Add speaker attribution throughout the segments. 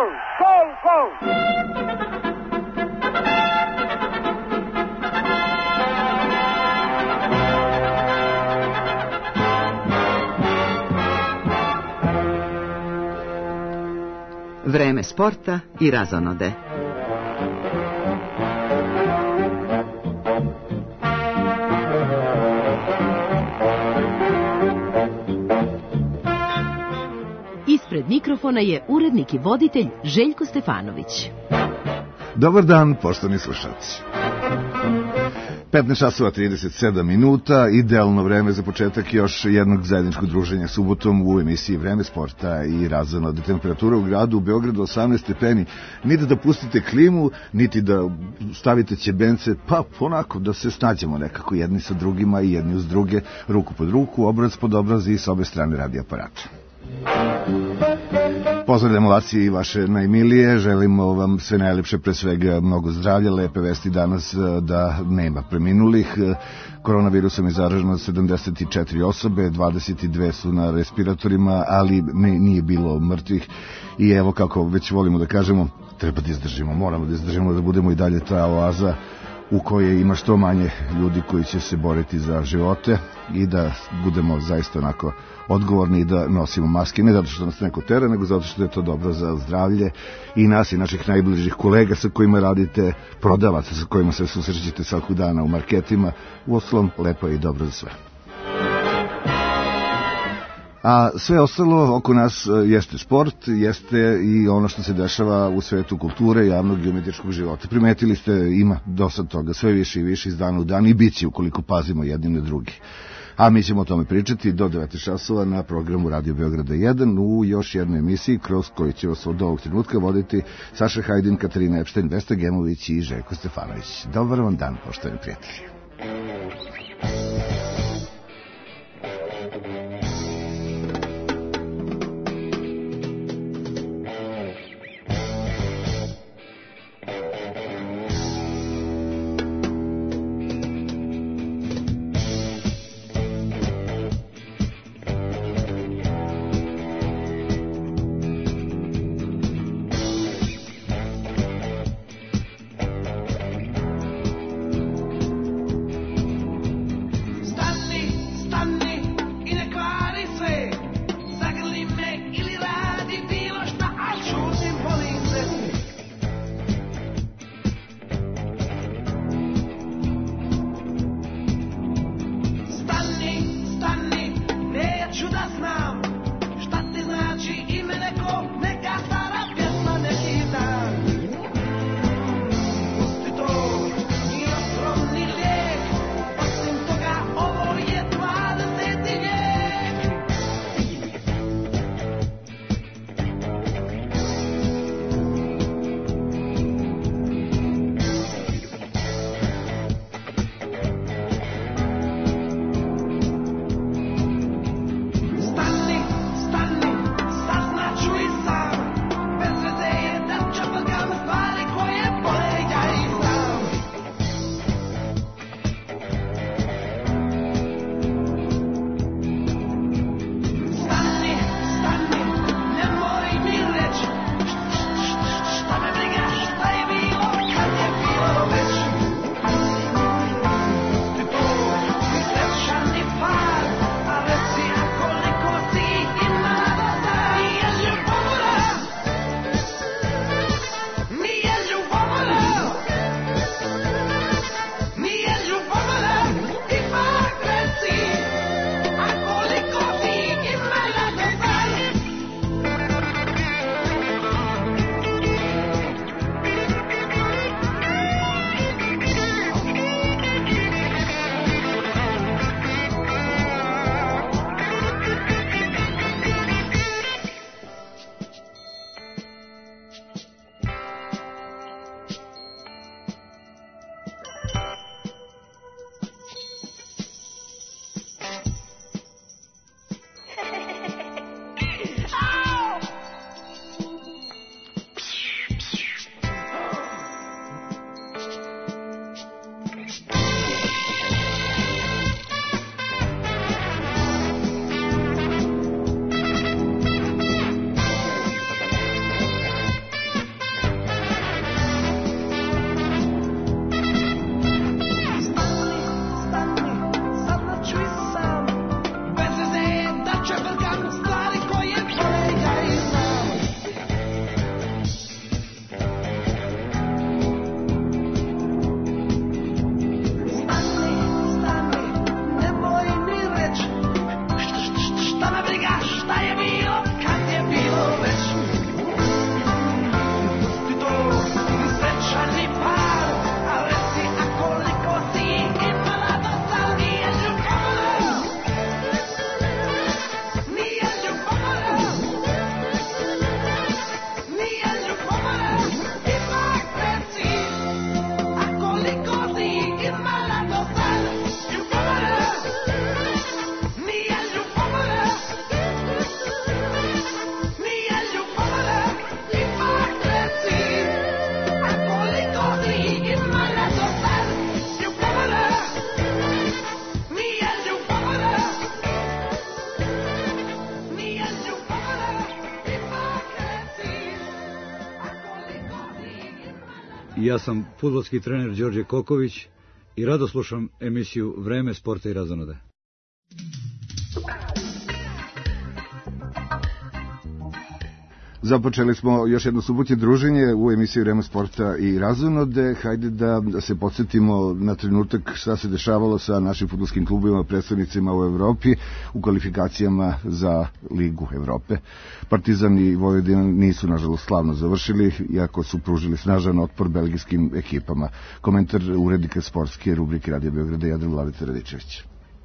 Speaker 1: Gol, gol!
Speaker 2: Vreme sporta i razonode.
Speaker 3: Ispred mikrofona je urednik i voditelj Željko Stefanović.
Speaker 4: Dobar dan, poštovani slušalci. 15:37, idealno vreme za početak još jednog zajedničkog druženja subotom u emisiji Vreme sporta i razonode. Temperatura u gradu u Beogradu 18 stepeni, niti da pustite klimu, niti da stavite ćebence, pa onako da se snađemo nekako jedni sa drugima i jedni uz druge, ruku pod ruku, obraz pod obraz i s obe strane radi aparata. Pozdravljamo vas i vaše najmilije, želimo vam sve najlepše, pre svega mnogo zdravlja, lepe vesti danas da nema preminulih. Koronavirusom je zaraženo 74 osobe, 22 su na respiratorima, ali nije bilo mrtvih i evo kako već volimo da kažemo, treba da izdržimo, moramo da izdržimo da budemo i dalje ta oaza u kojoj ima što manje ljudi koji će se boriti za živote i da budemo zaista onako odgovorni i da nosimo maske, ne zato što nas neko tera, nego zato što je to dobro za zdravlje i nas i naših najbližih kolega sa kojima radite, prodavaca sa kojima se susrećete svakog dana u marketima, uostalom lepo je i dobro za sve. A sve ostalo oko nas jeste sport, jeste i ono što se dešava u svetu kulture, javnog i umjetničkog života. Primetili ste, ima dosta toga, sve više i više iz dana u dan i bit će ukoliko pazimo jedni na drugi. A mi ćemo o tome pričati do 19 časova na programu Radio Beograda 1 u još jednoj emisiji kroz koju će vas od ovog trenutka voditi Saša Hajdin, Katarina Epštajn, Vesna Gemović i Željko Stefanović. Dobar vam dan, poštovani prijatelji.
Speaker 5: Ja sam fudbalski trener Đorđe Koković i rado slušam emisiju Vreme sporta i razonode.
Speaker 4: Započeli smo još jedno subotnje druženje u emisiji Vreme sporta i razonode. Hajde da se podsjetimo na trenutak šta se dešavalo sa našim fudbalskim klubovima, predstavnicima u Evropi u kvalifikacijama za Ligu Evrope. Partizan i Vojvodina nisu nažalost slavno završili, iako su pružili snažan otpor belgijskim ekipama. Komentar urednika sportske rubrike Radio Beograda Jadran Vladeta Radičević.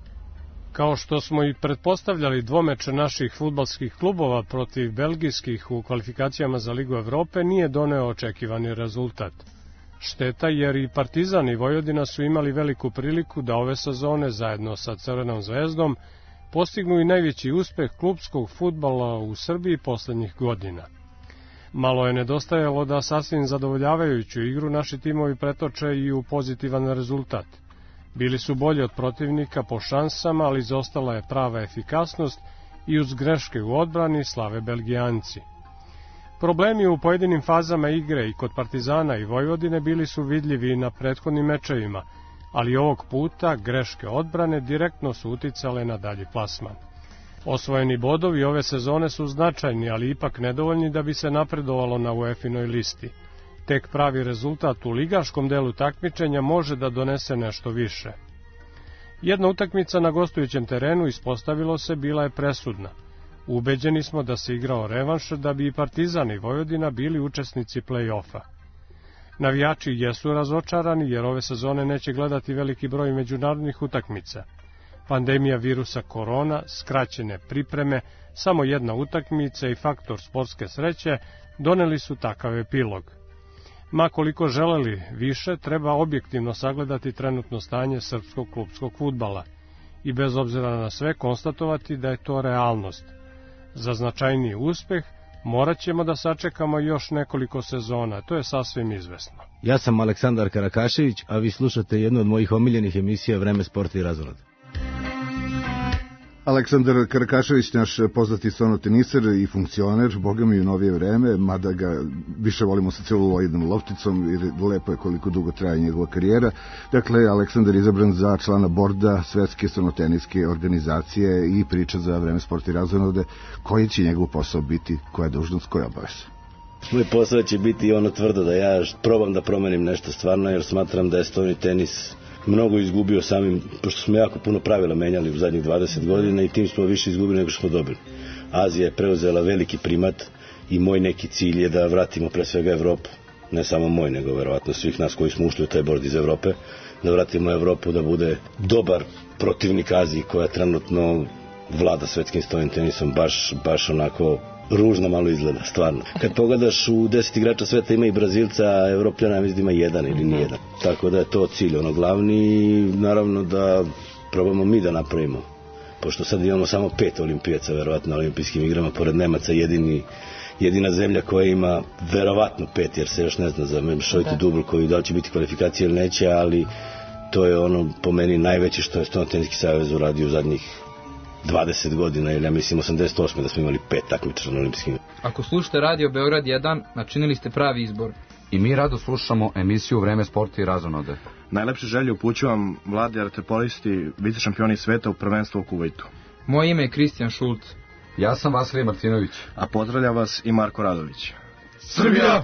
Speaker 6: Kao što smo i pretpostavljali, dvomeče naših fudbalskih klubova protiv belgijskih u kvalifikacijama za Ligu Evrope nije doneo očekivani rezultat. Šteta jer i Partizan i Vojvodina su imali veliku priliku da ove sezone zajedno sa Crvenom zvezdom postignu i najveći uspeh klupskog fudbala u Srbiji poslednjih godina. Malo je nedostajalo da sasvim zadovoljavajuću igru naši timovi pretoče i u pozitivan rezultat. Bili su bolji od protivnika po šansama, ali izostala je prava efikasnost i uz greške u odbrani slave Belgijanci. Problemi u pojedinim fazama igre i kod Partizana i Vojvodine bili su vidljivi na prethodnim mečevima, ali ovog puta greške odbrane direktno su uticale na dalji plasman. Osvojeni bodovi ove sezone su značajni, ali ipak nedovoljni da bi se napredovalo na UEFA-inoj listi. Tek pravi rezultat u ligaškom delu takmičenja može da donese nešto više. Jedna utakmica na gostujućem terenu, ispostavilo se, bila je presudna. Ubeđeni smo da se igrao revanš da bi i Partizan i Vojvodina bili učesnici play-offa. Navijači jesu razočarani jer ove sezone neće gledati veliki broj međunarodnih utakmica. Pandemija virusa korona, skraćene pripreme, samo jedna utakmica i faktor sportske sreće doneli su takav epilog. Ma koliko želeli više, treba objektivno sagledati trenutno stanje srpskog klupskog fudbala i bez obzira na sve konstatovati da je to realnost. Za značajniji uspeh morat ćemo da sačekamo još nekoliko sezona, to je sasvim izvesno.
Speaker 7: Ja sam Aleksandar Karakašević, a vi slušate jednu od mojih omiljenih emisija Vreme sporta i razonode.
Speaker 4: Aleksandar Karakašević, naš poznati stvarno-teniser i funkcioner, boga mi u novije vreme, mada ga više volimo sa celuloidnom lopticom, jer lepo je koliko dugo traje njegova karijera. Dakle, Aleksandar izabran za člana borda Svetske stvarno-teniske organizacije i priča za Vreme sporta i razonode. Koji će njegov posao biti, koja je dužnost, koja je obaveza?
Speaker 8: Moj posao će biti ono tvrdo da ja probam da promenim nešto stvarno, jer smatram da je stvarni tenis mnogo izgubio samim, pošto smo jako puno pravila menjali u zadnjih 20 godina i tim smo više izgubili nego što smo dobili. Azija je preuzela veliki primat i moj neki cilj je da vratimo pre svega Evropu, ne samo moj, nego verovatno svih nas koji smo ušli u taj bord iz Evrope, da vratimo Evropu da bude dobar protivnik Aziji koja trenutno vlada svetskim stolnim tenisom, baš onako ružno malo izgleda, stvarno. Kad pogledaš u 10 igrača sveta ima i Brazilca, a Evropljana mislim da ima jedan ili nijedan. Tako da je to cilj, ono glavni, i naravno da probamo mi da napravimo. Pošto sad imamo samo 5 olimpijaca, verovatno na olimpijskim igrama, pored Nemaca jedina zemlja koja ima verovatno 5, jer se još ne zna za mešoviti dubl koji da li će biti kvalifikacija ili neće, ali to je ono po meni najveće što je Stvarno-teniski savez uradio u zadnjih 20 godina, ili ja mislim 88. da smo imali 5 takmičara na olimpijskim.
Speaker 9: Ako slušate Radio Beograd 1, načinili ste pravi izbor.
Speaker 10: I mi rado slušamo emisiju Vreme sporta i razonode.
Speaker 11: Najlepše želje upućujem mladi artepolisti, vicešampioni sveta u prvenstvu u Kuvajtu.
Speaker 9: Moje ime je Kristijan Šulc.
Speaker 10: Ja sam Vasilij Martinović.
Speaker 11: A pozdravlja vas i Marko Radović.
Speaker 10: Srbija!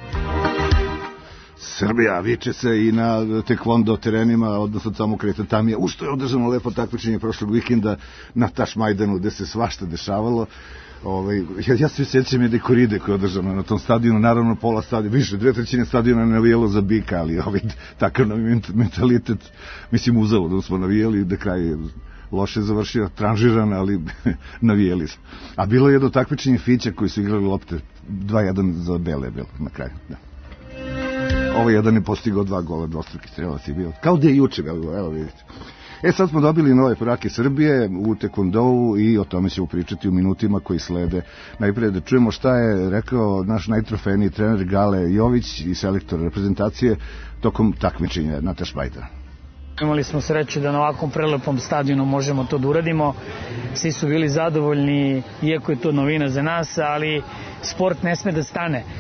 Speaker 4: Srbija viče se i na tekvondo terenima, odnosno samokreta Tamija, u što je održano lepo takmičenje prošlog vikenda na Tašmajdanu, gde se svašta dešavalo. Ja se sjećam jedne koride koja je održana na tom stadionu, naravno pola stadiona, više, 2/3 stadiona navijelo za bika, ali takav mentalitet, mislim uzalo da smo navijeli, da kraj je loše završio, tranžiran, ali navijeli smo. A bilo je jedno takmičenje Fića koji su igrali lopte 2-1 za Bele na kraju, da. Ovo jedan je postigao 2 gola, dvostruki strelac je bio. Kao da je juče, evo vidite. Sad smo dobili nove prvake Srbije u tekvondou i o tome ćemo pričati u minutima koji slede. Najprije da čujemo šta je rekao naš najtrofejniji trener Gale Jović i selektor reprezentacije tokom takmičenja na Tašmajdanu.
Speaker 12: Imali smo sreću da na ovakvom prelepom stadionu možemo to da uradimo. Svi su bili zadovoljni, iako je to novina za nas, ali sport ne sme da stane.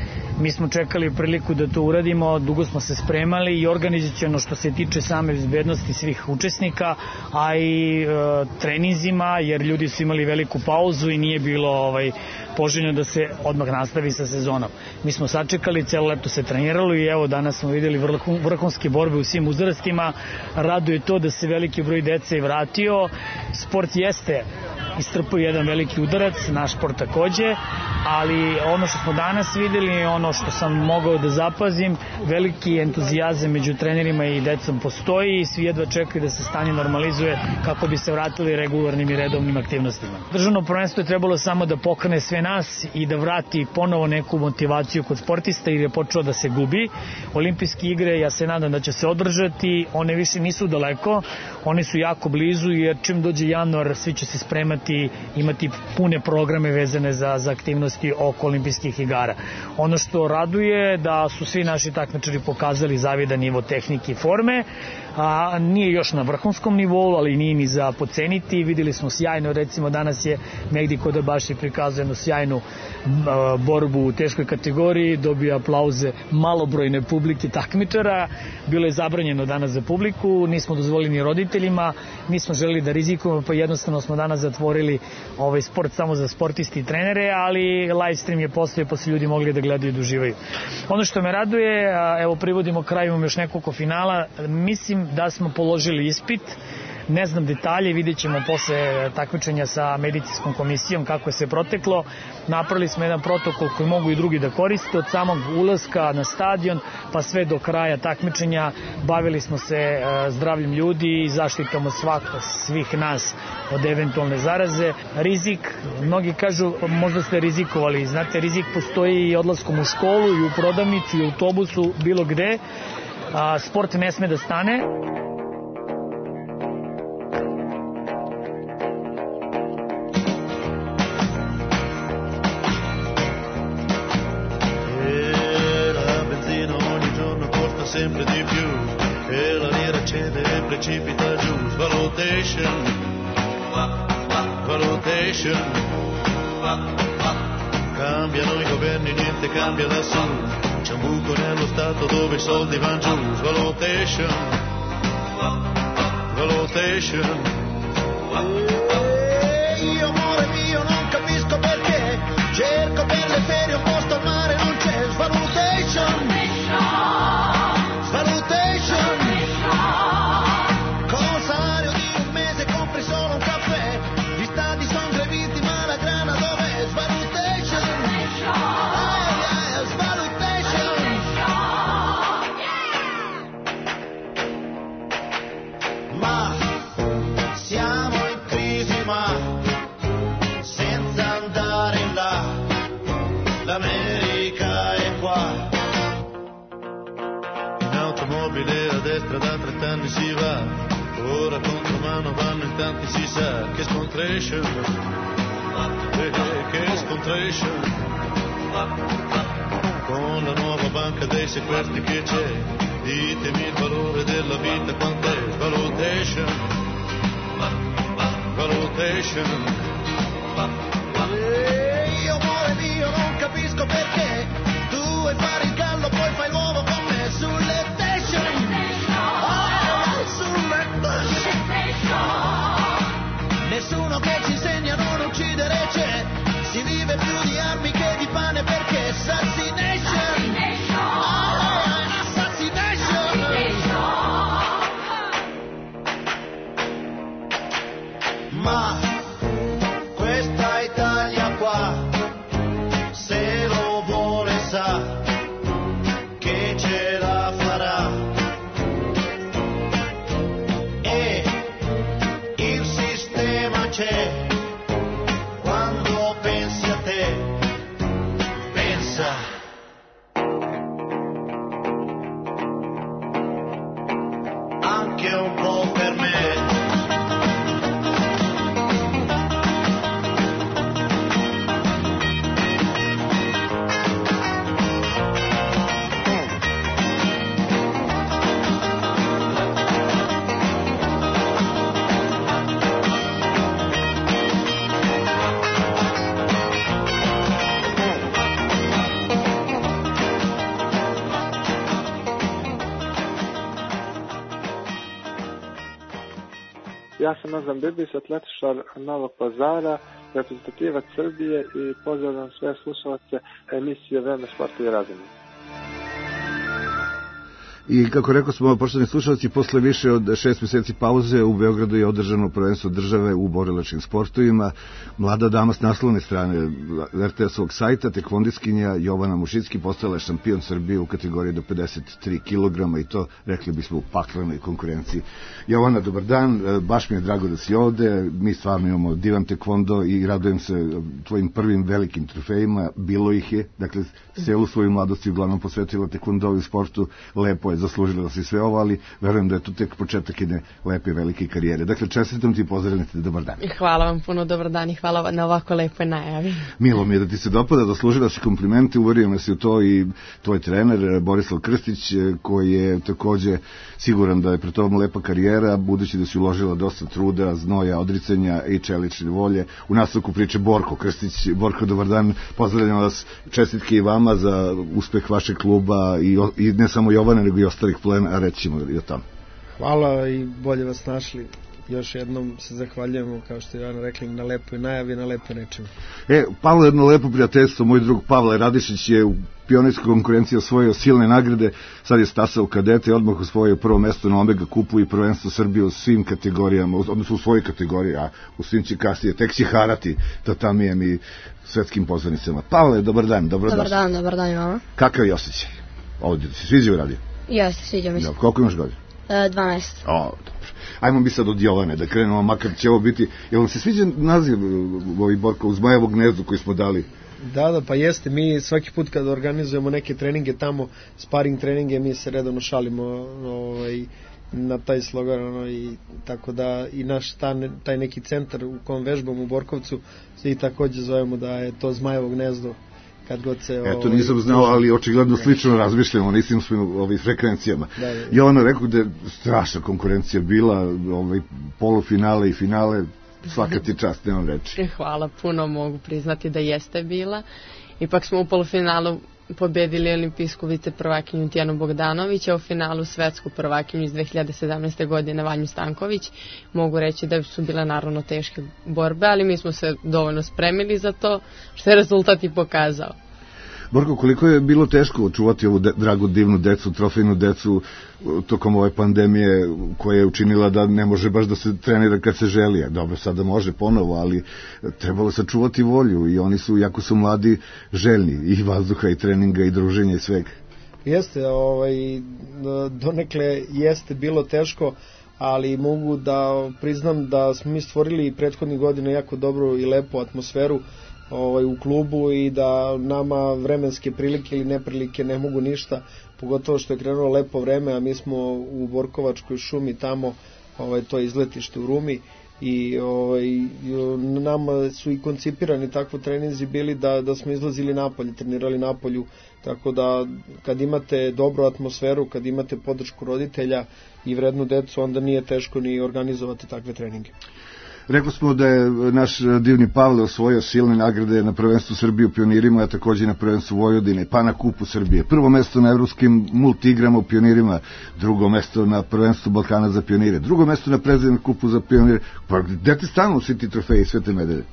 Speaker 12: Mi smo čekali priliku da to uradimo, dugo smo se spremali i organizaciono što se tiče same bezbednosti svih učesnika, a i treninzima, jer ljudi su imali veliku pauzu i nije bilo poželjno da se odmah nastavi sa sezonom. Mi smo sačekali, celo leto se treniralo i evo danas smo videli vrhunske borbe u svim uzrastima. Raduje to da se veliki broj dece i vratio. Sport jeste istrpao jedan veliki udarac, naš sport takođe, ali ono što smo danas videli, ono što sam mogao da zapazim, veliki entuzijazam među trenerima i decom postoji i svi jedva čekaju da se stanje normalizuje kako bi se vratili regularnim i redovnim aktivnostima. Državno prvenstvo je trebalo samo da pokrene sve nas i da vrati ponovo neku motivaciju kod sportista jer je počeo da se gubi. Olimpijske igre, ja se nadam da će se održati, one više nisu daleko, one su jako blizu jer čim dođe januar svi će se spremati, imati pune programe vezane za aktivnosti oko olimpijskih igara. Ono što raduje da su svi naši takmičari pokazali zavidan nivo tehnike i forme, a nije još na vrhunskom nivou, ali nije ni za poceniti. Videli smo sjajno, recimo danas je Mehdi Kodabaši prikazao jednu sjajnu borbu u teškoj kategoriji, dobio aplauze malobrojne publike takmičara, bilo je zabranjeno danas za publiku, nismo dozvolili ni roditeljima, nismo želeli da rizikujemo, pa jednostavno smo danas zatvorili sport samo za sportisti i trenere, ali live stream je postojao pa su ljudi mogli da gledaju i da uživaju. Ono što me raduje, evo privodimo kraju, imamo još nekoliko finala, mislim da smo položili ispit, ne znam detalje, vidjet ćemo posle takmičenja sa medicinskom komisijom kako je se proteklo. Napravili smo jedan protokol koji mogu i drugi da koriste, od samog ulaska na stadion pa sve do kraja takmičenja. Bavili smo se zdravljem ljudi i zaštitom svih nas od eventualne zaraze. Rizik, mnogi kažu možda ste rizikovali, znate, rizik postoji i odlaskom u školu i u prodavnicu i u autobusu, bilo gde. Sport ne sme da stane.
Speaker 13: Sempre di più e la lira cede e precipita giù. Valutation, valutation. Cambiano i governi, niente cambia lassù. C'è un buco nello Stato dove i soldi van giù. Valutation, valutation. Io amore mio non capisco perché cerco per le ferie un posto al mare non c'è. Valutation. Con salario di un mese compri solo un caffè. Gli stadi sono greviti ma la grana dov'è? Svalutation. Svalutation. Ma siamo in crisi ma senza andare in là. L'America è qua. Automobile a destra da 30 anni si va, ora contro mano vanno in tanti, si sa che scontration, che scontration. Con la nuova banca dei sequestri che c'è, ditemi il valore della vita quant'è. Valutation, valutation. Io amore mio non capisco perché tu vuoi fare il gallo poi fai l'uovo con me sulle nessuno che ci insegna a non uccidere c'è, si vive più di armi che di pane perché assassination, assassination. Ma questa Italia qua se lo vuole sa che ce la farà. C'è quando pensi a te, pensa. Anche un po' per me.
Speaker 14: Ja sam Nazan Bibis, atletičar Novog Pazara, reprezentativac Srbije i pozdravljam sve slušalce emisije Vreme sporta i razonode.
Speaker 4: I kako rekao smo, poštovani slušalci, posle više od 6 meseci pauze u Beogradu je održano prvenstvo države u borilačkim sportovima. Mlada dama s naslovne strane RTS-ovog sajta, tekvondiskinja Jovana Mušicki, postala je šampion Srbije u kategoriji do 53 kg i to, rekli bismo, u paklenoj konkurenciji. Jovana, dobar dan, baš mi je drago da si ovde, mi stvarno imamo divan tekvondo i radujem se tvojim prvim velikim trofejima, bilo ih je, dakle, celu svoju mladost uglavnom posvetila tekvondovu sportu, lepo je, zaslužila si sve ovo, ali verujem da je to tek početak jedne lepe velike karijere. Dakle, čestitam ti i pozdravljam te, dobar dan.
Speaker 15: Hvala vam puno, dobar dan i hvala na ovako lepoj najavi.
Speaker 4: Milo mi je da ti se dopada, zaslužila si komplimente, uverio me si u to i tvoj trener Borislav Krstić, koji je takođe siguran da je pred tobom lepa karijera, budući da si uložila dosta truda, znoja, odricanja i čelične volje. U nastavku priče Borko Krstić. Borko, dobar dan, pozdravljam vas, čestitke i vama za uspeh vašeg kluba i ne samo Jovane, nego i ostalih plena, a rećemo i o tome.
Speaker 16: Hvala i bolje vas našli. Još jednom se zahvaljujemo, kao što je Ivana rekli, na lepoj najavi, na lepoj nečemu.
Speaker 4: Pavle, jedno lepo prijateljstvo, moj drug Pavle Radišić je u pionirskoj konkurenciji osvojio silne nagrade, sad je stasao u kadete i odmah osvojio prvo mesto na Omega kupu i prvenstvo Srbije u svim kategorijama, odnosno u svojoj kategoriji, a u svim će kasnije, tek će harati tatamijem i svetskim pozornicama. Pavle, dobar dan, dobrodošli.
Speaker 17: Dobar dan i vama.
Speaker 4: Kakav je osjećaj? Ovdje ti se sviđa u radio?
Speaker 17: Jeste, sviđa mi se.
Speaker 4: Koliko imaš godina?
Speaker 17: 12.
Speaker 4: Dobro. Ajmo mi sad od Jovane da krenemo, makar će ovo biti... Jel vam se sviđa naziv ovih Borka uz Zmajevo gnezdo koji smo dali?
Speaker 16: Da, pa jeste. Mi svaki put kada organizujemo neke treninge tamo, sparing treninge, mi se redovno šalimo na taj slogan i tako da i naš taj neki centar u kom vežbamo u Borkovcu se i takođe zovemo da je to Zmajevo gnezdo.
Speaker 4: Eto, nisam znao, ali očigledno slično razmišljamo na istim svojim frekvencijama. Jovana, rekao da je strašna konkurencija bila, polufinale i finale, svaka ti čast, nemam reći.
Speaker 15: Hvala, puno mogu priznati da jeste bila. Ipak smo u polufinalu pobedili olimpijsku viceprvakinju Tijanu Bogdanović, a u finalu svetsku prvakinju iz 2017. godine Vanju Stanković. Mogu reći da su bile naravno teške borbe, ali mi smo se dovoljno spremili za to, što je rezultat i pokazao.
Speaker 4: Borko, koliko je bilo teško očuvati ovu dragu, divnu decu, trofejnu decu tokom ove pandemije koja je učinila da ne može baš da se trenira kad se želi. Dobro, sada može ponovo, ali trebalo sačuvati volju i oni su, jako su mladi, željni i vazduha i treninga i druženja i svega.
Speaker 16: Jeste, donekle jeste bilo teško, ali mogu da priznam da smo mi stvorili prethodnih godina jako dobru i lepu atmosferu u klubu i da nama vremenske prilike ili neprilike ne mogu ništa, pogotovo što je krenulo lepo vreme, a mi smo u Borkovačkoj šumi tamo, to je izletište u Rumi i nama su i koncipirani takvo treninzi bili da smo izlazili napolje, trenirali napolju, tako da kad imate dobru atmosferu, kad imate podršku roditelja i vrednu decu, onda nije teško ni organizovati takve treninge.
Speaker 4: Rekli smo da je naš divni Pavle osvojio silne nagrade na prvenstvu Srbije u pionirima, a takođe na prvenstvu Vojvodine, pa na kupu Srbije. Prvo mesto na evropskim multiigrama u pionirima, drugo mesto na prvenstvu Balkana za pionire, drugo mesto na prezident kupu za pionire. Pa gde ti stanu svi ti trofeji i sve te medalje?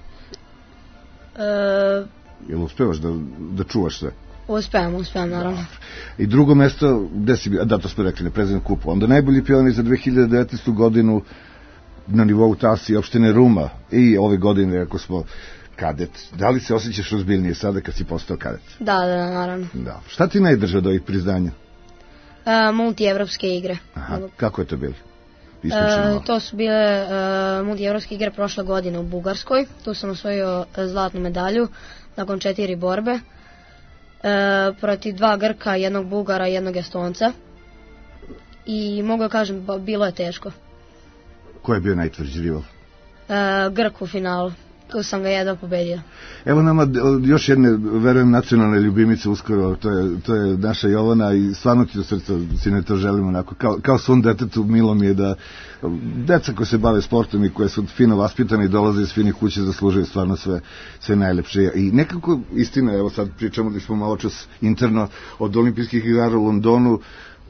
Speaker 4: Jel uspevaš da čuvaš sve?
Speaker 17: Uspevam, naravno.
Speaker 4: I drugo mesto, gde si bio? Da, to smo rekli, na prezident kupu. Onda najbolji pionir za 2019. godinu na nivou Tasi i opštine Ruma i ove godine, ako smo kadet. Da li se osjećaš ozbiljnije sada kad si postao kadet?
Speaker 17: Da, naravno.
Speaker 4: Da. Šta ti najdrže od ovih priznanja?
Speaker 17: Multievropske igre.
Speaker 4: Aha, kako je to bilo?
Speaker 17: To su bile multievropske igre prošle godine u Bugarskoj. Tu sam osvojio zlatnu medalju nakon 4 borbe. Protiv 2 Grka, 1 Bugara i 1 Estonca. I mogu da kažem, bilo je teško.
Speaker 4: Ko je bio najtvrđi rival?
Speaker 17: Grk u finalu. Tu sam ga jedva pobedio.
Speaker 4: Evo nama još jedne, verujem, nacionalne ljubimice uskoro, to je naša Jovana i stvarno ti do srca si ne to želimo onako. Kao svom detetu, milo mi je da deca koje se bave sportom i koje su fino vaspitane i dolaze iz finih kuće zaslužuju stvarno sve najlepše. I nekako, istina, evo sad pričamo da smo malo čas interno od olimpijskih igara u Londonu,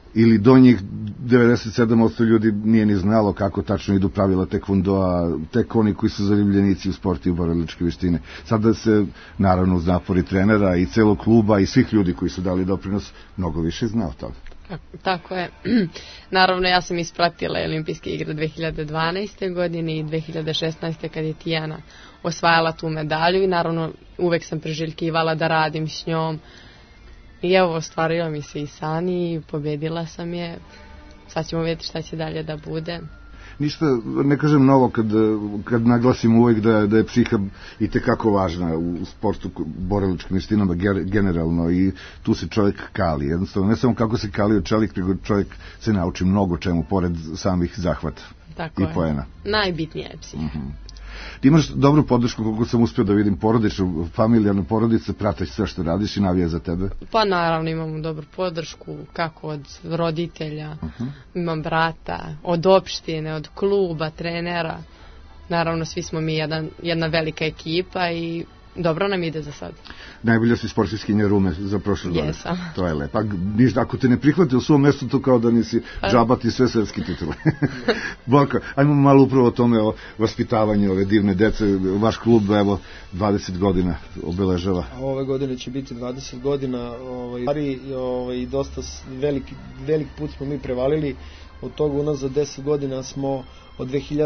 Speaker 4: ili do njih 97% ljudi nije ni znalo kako tačno idu pravila tekvondoa, tek oni koji su zaljubljenici u sport i u borilačke veštine. Sada se, naravno, uz napori trenera i celog kluba i svih ljudi koji su dali doprinos, mnogo više zna o toga.
Speaker 15: Tako je. Naravno, ja sam ispratila olimpijske igre 2012. godine i 2016. kad je Tijana osvajala tu medalju i naravno uvek sam priželjkivala da radim s njom. I evo, ostvarila mi se i san i pobedila sam je. Sad ćemo vidjeti šta će dalje da bude.
Speaker 4: Ništa, ne kažem novo kad naglasim uvek da je psiha i tekako važna u sportu, borilačkim veštinama generalno, i tu se čovjek kali. Jednostavno, ne samo kako se kali od čelik, nego čovjek se nauči mnogo čemu, pored samih zahvata i poena.
Speaker 15: Najbitnije je psiha.
Speaker 4: Ti imaš dobru podršku, koliko sam uspio da vidim, porodičnu, familijarnu porodicu, pratiš sve što radiš i navija za tebe?
Speaker 15: Pa naravno imam dobru podršku, kako od roditelja, imam brata, od opštine, od kluba, trenera. Naravno, svi smo mi jedna velika ekipa i dobro nam ide za sad.
Speaker 4: Najbolja si sportiskinja Rume za prošle godine.
Speaker 15: Jesam.
Speaker 4: To je lepo. Ako te ne prihvate u svom mestu, to kao da nisi džabati sve svetski titule. Borka, ajmo malo upravo o tome, o vaspitavanju ove divne dece. Vaš klub, evo, 20 godina obeležava.
Speaker 16: Ove godine će biti 20 godina. I dosta velik put smo mi prevalili. Od toga unazad 10 godina smo od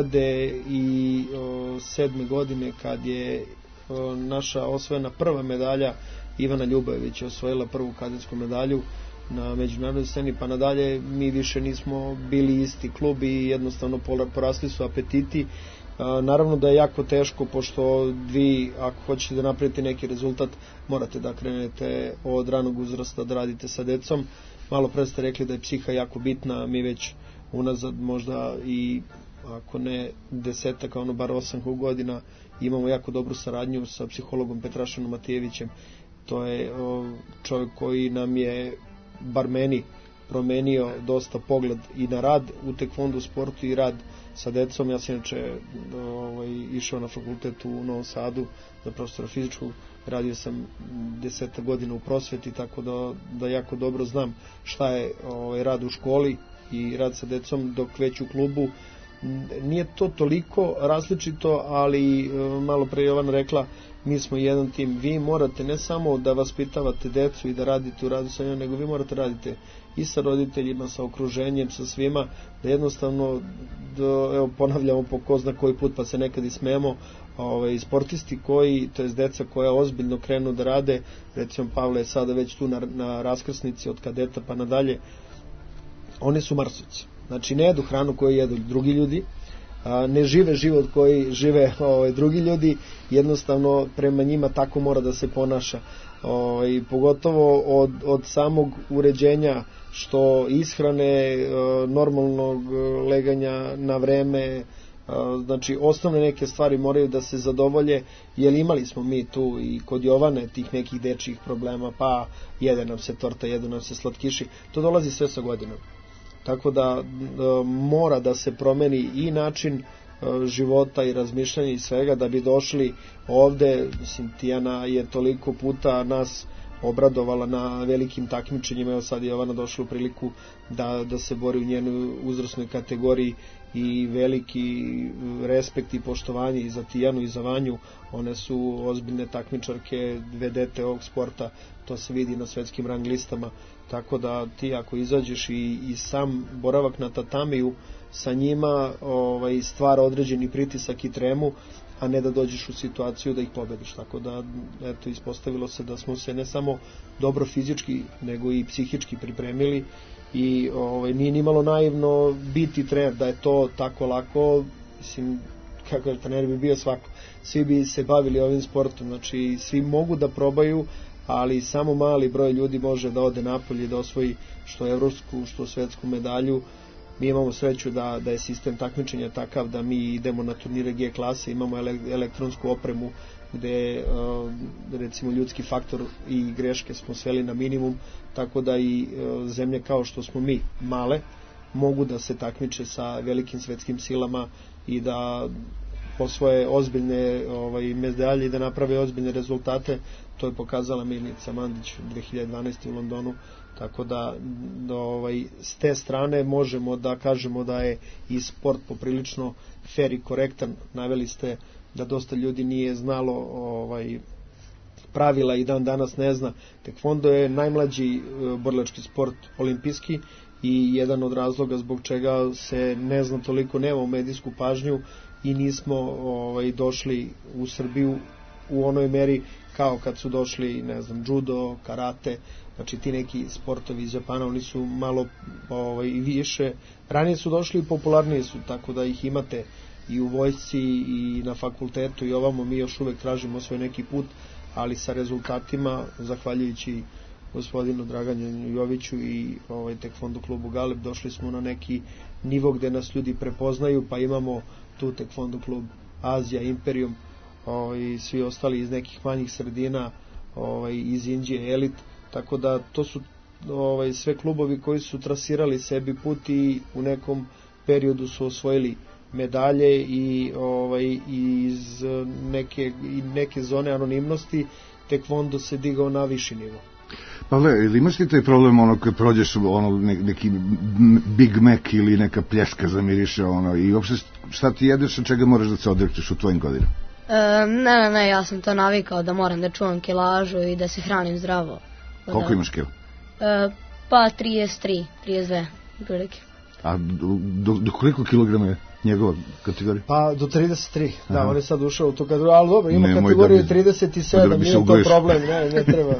Speaker 16: 2007. godine, kad je naša osvojena prva medalja, Ivana Ljubajević je osvojila prvu kadetsku medalju na međunarodnoj sceni, pa nadalje mi više nismo bili isti klub i jednostavno porasli su apetiti. Naravno da je jako teško, pošto vi, ako hoćete da napravite neki rezultat, morate da krenete od ranog uzrasta da radite sa decom. Malo pre ste rekli da je psiha jako bitna, mi već unazad možda i, ako ne 10, bar 8 godina, imamo jako dobru saradnju sa psihologom Petrašanom Matijevićem. To je čovjek koji nam je, bar meni, promenio dosta pogled i na rad u tekvondu sportu i rad sa decom. Ja sam inače išao na fakultet u Novom Sadu za profesora fizičkog, radio sam 10 godina u prosveti, tako da jako dobro znam šta je rad u školi i rad sa decom, dok već u klubu nije to toliko različito, ali malo pre Jovana rekla, mi smo jedan tim. Vi morate ne samo da vaspitavate decu i da radite u radu sa njom, nego vi morate raditi i sa roditeljima, sa okruženjem, sa svima, da jednostavno, evo, ponavljamo po ko zna koji put, pa se nekad i smemo, sportisti koji, to je deca koja ozbiljno krenu da rade, recimo Pavle je sada već tu na raskrsnici od kadeta pa nadalje, oni su marsovci. Znači, ne jedu hranu koju jedu drugi ljudi, ne žive život koji žive drugi ljudi, jednostavno prema njima tako mora da se ponaša. Pogotovo od samog uređenja, što ishrane, normalnog leganja na vreme, znači osnovne neke stvari moraju da se zadovolje, jer imali smo mi tu i kod Jovane tih nekih dečjih problema, pa jede nam se torta, jedu nam se slatkiši, to dolazi sve sa godinom. Tako da mora da se promeni i način života i razmišljanja i svega da bi došli ovde. Mislim, Tijana je toliko puta nas obradovala na velikim takmičenjima, evo sad je Jovana došla u priliku da se bori u njenoj uzrasnoj kategoriji, i veliki respekt i poštovanje i za Tijanu i za Vanju. One su ozbiljne takmičarke, vedete ovog sporta, to se vidi na svetskim rang listama, tako da ti ako izađeš i sam boravak na tatamiju sa njima stvara određeni pritisak i tremu, a ne da dođeš u situaciju da ih pobediš. Tako da, eto, ispostavilo se da smo se ne samo dobro fizički, nego i psihički pripremili i nije ni malo naivno biti trener, da je to tako lako. Mislim, kako je trener bi bio svako. Svi bi se bavili ovim sportom, znači svi mogu da probaju, ali samo mali broj ljudi može da ode napolje, da osvoji što evropsku, što svetsku medalju. Mi imamo sreću da je sistem takmičenja takav da mi idemo na turnire G klase, imamo elektronsku opremu gde recimo ljudski faktor i greške smo sveli na minimum, tako da i zemlje kao što smo mi, male, mogu da se takmiče sa velikim svetskim silama i da osvoje ozbiljne medalje i da naprave ozbiljne rezultate. To je pokazala Milica Mandić 2012. u Londonu, tako da s te strane možemo da kažemo da je i sport poprilično fer i korektan. Naveli ste da dosta ljudi nije znalo pravila i dan danas ne zna. Tekvondo je najmlađi borilački sport olimpijski i jedan od razloga zbog čega se ne zna toliko, nema medijsku pažnju i nismo došli u Srbiju u onoj meri kao kad su došli, ne znam, judo, karate, znači ti neki sportovi iz Japana, oni su malo i više, ranije su došli i popularnije su, tako da ih imate i u vojsci i na fakultetu i ovamo, mi još uvek tražimo svoj neki put, ali sa rezultatima, zahvaljujući gospodinu Draganu Joviću i Tekvondo klubu Galeb, došli smo na neki nivo gde nas ljudi prepoznaju, pa imamo tu Tekvondo klub Azija, Imperium i svi ostali iz nekih manjih sredina, iz Indije, Elit, tako da to su sve klubovi koji su trasirali sebi put i u nekom periodu su osvojili medalje i iz neke zone anonimnosti Tekvondo se digao na viši nivo.
Speaker 4: Pavle, ili imaš ti taj problem kad prođeš neki Big Mac ili neka plješka zamiriše i uopšte šta ti jedeš, od čega moraš da se odrekneš u tvojim godinama?
Speaker 17: Ne, ja sam to navikao da moram da čuvam kilažu i da se hranim zdravo.
Speaker 4: Koliko imaš kila?
Speaker 17: Pa 33, 32 prilike.
Speaker 4: A do koliko kilograma je njegova kategorija?
Speaker 16: Pa do 33, da, on je sad ušao u tu kategoriju, ali dobro, ima kategoriju 37, nije to problem, ne treba.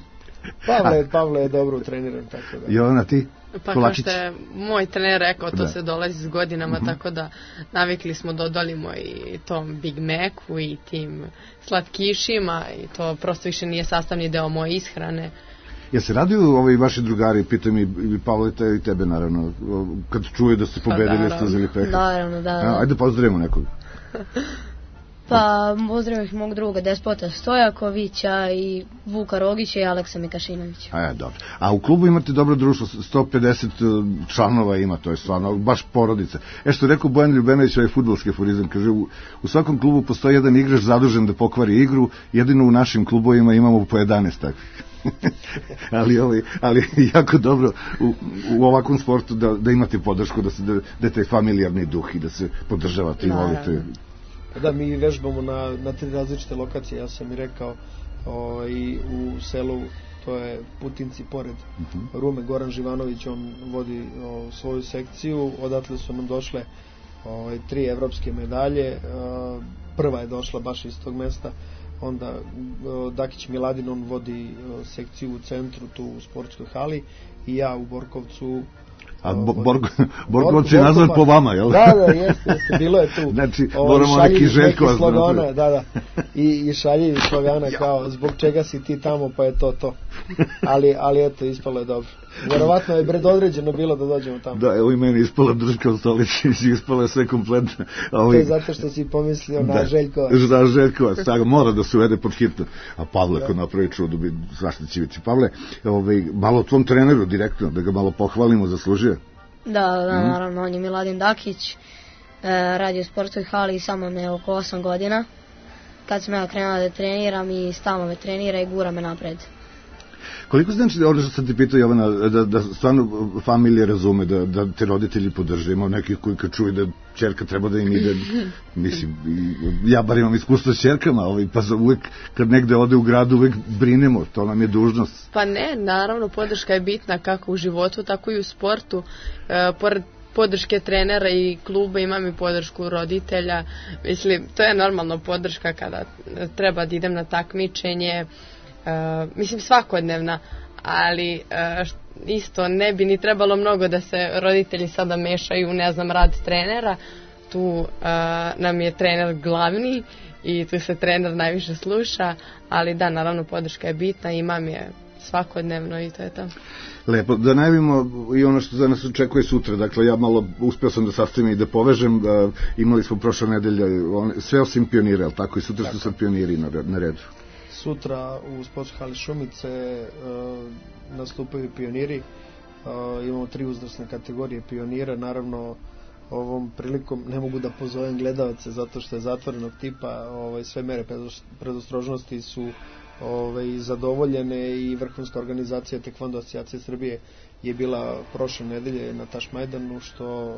Speaker 16: Pavle je dobro utreniran, tako da.
Speaker 4: Jovana, ti?
Speaker 15: Pa kao što je moj trener rekao, to se dolazi s godinama, tako da navikli smo da odolimo i tom Big Macu i tim slatkišima i to prosto više nije sastavni deo moje ishrane.
Speaker 4: Ja se raduju vaši drugari, pitam i Pavle i tebe naravno, kad čuje da ste pobedili ste uzeli pehar?
Speaker 17: Naravno, da.
Speaker 4: Ajde pozdravimo nekog.
Speaker 17: Pa pozdravim mog druga Despota Stojakovića i Vuka Rogića i Aleksa Mikašinovića.
Speaker 4: Dobro. A u klubu imate dobro društvo, 150 članova ima, to je stvarno baš porodica. Što je rekao Bojan Ljubenović, ovaj fudbalski aforizam, kaže u svakom klubu postoji jedan igrač zadužen da pokvari igru, jedino u našim klubovima imamo po 11 takvih. ali jako dobro u ovakvom sportu da imate podršku, da je taj familijarni duh i da se podržavate i volite.
Speaker 16: Da, mi vežbamo na 3 različite lokacije, ja sam i rekao, i u selu, to je Putinci pored Rume, Goran Živanović, on vodi svoju sekciju, odatle su nam došle 3 evropske medalje, prva je došla baš iz tog mesta, onda Dakić Miladin, on vodi sekciju u centru, tu u sportskoj hali, i ja u Borkovcu.
Speaker 4: A Borkovac je nazvan po vama, jel?
Speaker 16: Da, jeste, bilo je tu.
Speaker 4: Znači, moramo neki Željko.
Speaker 16: Slogana, da. I šaljivi slogana kao zbog čega si ti tamo, pa je to. Ali eto, ispalo je dobro. Verovatno je predodređeno bilo da dođemo tamo.
Speaker 4: Da, evo i meni ispala Drška od Stolici, ispala je sve kompletno.
Speaker 16: To je zato što si pomislio na Željkova.
Speaker 4: Da, Željkova, mora da se uvede pod hitno. A Pavle, ako napravi čudo, bi zašto će biti. Pavle, malo o tvom treneru direktno, da ga malo pohvalimo, zaslužio.
Speaker 17: Da, naravno, on je Miladin Dakić, radi u sportskoj hali i samo me oko 8 godina. Kad sam ja krenula da treniram i stalno me trenira i gura me napred.
Speaker 4: Koliko znači, ono što sam ti pitao, Jovana, da stvarno familija razume, da te roditelji podrže, ima nekih koji kad čuju da ćerka treba da im ide, mislim, ja bar imam iskustvo s ćerkama, pa uvek kad negde ode u gradu uvek brinemo, to nam je dužnost.
Speaker 15: Pa ne, naravno, podrška je bitna kako u životu, tako i u sportu. Pored podrške trenera i kluba imam i podršku roditelja, mislim, to je normalno podrška kada treba da idem na takmičenje, mislim svakodnevna, ali isto ne bi ni trebalo mnogo da se roditelji sada mešaju, ne znam, rad trenera, tu nam je trener glavni i tu se trener najviše sluša, ali da, naravno podrška je bitna, imam je svakodnevno i to je to.
Speaker 4: Lepo, da najavimo i ono što za nas očekuje sutra, dakle ja malo uspeo sam da sastavim i da povežem, imali smo prošle nedelje sve osim pionira, ali tako i sutra su sad pioniri na redu.
Speaker 16: Sutra u sportskoj hali Šumice nastupaju pioniri, imamo 3 uzrasne kategorije pionira, naravno ovom prilikom ne mogu da pozovem gledalce zato što je zatvorenog tipa, sve mere predostrožnosti su zadovoljene i vrhunska organizacija Tekvondo asocijacije Srbije je bila prošle nedelje na Tašmajdanu, što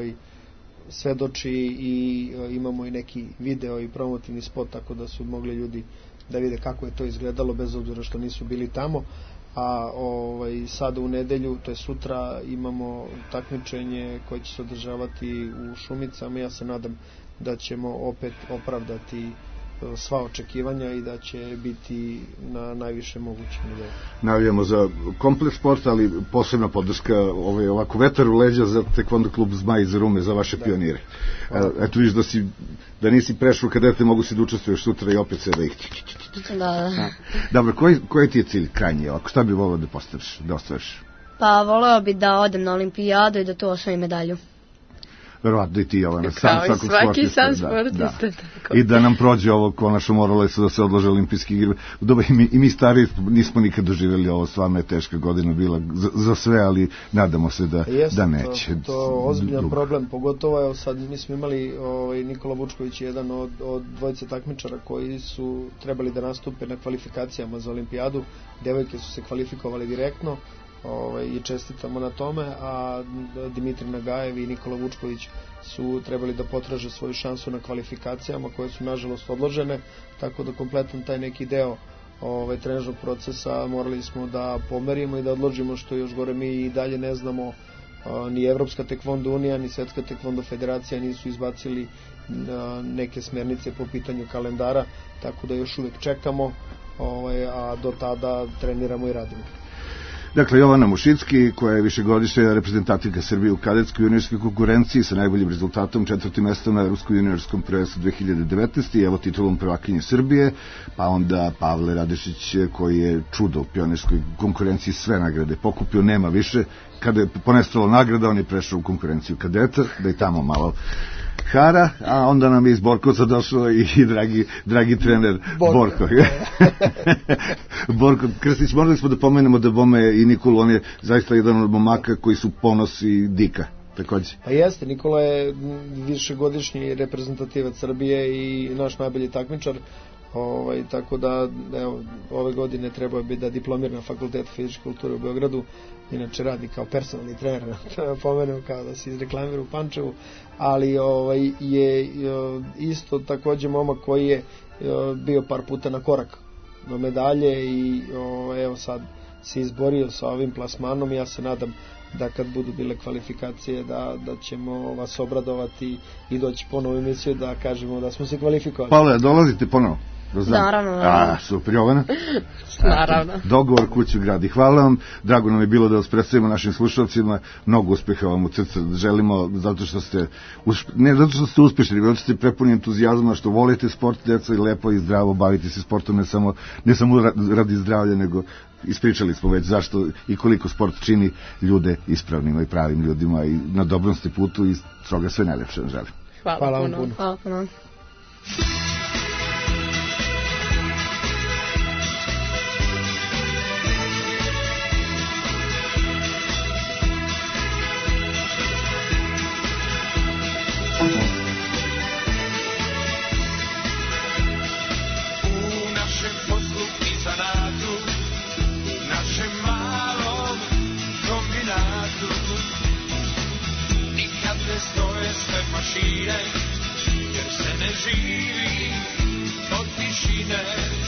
Speaker 16: svedoči i imamo i neki video i promotivni spot, tako da su mogli ljudi da vide kako je to izgledalo bez obzira što nisu bili tamo. A sada u nedelju, to je sutra, imamo takmičenje koje će se održavati u Šumicama. Ja se nadam da ćemo opet opravdati sva očekivanja i da će biti na najviše mogućem nivou.
Speaker 4: Navijamo za komplet sport, ali posebna podrška ovako vetar u leđa za Tekvondo klub Zmaj iz Rume, za vaše pionire. Eto vidiš da nisi prešao kadete, mogu si da učestvuješ sutra i opet se da ih...
Speaker 17: Da.
Speaker 4: Dobro, koji ti je cilj krajnji? Šta bi voleo da ostvariš?
Speaker 17: Pa voleo bi da odem na olimpijadu i da tu osvojim medalju.
Speaker 4: Verovatno i ti, Jovana,
Speaker 15: kao i svaki sam sportista.
Speaker 4: I da nam prođe ovo konačno, moralo je da se odlože olimpijski igre. I mi stari nismo nikad doživjeli ovo, stvarno je teška godina bila za sve, ali nadamo se da neće.
Speaker 16: To je ozbiljan problem, pogotovo sad mi smo imali Nikola Vučković, jedan od dvojice takmičara koji su trebali da nastupe na kvalifikacijama za olimpijadu. Devojke su se kvalifikovali direktno i čestitamo na tome, a Dimitri Nagajev i Nikola Vučković su trebali da potraže svoju šansu na kvalifikacijama koje su nažalost odložene, tako da kompletan taj neki deo trenažnog procesa morali smo da pomerimo i da odložimo, što još gore mi i dalje ne znamo, ni Evropska tekvondo unija ni Svetska tekvondo federacija nisu izbacili neke smernice po pitanju kalendara, tako da još uvek čekamo, a do tada treniramo i radimo.
Speaker 4: Dakle, Jovana Mušicki, koja je višegodišnja reprezentativka Srbije u kadetskoj juniorskoj konkurenciji sa najboljim rezultatom 4. mestom na Evropskom juniorskom prvenstvu 2019. i evo titulom prvakinje Srbije, pa onda Pavle Radešić, koji je čudo u pionirskoj konkurenciji, sve nagrade pokupio, nema više. Kada je ponestalo nagrada, on je prešao u konkurenciju kadeta, da i tamo malo hara, a onda nam je iz Borkovca došao i dragi trener Borko. Borko Krstić, morali smo da pomenemo da bome i Nikolu, on je zaista jedan od momaka koji su ponos i dika. Takođe.
Speaker 16: Pa jeste, Nikola je višegodišnji reprezentativac Srbije i naš najbolji takmičar, tako da ove godine trebao bi da diplomira na Fakultetu fizičke kulture u Beogradu, inače radi kao personalni trener, pomenuo kao da se izreklamira u Pančevu, ali je isto takođe momak koji je bio par puta na korak do medalje i evo sad se izborio sa ovim plasmanom. Ja se nadam da kad budu bile kvalifikacije da ćemo vas obradovati i doći ponovo u emisiju da kažemo da smo se kvalifikovali.
Speaker 4: Pavle, dolazite ponovo?
Speaker 17: Naravno.
Speaker 4: Super, Jovana.
Speaker 15: Naravno.
Speaker 4: Dogovor kuću gradi. Hvala vam. Drago nam je bilo da vas predstavimo našim slušalcima. Mnogo uspeha vam u srcu želimo, zato što ste uspešni, zato što ste prepuni entuzijazma, što volite sport, deca, i lepo i zdravo bavite se sportom, ne samo radi zdravlja, nego ispričali smo već zašto i koliko sport čini ljude ispravnima i pravim ljudima, i na dobrom ste putu i toga sve najlepše vam želim.
Speaker 15: Hvala vam puno.
Speaker 17: Hvala puno.
Speaker 13: Jer se ne živi od tišine.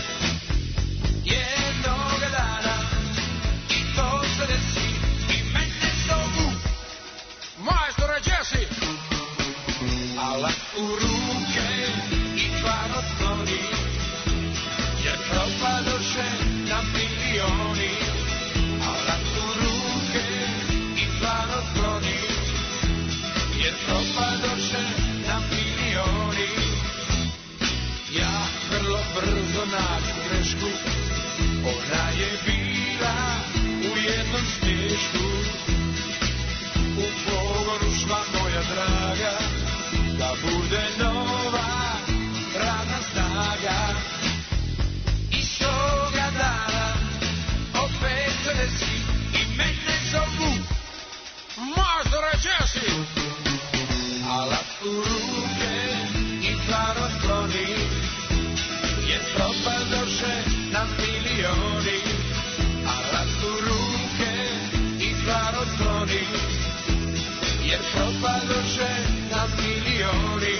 Speaker 13: Jednog dana i to se desi i mene zovu majstore Jesse. Alat u ruke i tvar otkloni, jer propadoše na milioni. Alat u ruke i tvar otkloni, jer propadoše na milioni. Ja vrlo brzo kloni, jer propadoše nam milioni.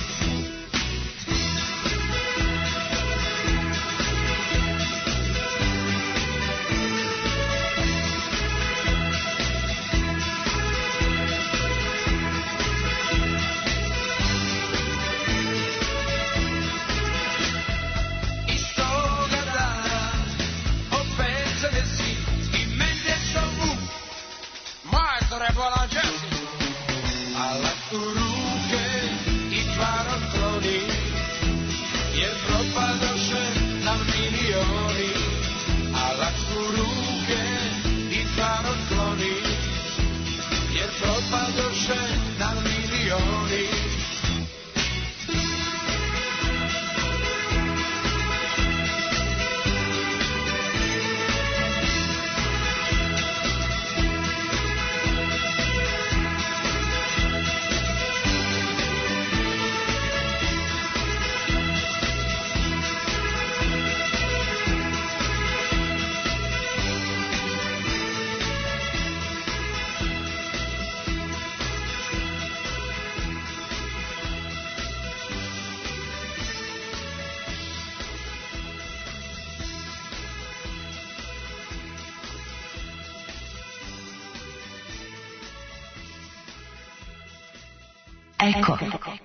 Speaker 18: Eko.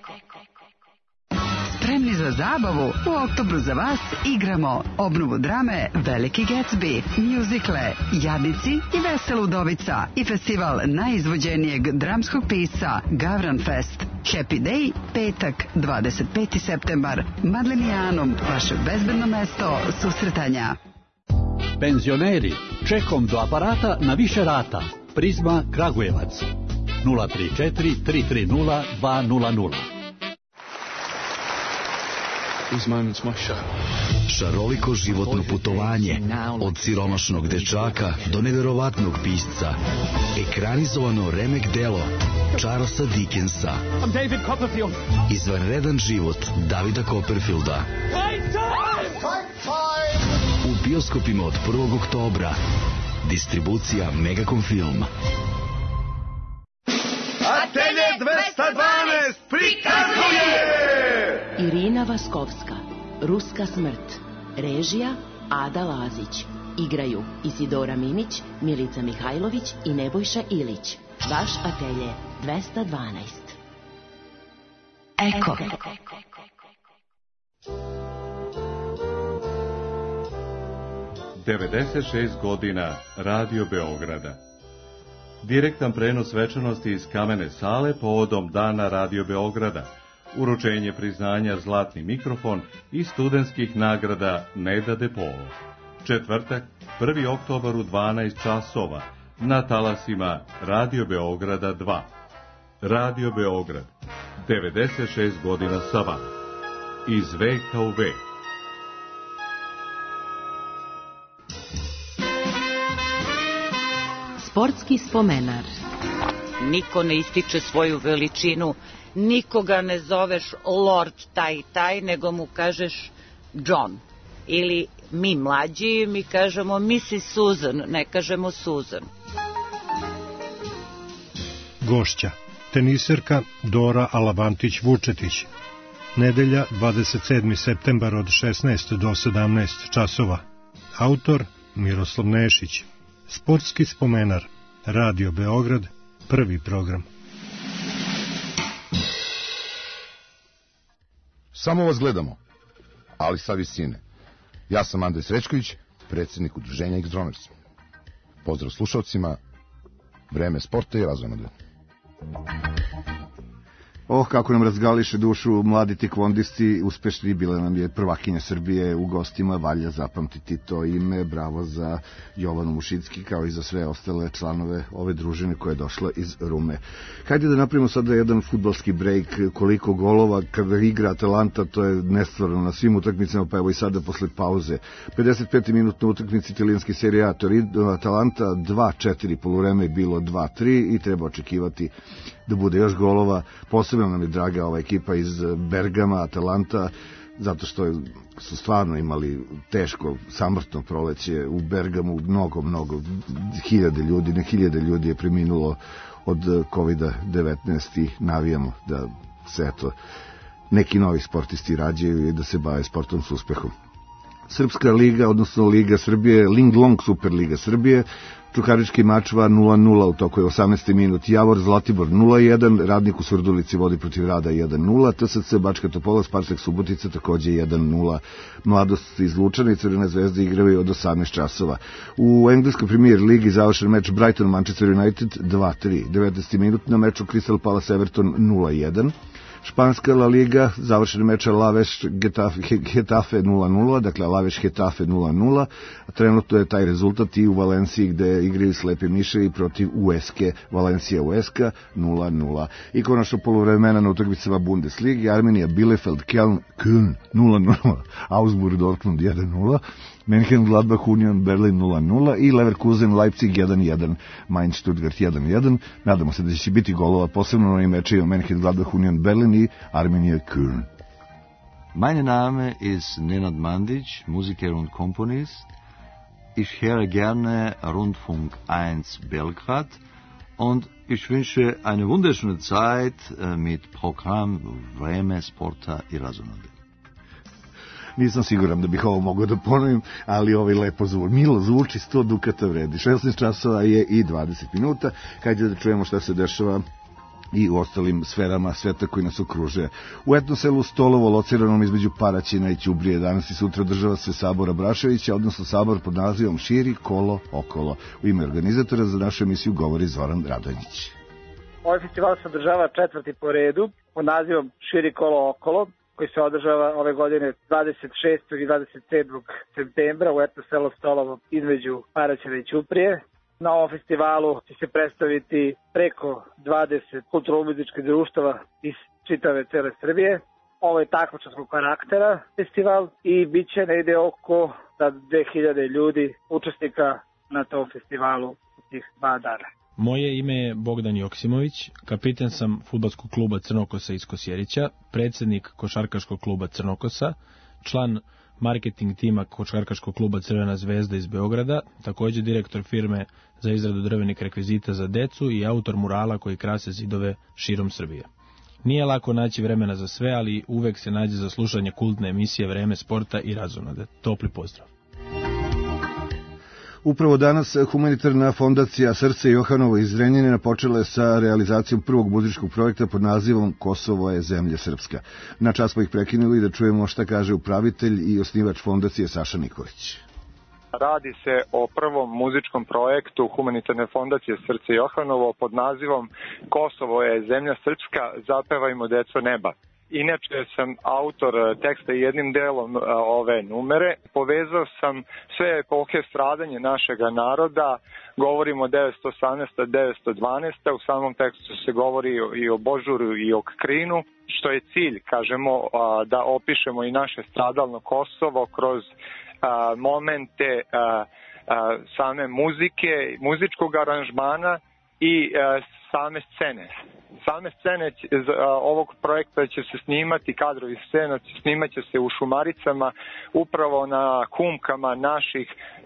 Speaker 18: Spremni za zabavu? U oktobru za vas igramo obnovu drame Veliki Gatsby, mjuzikle Jadnici i Vesela udovica i festival najizvođenijeg dramskog pisca Gavran Fest. Happy Day, petak, 25. septembar. Madlenijanom, vaše bezbedno mesto susretanja.
Speaker 19: Penzioneri, čekom do aparata na više rata. Prizma Kragujevac. 034 330 200.
Speaker 20: Šaroliko životno putovanje od siromašnog dečaka do neverovatnog pisca. Ekranizovano remek delo Charlesa Dickensa. Izvanredan život Davida Copperfielda. U bioskopima od 1. oktobra. Distribucija Megacom Film.
Speaker 13: Atelje 212 prikazuje
Speaker 3: Irina Vaskovska, Ruska smrt. Režija Ada Lazić. Igraju Isidora Mimić, Milica Mihajlović i Nebojša Ilić. Vaš atelje 212.
Speaker 18: Eko.
Speaker 21: ...96 godina Radio Beograda. Direktan prenos svečanosti iz Kamene sale povodom Dana Radio Beograda, uručenje priznanja Zlatni mikrofon i studentskih nagrada Neda Depolo. Četvrtak, 1. oktobar u 12 časova, na talasima Radio Beograda 2. Radio Beograd, 96 godina sa vama. Iz veka u vek.
Speaker 3: Sportski spomenar.
Speaker 22: Niko ne ističe svoju veličinu, nikoga ne zoveš Lord taj i taj, nego mu kažeš John. Ili mi mlađi, mi kažemo Mrs. Susan, ne kažemo Susan.
Speaker 23: Gošća, teniserka Dora Alavantić-Vučetić. Nedelja, 27. septembar od 16 do 17 časova. Autor Miroslav Nešić. Sportski spomenar, Radio Beograd, prvi program.
Speaker 24: Samo vas gledamo, ali sa visine. Ja sam Andrej Srećković, predsjednik udruženja X-Droners. Pozdrav slušalcima, vreme sporta i razonode.
Speaker 4: Kako nam razgališe dušu mladi tekvondisti, uspešni, bila nam je prvakinja Srbije u gostima, valja zapamtiti to ime, bravo za Jovanu Mušicki, kao i za sve ostale članove ove družine koja je došla iz Rume. Hajde da napravimo sada jedan fudbalski break, koliko golova kada igra Atalanta, to je nestvarno na svim utakmicama, pa evo i sada posle pauze. 55. minutna utakmica italijanske serije A, Torino Atalanta 2-4, poluvreme je bilo 2-3 i treba očekivati da bude još golova. Posebno nam je draga ova ekipa iz Bergama, Atalanta. zato što su stvarno imali teško samrtno proleće u Bergamu, mnogo hiljade ljudi je preminulo od COVID-19 i navijamo da se eto neki novi sportisti rađaju i da se bave sportom s uspehom. Srpska liga, odnosno Liga Srbije, Linglong Superliga Srbije, Čukarički Mačva 0-0 u toku je 18. minut, Javor Zlatibor 0-1, Radnik u Surdulici vodi protiv Rada 1-0, TSC Bačka Topola, Spartak Subotica takođe 1-0, Mladost iz Lučana i Crvena zvezda igraju od 18 časova. U engleskoj premier ligi završen meč Brighton Manchester United 2-3, 19. minut na meču Crystal Palace Everton 0-1, Španska La Liga, završen meč Alaves Getafe 0-0, dakle Alaves Getafe 0-0, a trenutno je taj rezultat i u Valenciji gde igraju slepe miše i protiv Ueske, Valencija Ueska 0-0. I konačno poluvremena na utakmicama Bundesligi, Armenija Bielefeld Köln 0-0, Augsburg Dortmund 1-0, Mönchengladbach Union Berlin 0-0 i Leverkusen Leipzig 1-1, Mainz Stuttgart 1-1. Nadamo se da će biti golova, posebno na ovim mečima Mönchengladbach Union Berlin i Armenija Köln.
Speaker 1: Mein Name ist Nenad Mandic, Musiker und Komponist. Ich höre gerne Rundfunk 1 Belgrad und ich wünsche eine wunderschöne Zeit mit Programm Vreme sporta i razonode.
Speaker 4: Nisam siguran da bih ovo mogao da ponovim, ali ovaj lepo zvuči. Milo zvuči, 100 dukata vredi. 16 časova je i 20 minuta. Hajde da čujemo šta se dešava i u ostalim sferama sveta koji nas okruže. U etnoselu Stolovo, lociranom između Paraćina i Ćuprije, danas i sutra održava se sabor Abraševića, odnosno sabor pod nazivom Širi kolo okolo. U ime organizatora za našu emisiju govori Zoran Radonjić.
Speaker 2: Ovaj festival se održava 4. po redu pod nazivom Širi kolo okolo, koji se održava ove godine 26. i 27. septembra u etnoselu Stolovo između Paraćina i Ćuprije. Na ovom festivalu će se predstaviti preko 20 kulturno-umetničkih društava iz čitave cele Srbije. Ovo je takmičarskog karaktera festival i bit će negde oko 2000 ljudi učesnika na tom festivalu u tih 2 dana.
Speaker 5: Moje ime je Bogdan Joksimović, kapiten sam fudbalskog kluba Crnokosa iz Kosjerića, predsjednik košarkaškog kluba Crnokosa, član marketing tima košarkaškog kluba Crvena zvezda iz Beograda, također direktor firme za izradu drvenih rekvizita za decu i autor murala koji krase zidove širom Srbije. Nije lako naći vremena za sve, ali uvek se nađe za slušanje kultne emisije Vreme sporta i razonode. Topli pozdrav.
Speaker 4: Upravo danas humanitarna fondacija Srce Johanovo iz Zrenjanina počela je sa realizacijom prvog muzičkog projekta pod nazivom Kosovo je zemlja srpska. Na čas smo ih prekinuli da čujemo šta kaže upravitelj i osnivač fondacije Saša Nikolić.
Speaker 6: Radi se o prvom muzičkom projektu humanitarne fondacije Srce Johanovo pod nazivom Kosovo je zemlja srpska, zapevajmo deco neba. Inače sam autor teksta jednim delom ove numere. Povezao sam sve epohe stradanja našega naroda. Govorimo o 918-912. U samom tekstu se govori i o Božuru i o Krinu. Što je cilj, kažemo, da opišemo i naše stradalno Kosovo kroz momente same muzike, muzičkog aranžmana i same scene. Same scene ovog projekta će se snimati, kadrovi scena snimat će se u Šumaricama, upravo na humkama naših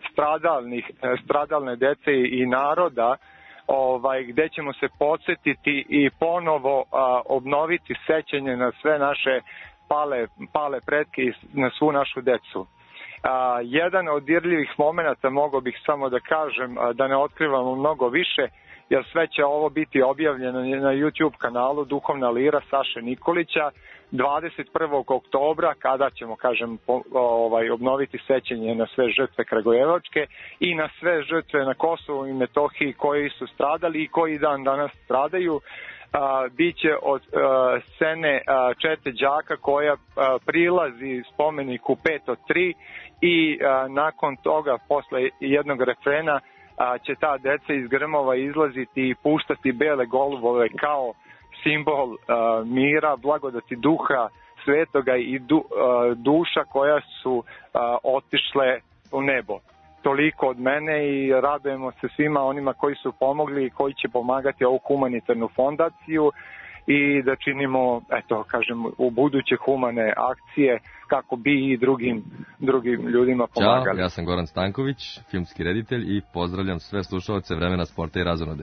Speaker 6: stradalne dece i naroda, gde ćemo se podsjetiti i ponovo obnoviti sećanje na sve naše pale pretke i na svu našu decu. Jedan od dirljivih momenata, mogao bih samo da kažem, da ne otkrivamo mnogo više, jer sve će ovo biti objavljeno na YouTube kanalu Duhovna lira Saše Nikolića 21. oktobra, kada ćemo, kažem, obnoviti sećanje na sve žrtve kragujevačke i na sve žrtve na Kosovu i Metohiji koji su stradali i koji dan danas stradaju. Biće od scene Čete đaka koja prilazi spomeniku 5-3 i nakon toga, posle jednog refrena, će ta deca iz grmova izlaziti i puštati bele golubove kao simbol mira, blagodati duha svetoga i duša koja su otišle u nebo. Toliko od mene i radujemo se svima onima koji su pomogli i koji će pomagati ovu humanitarnu fondaciju i da činimo, eto, kažem, u buduće humane akcije kako bi i drugim ljudima pomagali.
Speaker 7: Ćao, ja sam Goran Stanković, filmski reditelj i pozdravljam sve slušalce Vremena, sporta i razonode.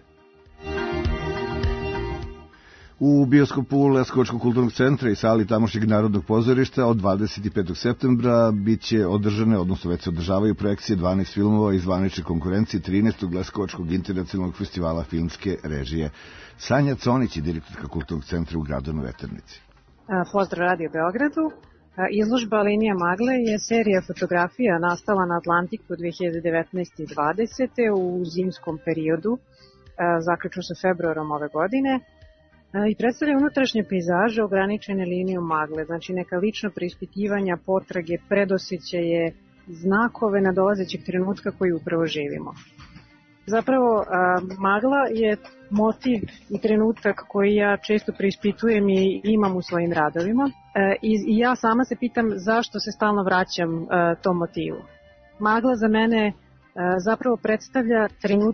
Speaker 4: U bioskopu Leskovačkog kulturnog centra i sali tamošnjeg Narodnog pozorišta od 25. septembra biće održane, odnosno već se održavaju projekcije 12 filmova iz zvanične konkurencije 13. Leskovačkog internacionalnog festivala filmske režije. Sanja Conić je direktorka kulturnog centra u gradu na Veternici.
Speaker 8: Pozdrav Radio Beogradu. Izložba Linija magle je serija fotografija nastala na Atlantiku 2019. i 2020. u zimskom periodu, zaključno sa februarom ove godine, i predstavlja unutrašnje pejzaže ograničene linijom magle, znači neka lična preispitivanja, potrage, predosjećaje, znakove nadolazećeg trenutka koji upravo živimo. Zapravo, magla je motiv i trenutak koji ja često preispitujem i imam u svojim radovima i ja sama se pitam zašto se stalno vraćam tom motivu. Magla za mene zapravo predstavlja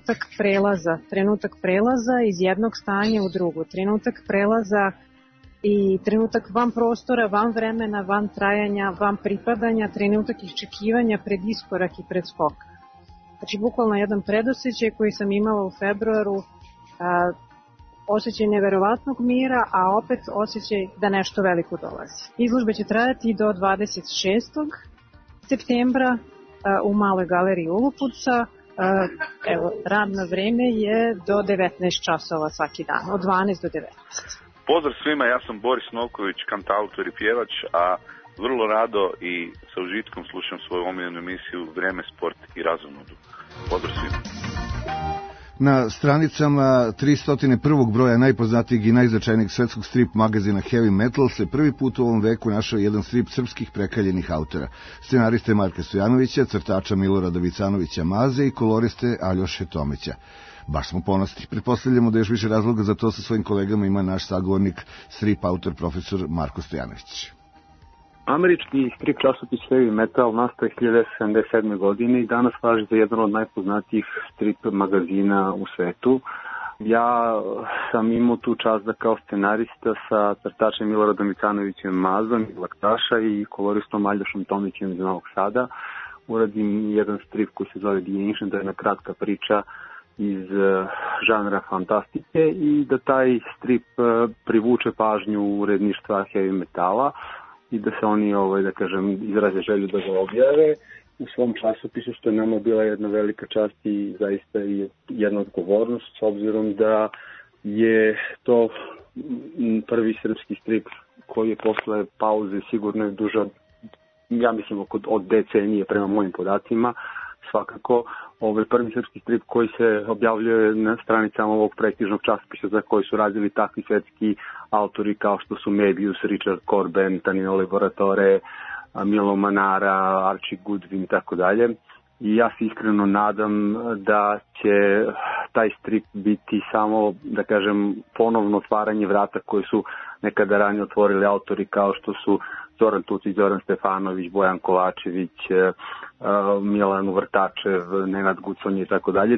Speaker 8: trenutak prelaza iz jednog stanja u drugo, trenutak prelaza i trenutak van prostora, van vremena, van trajanja, van pripadanja, trenutak iščekivanja pred iskorak i pred skok. Znači, bukvalno jedan predosjećaj koji sam imala u februaru, osjećaj neverovatnog mira, a opet osjećaj da nešto veliko dolazi. Izložba će trajati do 26. septembra u Maloj galeriji Ulupuca. Evo, radno vreme je do 19 časova svaki dan, od 12 do 19.
Speaker 9: Pozdrav svima, ja sam Boris Novković, kantautor i pjevač, a vrlo rado i sa užitkom slušam svoju omiljenu emisiju Vreme, sport i razonodu. Pozdrav svima.
Speaker 4: Na stranicama 301. broja najpoznatijeg i najznačajnijeg svetskog strip magazina Heavy Metal se prvi put u ovom veku našao jedan strip srpskih prekaljenih autora. Scenariste Marka Stojanovića, crtača Milorada Vicanovića Maze i koloriste Aljoše Tomića. Baš smo ponosni. Pretpostavljamo da još više razloga za to sa svojim kolegama ima naš sagovornik, strip autor profesor Marko Stojanović.
Speaker 11: Američki strip časopis Heavy Metal nastao je 1977. godine i danas važi za jedan od najpoznatijih strip magazina u svetu. Ja sam imao tu čast da kao scenarista sa crtačem Miloradom Vicanovićem Mazom, laktaša i koloristom Aljošom Tomićem iz Novog Sada uradim jedan strip koji se zove The Ancient, to je jedna kratka priča iz žanra fantastike i da taj strip privuče pažnju uredništva Heavy Metala i da se oni, da kažem, izraze želju da ga objave u svom časopisu, što je nama bila jedna velika čast i zaista i jedna odgovornost, s obzirom da je to prvi srpski strip koji je posle pauze sigurno duže, ja mislim, od decenije prema mojim podacima, svakako prvi srpski strip koji se objavljuje na stranicama ovog prestižnog časopisa za koji su radili takvi svetski autori kao što su Mebius, Richard Corben, Tanino Laboratore, Milo Manara, Archie Goodwin i tako dalje. I ja se iskreno nadam da će taj strip biti samo, da kažem, ponovno otvaranje vrata koje su nekada ranije otvorili autori kao što su Zoran Tucić, Zoran Stefanović, Bojan Kovačević, Milan Vrtačev, Nenad Guconje i tako dalje,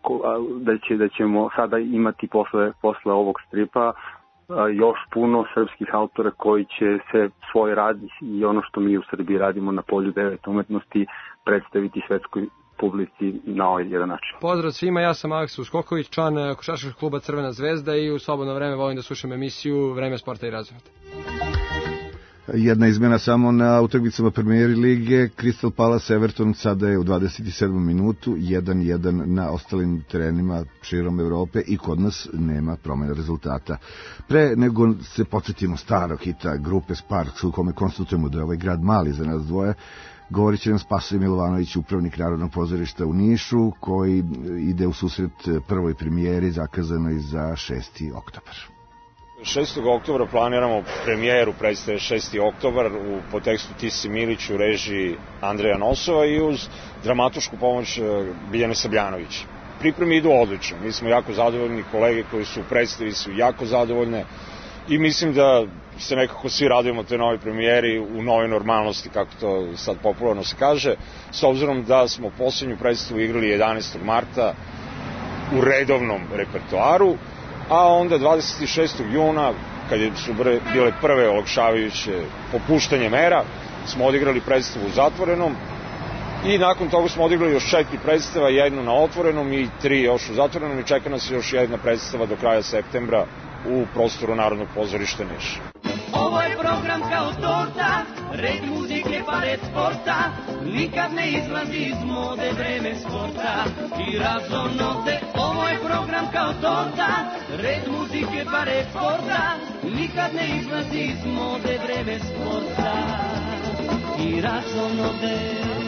Speaker 11: da ćemo sada imati posle ovog stripa još puno srpskih autora koji će se svoj rad i ono što mi u Srbiji radimo na polju devete umetnosti predstaviti svetskoj publici na ovaj jedan način.
Speaker 25: Pozdrav svima, ja sam Aleksa Uskoković, član košarkaškog kluba Crvena zvezda i u slobodno vreme volim da slušam emisiju Vreme, sporta i razonode.
Speaker 4: Jedna izmena samo na utakmicama Premier lige. Crystal Palace Everton sada je u 27. minutu 1-1 na ostalim terenima širom Evrope i kod nas nema promjena rezultata. Pre nego se podsjetimo starog hita grupe Sparks u kome konstatujemo da je ovaj grad mali za nas dvoje, govorit će nam Spasoje Milovanović, upravnik Narodnog pozorišta u Nišu, koji ide u susret prvoj premijeri zakazanoj za 6. oktobar.
Speaker 26: 6. oktobra planiramo premijeru predstave 6. oktobar po tekstu Tisi Milić u režiji Andreja Nosova i uz dramatušku pomoć Biljane Sabljanović. Pripreme idu odlično, mi smo jako zadovoljni, kolege koji su u predstavi su jako zadovoljne i mislim da se nekako svi radujemo te nove premijeri u nove normalnosti, kako to sad popularno se kaže, s obzirom da smo posljednju predstavu igrali 11. marta u redovnom repertoaru, a onda 26. juna kad su bile prve olakšavajuće popuštanje mera, smo odigrali predstavu u zatvorenom i nakon toga smo odigrali još 4 predstava, jednu na otvorenom i 3 još u zatvorenom i čeka nas još jedna predstava do kraja septembra u prostoru Narodnog pozorišta Niš.
Speaker 13: Ovo je program kao torta, red muzike pa red sporta, nikad ne izlazi iz mode vreme sporta i razonode. Ovo je program kao torta, red muzike pa red sporta, nikad ne izlazi iz mode vreme sporta i razonode.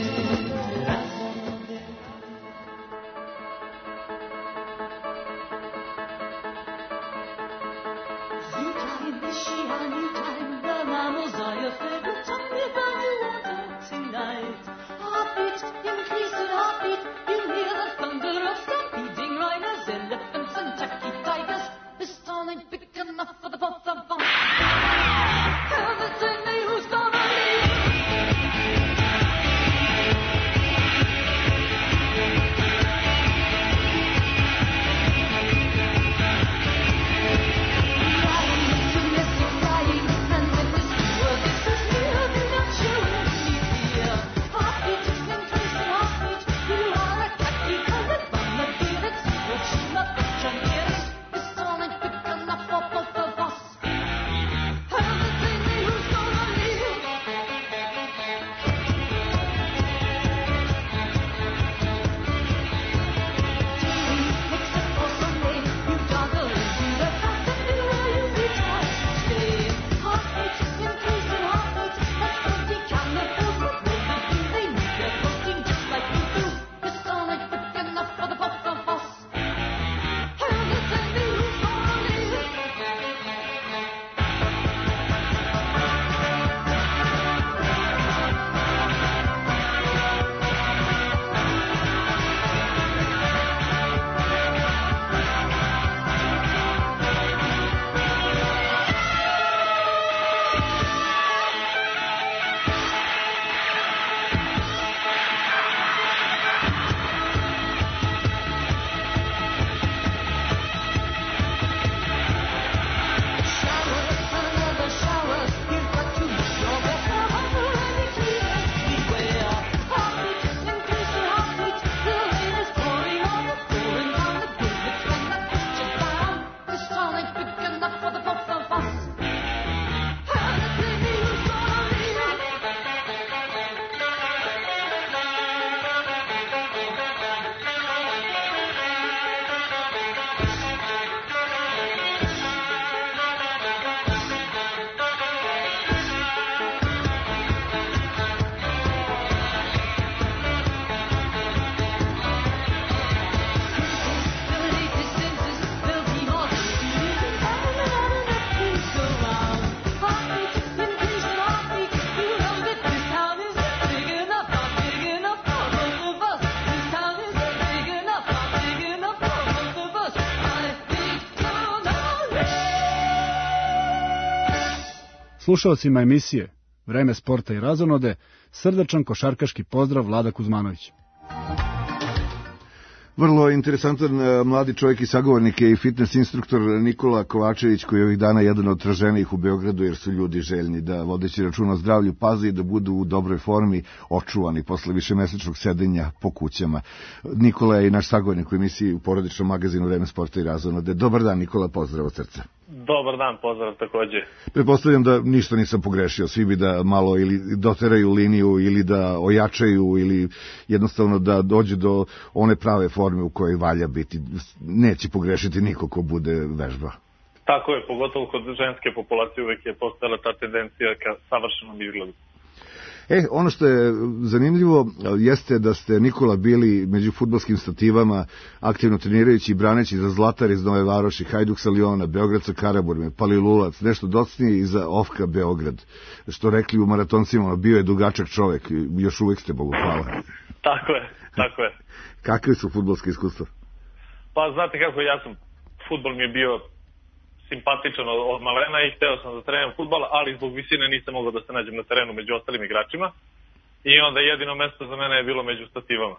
Speaker 10: Slušalcima emisije Vreme sporta i razonode, srdačan košarkaški pozdrav Vlada Kuzmanović.
Speaker 4: Vrlo interesantan mladi čovjek i sagovornik je i fitness instruktor Nikola Kovačević, koji je ovih dana jedan od traženijih u Beogradu, jer su ljudi željni da, vodeći računa o zdravlju, paze i da budu u dobroj formi, očuvani posle višemesečnog sedenja po kućama. Nikola je i naš sagovornik u emisiji u porodičnom magazinu Vreme sporta i razonode. Dobar dan, Nikola, pozdrav od srca.
Speaker 12: Dobar dan, pozdrav takođe.
Speaker 4: Pretpostavljam da ništa nisam pogrešio, svi bi da malo ili doteraju liniju ili da ojačaju ili jednostavno da dođe do one prave forme u kojoj valja biti. Neće pogrešiti niko ko bude vežba.
Speaker 12: Tako je, pogotovo kod ženske populacije uvek je postojala ta tendencija ka savršenom izgledu.
Speaker 4: Ono što je zanimljivo jeste da ste, Nikola, bili među fudbalskim stativama aktivno trenirajući i braneći za Zlatar iz Nove Varoši, Hajduk sa Liona, Beograd sa Karaburme, Palilulac, nešto docnije i za Ofka Beograd. Što rekli u maratoncima, bio je dugačak čovek, još uvek ste, Bogu hvala.
Speaker 12: Tako je.
Speaker 4: Kakve su fudbalske iskustva?
Speaker 12: Pa znate kako, fudbal mi je bio simpatičan od malena i hteo sam da treniram fudbal, ali zbog visine nisam mogao da se nađem na terenu među ostalim igračima i onda jedino mesto za mene je bilo među stativama.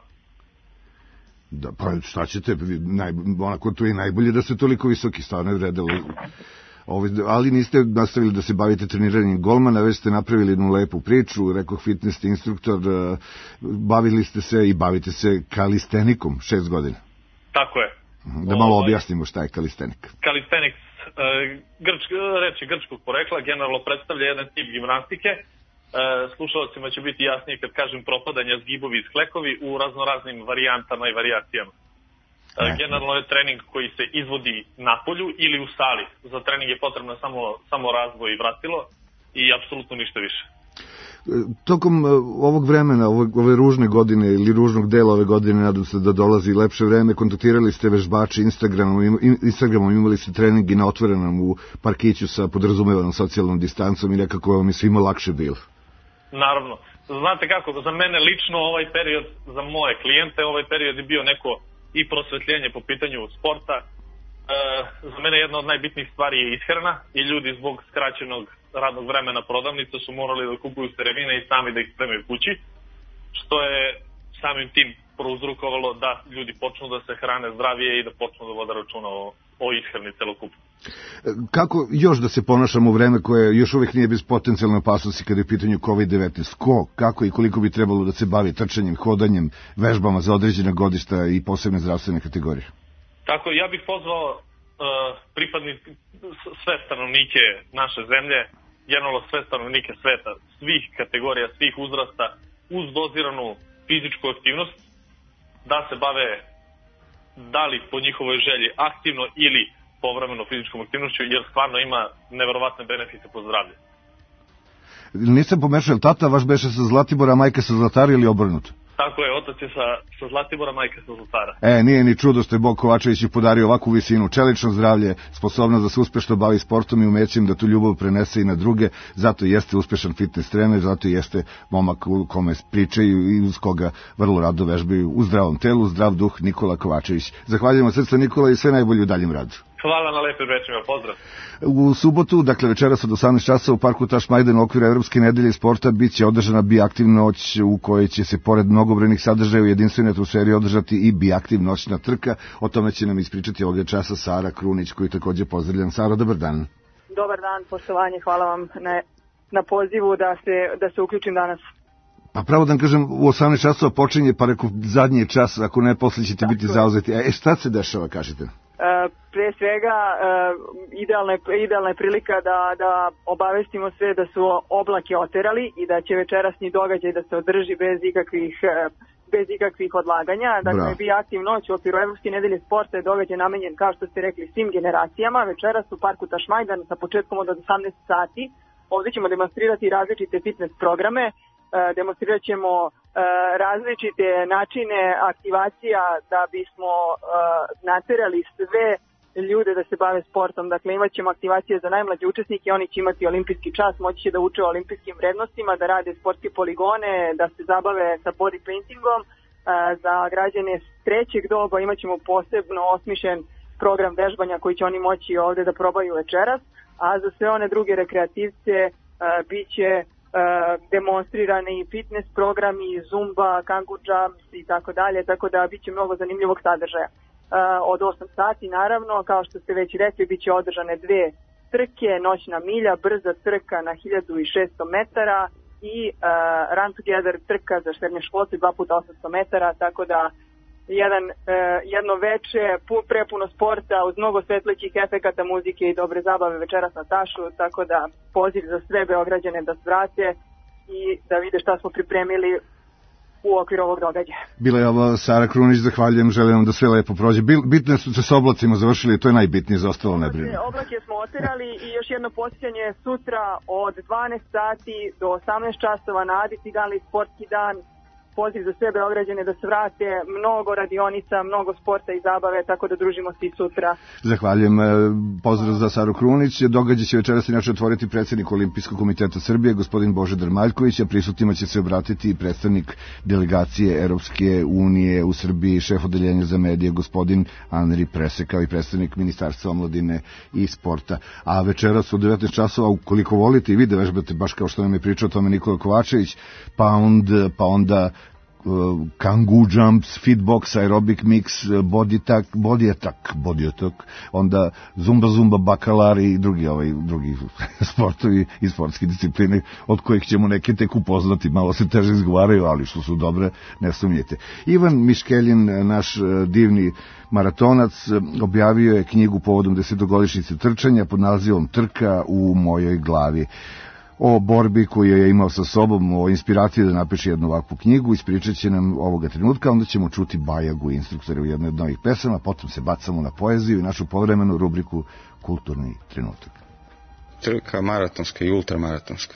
Speaker 4: Da, pa šta ćete, onako to je najbolje da ste toliko visoki, stvarno je vredelo Ali niste nastavili da se bavite treniranjem golmana, već ste napravili jednu lepu priču, rekao fitness instruktor, bavili ste se i bavite se kalistenikom 6 godina.
Speaker 12: Tako je.
Speaker 4: Da malo objasnimo šta je kalistenik.
Speaker 12: Kalistenik, reči grčkog porekla, generalno predstavlja jedan tip gimnastike. Slušalcima će biti jasnije kad kažem propadanja, zgibovi i sklekovi u raznoraznim varijantama i varijacijama. Generalno je trening koji se izvodi na polju ili u sali. Za trening je potrebno samo razvoj i vratilo i apsolutno ništa više.
Speaker 4: Tokom ovog vremena, ove ružne godine ili ružnog dela ove godine, nadam se da dolazi lepše vreme, kontaktirali ste vežbači Instagramom, imali ste trening i na otvorenom u parkiću sa podrazumevanom socijalnom distancom i nekako vam je svima lakše bilo.
Speaker 12: Naravno. Znate kako, za mene lično ovaj period, za moje klijente, ovaj period je bio neko i prosvetljenje po pitanju sporta. Za mene jedna od najbitnijih stvari je ishrana i ljudi zbog skraćenog radnog vremena prodavnica su morali da kupuju sterevine i sami da ih spremaju kući, što je samim tim prouzrokovalo da ljudi počnu da se hrane zdravije i da počnu da vode računa o ishrani celokupno.
Speaker 4: Kako još da se ponašamo u vreme koje još uvijek nije bez potencijalne opasnosti kada je u pitanju COVID-19? Kako i koliko bi trebalo da se bavi trčanjem, hodanjem, vežbama za određena godišta i posebne zdravstvene kategorije?
Speaker 12: Tako, ja bih pozvao sve stanovnike naše zemlje, generalno sve stanovnike sveta, svih kategorija, svih uzrasta, uz doziranu fizičku aktivnost, da se bave, da li po njihovoj želji aktivno ili povremeno fizičkom aktivnošću, jer stvarno ima neverovatne benefite po zdravlje.
Speaker 4: Nisam pomešao, tata vaš beše sa Zlatibora, majka sa Zlatara ili obrnuto?
Speaker 12: Tako je, otac je sa Zlatibora, majka sa Zlatara.
Speaker 4: Nije ni čudo što je Bog Kovačević podario ovakvu visinu, čelično zdravlje, sposobnost da se uspešno bavi sportom i umećem da tu ljubav prenese i na druge, zato jeste uspešan fitness trener, zato jeste momak u kome pričaju i uz koga vrlo rado vežbaju u zdravom telu, zdrav duh, Nikola Kovačević. Zahvaljujemo srca Nikola i sve najbolje u daljem radu.
Speaker 12: Hvala na lepim rečima, pozdrav.
Speaker 4: U subotu, dakle večeras od 18 časova u parku Tašmajdan u okviru Evropske nedelje sporta biće održana Biaktiv noć u kojoj će se pored mnogobrojnih sadržaja u jedinstvenoj atmosferi održati i Biaktiv noćna trka. O tome će nam ispričati ovoga časa Sara Krunić, koju takođe pozdravljam. Sara, dobar dan.
Speaker 14: Dobar dan, poštovanje, hvala vam na pozivu da se uključim danas.
Speaker 4: Pa pravo da vam kažem, u 18 časova počinje, pa reku zadnji čas, ako ne, posle ćete biti zauzeti. Šta se dešava, kažete?
Speaker 14: Pre svega, idealna je prilika da obavestimo sve da su oblake oterali i da će večerasni događaj da se održi bez ikakvih odlaganja. Dakle, Biaktiv noć u okviru Evropske nedelje sporta je događaj namenjen, kao što ste rekli, svim generacijama. Večeras u parku Tašmajdan sa početkom od 18 sati. Ovdje ćemo demonstrirati različite fitness programe, demonstrirat ćemo različite načine aktivacija da bismo naterali sve ljude da se bave sportom. Dakle, imat ćemo aktivacije za najmlađe učesnike, oni će imati olimpijski čas, moći će da uče o olimpijskim vrednostima, da rade sportske poligone, da se zabave sa body paintingom. Za građane trećeg doba imat ćemo posebno osmišljen program vežbanja koji će oni moći ovde da probaju večeras, a za sve one druge rekreativce bit će demonstrirani fitness programi, zumba, kangu jumps i tako dalje, tako da bit će mnogo zanimljivog sadržaja. Od 8 sati naravno, kao što ste već rekli, bit će održane 2 trke, noćna milja, brza trka na 1600 metara i Run Together trka za srednjoškolce 2x800 metara, tako da jedno veče prepuno sporta uz mnogo svetlećih efekata, muzike i dobre zabave večeras na Tašu, tako da poziv za sve Beograđane da svrate i da vide šta smo pripremili u okviru ovog događaja.
Speaker 4: Bila je ovo Sara Krunić, zahvaljujem, želim vam da sve lepo prođe. Bitno je što ste s oblacima završili, to je najbitnije, za ostalo ne brinu.
Speaker 14: Oblake smo oterali i još jedno posjećanje sutra od 12 sati do 18 časova na Adi Ciganli sportski dan. Poziv za sve Beograđane da se vrate, mnogo radionica, mnogo sporta i zabave, tako da družimo se i sutra.
Speaker 4: Zahvaljujem, pozdrav za Saru Krunić. Događaj će večeras inače otvoriti predsjednik Olimpijskog komiteta Srbije, gospodin Božidar Maljković, a prisutnima će se obratiti i predstavnik delegacije Europske unije u Srbiji, šef odeljenja za medije, gospodin Anri Prese, kao i predstavnik Ministarstva omladine i sporta. A večeras u 19 časova, ukoliko volite i vi da vežbate, baš kao što nam je pričao o tome Nikola Kovačević, pa onda Kangoo Jumps, Fitbox, Aerobic Mix, Body Attack, onda Zumba, Bakalar i drugi sportovi i sportske discipline od kojih ćemo neke tek upoznati, malo se teže izgovaraju, ali što su dobre, ne sumnjete. Ivan Miškeljin, naš divni maratonac, objavio je knjigu povodom 10-godišnjice trčanja pod nazivom Trka u mojoj glavi. O borbi koju je imao sa sobom, o inspiraciji da napiše jednu ovakvu knjigu, ispričat će nam ovoga trenutka, onda ćemo čuti Bajagu, instruktore u jednoj od novih pesama, potom se bacamo na poeziju i našu povremenu rubriku Kulturni trenutak.
Speaker 15: Trka maratonska i ultramaratonska,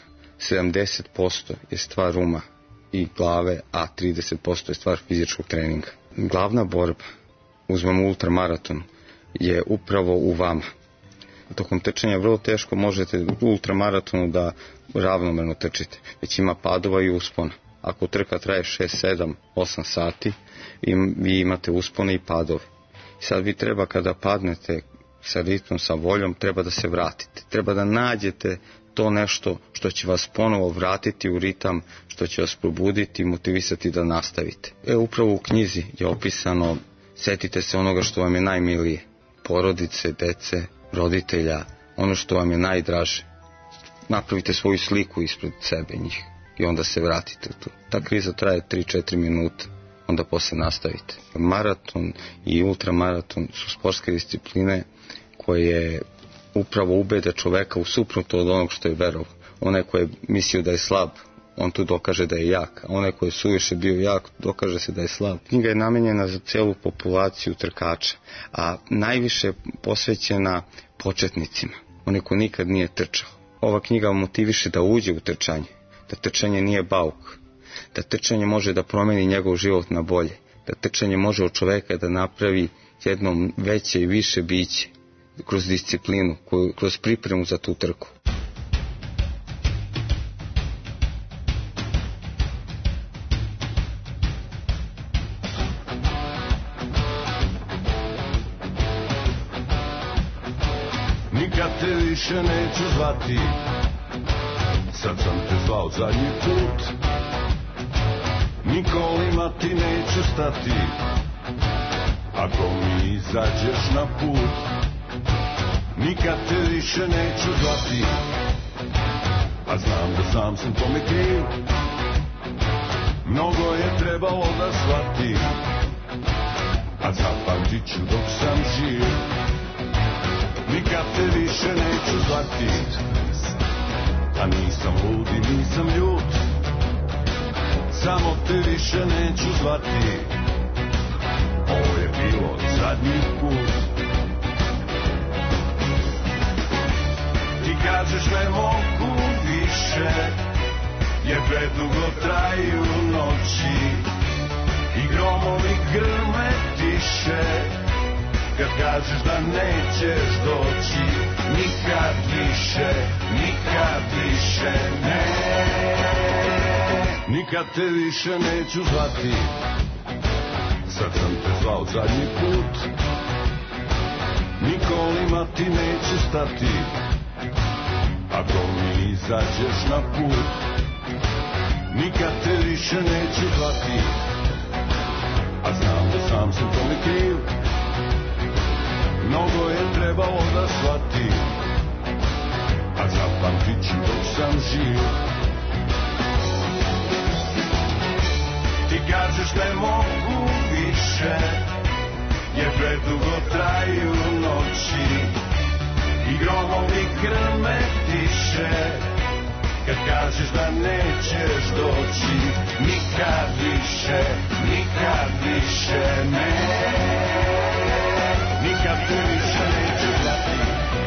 Speaker 15: 70% je stvar uma i glave, a 30% je stvar fizičkog treninga. Glavna borba, uzmemo ultramaraton, je upravo u vama. Tokom trčanja vrlo teško možete u ultramaratonu da ravnomerno trčite, već ima padova i uspona. Ako trka traje 6, 7, 8 sati, vi imate uspone i padove. I sad vi treba kada padnete sa ritmom, sa voljom, treba da se vratite. Treba da nađete to nešto što će vas ponovo vratiti u ritam, što će vas probuditi i motivisati da nastavite. Upravo u knjizi je opisano, setite se onoga što vam je najmilije, porodice, dece, roditelja, ono što vam je najdraže. Napravite svoju sliku ispred sebe njih i onda se vratite tu. Ta kriza traje 3-4 minuta, onda posle nastavite. Maraton i ultramaraton su sportske discipline koje upravo ubede čoveka u suprotno od onog što je verovao. Onaj ko je mislio da je slab, on tu dokaže da je jak, a onaj ko je suviše bio jak, dokaže se da je slab. Knjiga je namenjena za celu populaciju trkača, a najviše posvećena početnicima, onaj ko nikad nije trčao. Ova knjiga motiviše da uđe u trčanje, da trčanje nije bauk, da trčanje može da promeni njegov život na bolje, da trčanje može od čoveka da napravi jedno veće i više biće kroz disciplinu, kroz pripremu za tu trku.
Speaker 16: Nikad te više neću zvati, sad sam te zvao zadnji put. Nikolima ti neću stati, ako mi izađeš na put. Nikad te više neću zvati, a znam da sam tome kriv. Mnogo je trebalo da shvatim, a zapamtit ću dok sam živ. Nikad te više neću zvati, a nisam lud i nisam ljut. Samo te više neću zvati, ovo je bilo zadnji put. Ti kažeš ne mogu više, jer predugo traju noći i gromovi grme tiše. Kad kažeš da nećeš doći, nikad više ne. Nikad te više neću zvati, sad sam te zvao zadnji put. Nikolima ti neću stati, ako mi izađeš na put. Nikad te više neću zvati, a znam da sam tome kriv. Mnogo je trebalo da shvatim, a zapamtit ću dok sam živ. Ti kažeš ne mogu više, jer predugo traju noći i gromovi grme tiše. Kad kažeš da nećeš doći, nikad više ne. Nikad te više neću zvati.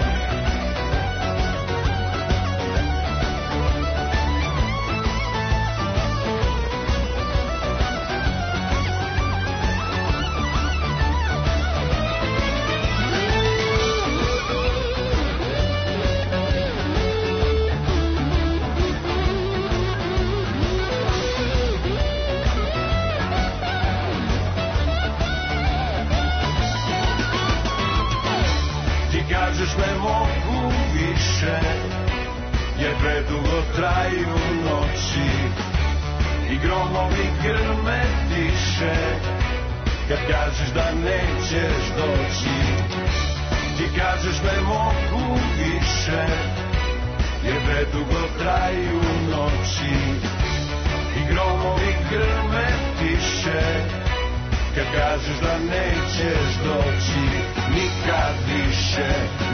Speaker 16: Kažeš ne mogu više, jer predugo traju noći i gromovi grme tiše, kad kažeš da nećeš doći, ti kažeš ne mogu više, jer predugo traju noći i gromovi grme tiše, kad kažeš da nećeš doći, nikad više,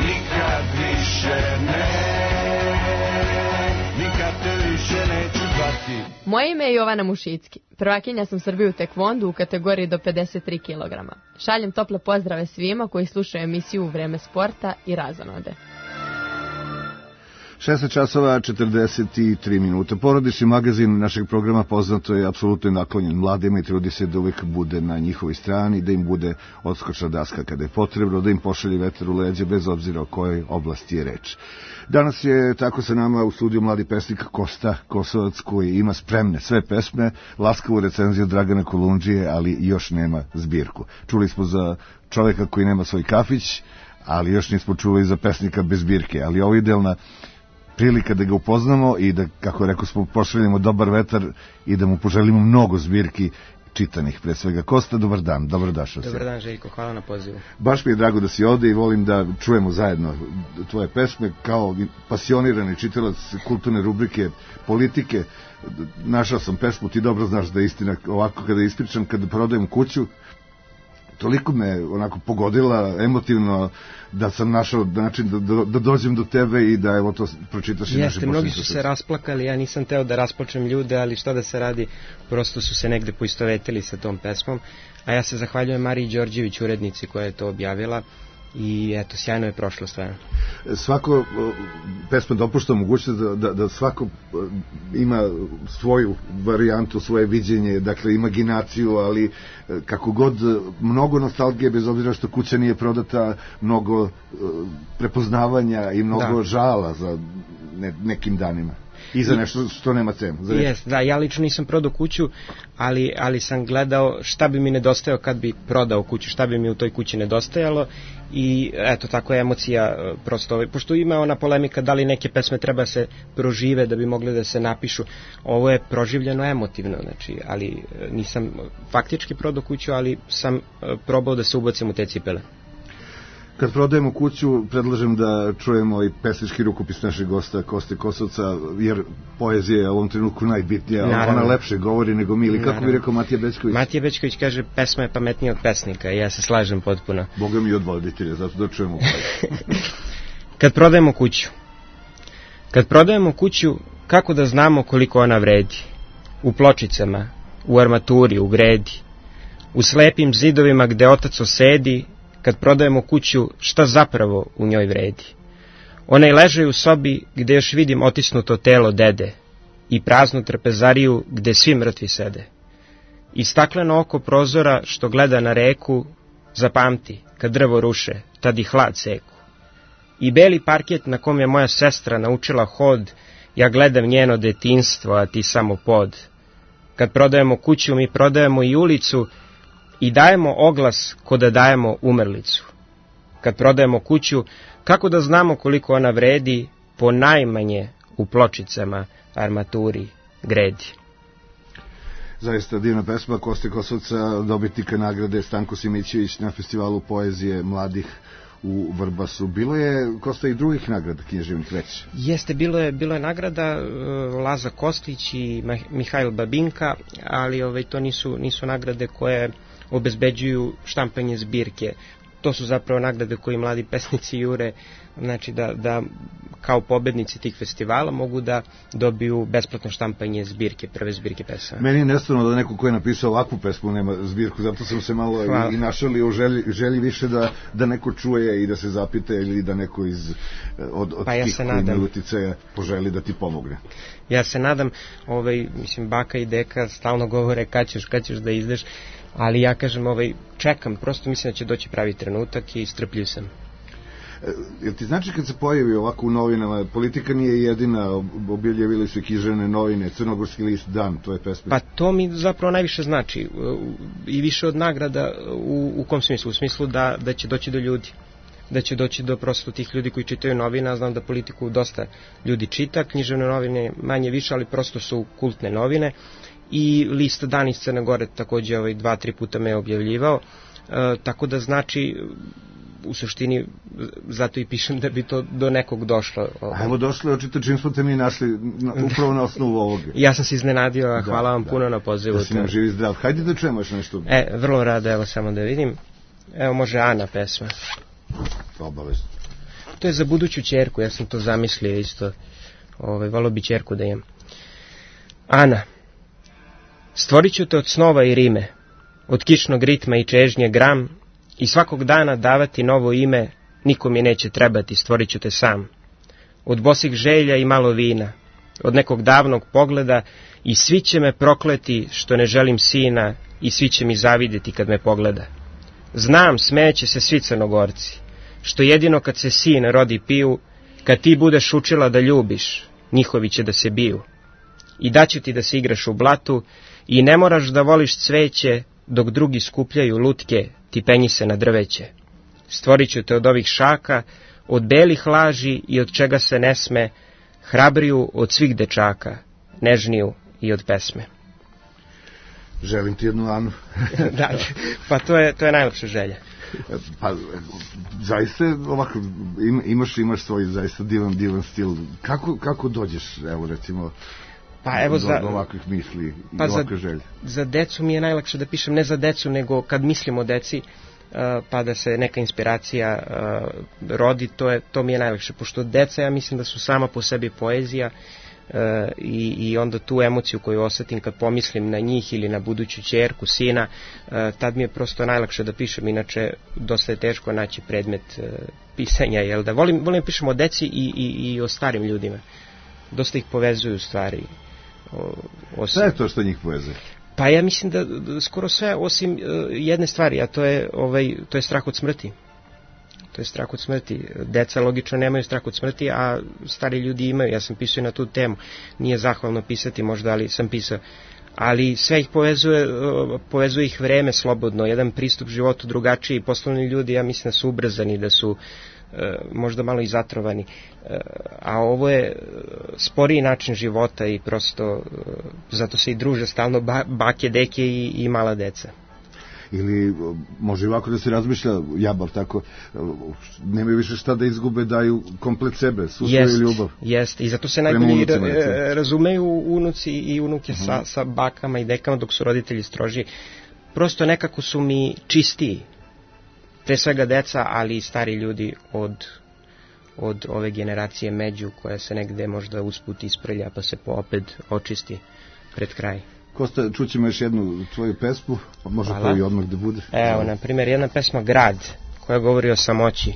Speaker 16: ne, nikad te više neću zvati.
Speaker 3: Moje ime je Jovana Mušicki. Prvakinja sam Srbije u tekvondu u kategoriji do 53 kg. Šaljem tople pozdrave svima koji slušaju emisiju U vreme sporta i razonode.
Speaker 4: 16 časova 43 minuta. Porodični magazin našeg programa poznato je apsolutno naklonjen mladima i trudi se da uvijek bude na njihovoj strani, da im bude odskočna daska kada je potrebno, da im pošalje vetar u leđe bez obzira o kojoj oblasti je reč. Danas je tako sa nama u studiju mladi pesnik Kosta Kosovac koji ima spremne sve pesme, laskavu recenziju Dragana Kolundžije, ali još nema zbirku. Čuli smo za čoveka koji nema svoj kafić, ali još nismo čuli za pesnika bez zbirke, ali ovo je idealna prilika da ga upoznamo i da, kako rekao smo, pošaljemo dobar vetar i da mu poželimo mnogo zbirki čitanih, pre svega. Kosta, dobar dan, dobrodošao se.
Speaker 17: Dobar dan, Željko, hvala na pozivu.
Speaker 4: Baš mi je drago da si ovde i volim da čujemo zajedno tvoje pesme kao pasionirani čitalac kulturne rubrike politike. Našao sam pesmu, ti dobro znaš da je istina, ovako kada ispričam, kada prodajem kuću, toliko me onako pogodila emotivno da sam našao način da dođem do tebe i da evo to pročitaš i naši
Speaker 17: Jeste, mnogi su se rasplakali, ja nisam teo da rasplačem ljude, ali šta da se radi, prosto su se negde poistovetili sa tom pesmom, a ja se zahvaljujem Mariji Đorđević, urednici koja je to objavila. I eto, sjajno je prošlo stvarno.
Speaker 4: Svako pesma dopušta mogućnost da svako ima svoju varijantu, svoje viđenje, dakle imaginaciju, ali kako god mnogo nostalgije, bez obzira što kuća nije prodata, mnogo prepoznavanja i mnogo žala za nekim danima. I za nešto što nema cenu.
Speaker 17: Da, ja lično nisam prodao kuću, ali sam gledao šta bi mi nedostajao kad bi prodao kuću, šta bi mi u toj kući nedostajalo i eto, tako je emocija prosto. Pošto ima ona polemika da li neke pesme treba se prožive da bi mogle da se napišu, ovo je proživljeno emotivno, znači, ali nisam faktički prodao kuću, ali sam probao da se ubacim u te cipele.
Speaker 4: Kad prodajemo kuću, predlažem da čujemo i pesnički rukopis našeg gosta Koste Kosovca, jer poezija je u ovom trenutku najbitnija, ona lepše govori nego mi, ili kako bi rekao Matija Bećković?
Speaker 17: Matija Bećković kaže, pesma je pametnija od pesnika i ja se slažem potpuno.
Speaker 4: Boga mi od voditelja, zato da čujemo
Speaker 17: Kad prodajemo kuću, kako da znamo koliko ona vredi? U pločicama, u armaturi, u gredi, u slepim zidovima gde otac osedi. Kad prodajemo kuću, šta zapravo u njoj vredi? Ona i leže u sobi gde još vidim otisnuto telo dede i praznu trpezariju gde svi mrtvi sede. I stakleno oko prozora što gleda na reku, zapamti, kad drvo ruše, tad i hlad seku. I beli parket na kom je moja sestra naučila hod, ja gledam njeno detinjstvo, a ti samo pod. Kad prodajemo kuću, mi prodajemo i ulicu, i dajemo oglas ko da dajemo umrlicu. Kad prodajemo kuću, kako da znamo koliko ona vredi, po najmanje u pločicama, armaturi, gredi.
Speaker 4: Zaista divna pesma Koste Kosovca, dobitnika nagrade Stanko Simićević na festivalu poezije mladih u Vrbasu. Bilo je, Kosta, i drugih nagrada književnih već?
Speaker 17: Jeste, bilo je nagrada Laza Kostić i Mihajl Babinka, ali to nisu nagrade koje obezbeđuju štampanje zbirke. To su zapravo nagrade koje mladi pesnici jure, znači da kao pobednici tih festivala mogu da dobiju besplatno štampanje zbirke, prve zbirke pesama.
Speaker 4: Meni je nestvarno da neko ko je napisao ovakvu pesmu nema zbirku, zato sam se malo i našalio u želji više da neko čuje i da se zapita ili da neko od tih koji uticaja poželi da ti pomogne.
Speaker 17: Ja se nadam, mislim, baka i deka stalno govore kad ćeš da izdeš, ali ja kažem, čekam, prosto mislim da će doći pravi trenutak i strpljiv sam.
Speaker 4: Jel ti znači kad se pojavi ovako u novinama, Politika nije jedina, objavljivali su i književne novine, Crnogorski list, Dan, to je pesma?
Speaker 17: Pa to mi zapravo najviše znači, i više od nagrada u kom smislu? U smislu da će doći do ljudi. da će doći do prosto tih ljudi koji čitaju novine, a znam da politiku dosta ljudi čita, književne novine manje više, ali prosto su kultne novine. I list Dan iz Crne Gore takođe 2-3 puta me je objavljivao, tako da znači u suštini zato i pišem da bi to do nekog došlo.
Speaker 4: Evo došlo je očito čim smo te mi našli upravo na osnovu ovoga.
Speaker 17: Ja sam se iznenadio, a hvala vam puno na pozivu.
Speaker 4: Da si nam živi zdrav. Hajde da čujemo još nešto.
Speaker 17: Vrlo rado, evo samo da vidim. Evo može Ana pesma.
Speaker 4: Obavezno.
Speaker 17: To je za buduću ćerku, ja sam to zamislio isto. Volio bi ćerku da imam. Ana, stvorit ću te od snova i rime, od kišnog ritma i čežnje gram, i svakog dana davati novo ime, niko mi neće trebati, stvorit ću te sam. Od bosih želja i malo vina, od nekog davnog pogleda, i svi će me prokleti što ne želim sina, i svi će mi zavidjeti kad me pogleda. Znam, smejeće se svi Crnogorci, što jedino kad se sin rodi piju, kad ti budeš učila da ljubiš, njihovi će da se biju. I daću ti da se igraš u blatu, i ne moraš da voliš cveće, dok drugi skupljaju lutke, ti penji se na drveće. Stvorit ću te od ovih šaka, od belih laži i od čega se ne sme, hrabriju od svih dečaka, nežniju i od pesme.
Speaker 4: Želim ti jednu Anu.
Speaker 17: Da, pa to je najlepša želja.
Speaker 4: Pa, zaista ovako, imaš svoj zaista divan stil. Kako dođeš, evo recimo, do ovakvih misli i ovakve želje?
Speaker 17: Za decu mi je najlakše da pišem, ne za decu, nego kad mislim o deci, pa da se neka inspiracija rodi, to mi je najlakše. Pošto deca, ja mislim da su sama po sebi poezija, i onda tu emociju koju osetim kad pomislim na njih ili na buduću ćerku, sina, tad mi je prosto najlakše da pišem, inače dosta je teško naći predmet pisanja, jel da? Volim pišem o deci i o starim ljudima. Dosta ih povezuju stvari.
Speaker 4: Šta je to što njih povezuje?
Speaker 17: Pa ja mislim da skoro sve, osim jedne stvari, a to je strah od smrti. To je strah od smrti. Deca logično nemaju strah od smrti, a stari ljudi imaju. Ja sam pisao na tu temu. Nije zahvalno pisati možda, ali sam pisao. Ali sve ih povezuje ih vreme slobodno, jedan pristup životu drugačiji. Poslovni ljudi, ja mislim da su ubrzani, da su možda malo i zatrovani. A ovo je sporiji način života i prosto zato se i druže stalno bake, deke i mala deca.
Speaker 4: Ili može ovako da se razmišlja, jabav tako, nemaju više šta da izgube, daju komplet sebe, svu svoju ljubav.
Speaker 17: Jest, i zato se najbolje razumeju unuci i unuke sa bakama i dekama dok su roditelji strožiji. Prosto nekako su mi čistiji, pre svega deca, ali i stari ljudi od ove generacije među, koja se negde možda usput isprlja pa se opet očisti pred kraj.
Speaker 4: Kosta, čućemo još jednu tvoju pesmu, pa može to i odmah da bude.
Speaker 17: Evo, na primjer, jedna pesma Grad, koja govori o samoći.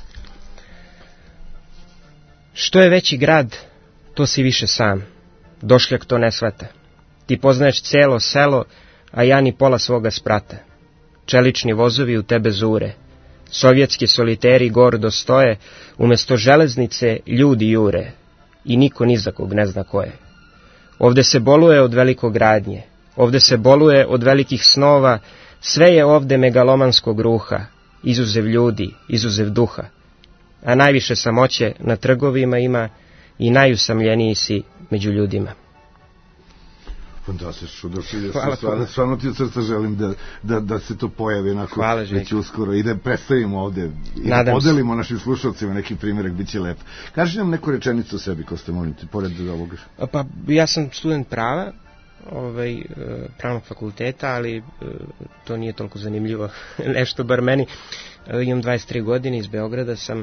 Speaker 17: Što je veći grad, to si više sam. Došljak to ne shvata. Ti poznaješ celo selo, a ja ni pola svoga sprata. Čelični vozovi u tebe zure. Sovjetski soliteri gordo stoje, umesto železnice ljudi jure. I niko ni za kog ne zna ko je. Ovde se boluje od velikog gradnje, ovde se boluje od velikih snova, sve je ovde megalomanskog ruha, izuzev ljudi, izuzev duha. A najviše samoće na trgovima ima i najusamljeniji si među ljudima.
Speaker 4: Fantastično, stvarno ti od srca želim da se to pojavi onako već uskoro i da predstavimo ovde i da podelimo našim slušalcima neki primjerak, bit će lepo. Kaži nam neku rečenicu o sebi, Kosta, molim ti, pored ovoga.
Speaker 17: Pa ja sam student prava, pravnog fakulteta, ali to nije toliko zanimljivo, nešto bar meni. Imam 23 godine, iz Beograda sam,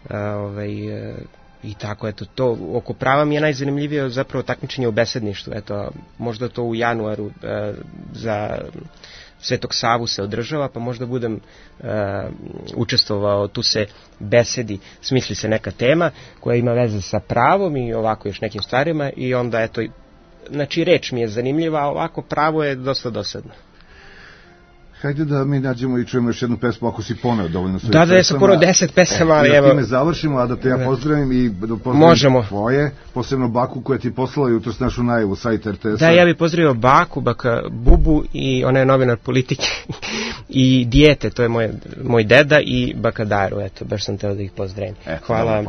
Speaker 17: i tako, eto, to oko prava mi je najzanimljivije zapravo takmičenje u besedništvu, eto, možda to u januaru za Svetog Savu se održava, pa možda budem učestvovao, tu se besedi, smisli se neka tema koja ima veze sa pravom i ovako još nekim stvarima i onda, eto, znači reč mi je zanimljiva, a ovako pravo je dosta dosadno.
Speaker 4: Hajde da mi nađemo i čujemo još jednu pesmu, ako si poneo dovoljno svojih
Speaker 17: pesama. Da, ja sam poneo 10 pesama, ali evo...
Speaker 4: I time završimo, a da te ja pozdravim i da pozdravim tvoje, posebno Baku koja ti poslala jutros našu najavu sajt RTS-a.
Speaker 17: Da, ja bih pozdravio Baku, Baka Bubu i ona je novinar politike i Dijete, to je moj deda i Baka Daru, eto, baš sam teo da ih pozdravim. Hvala.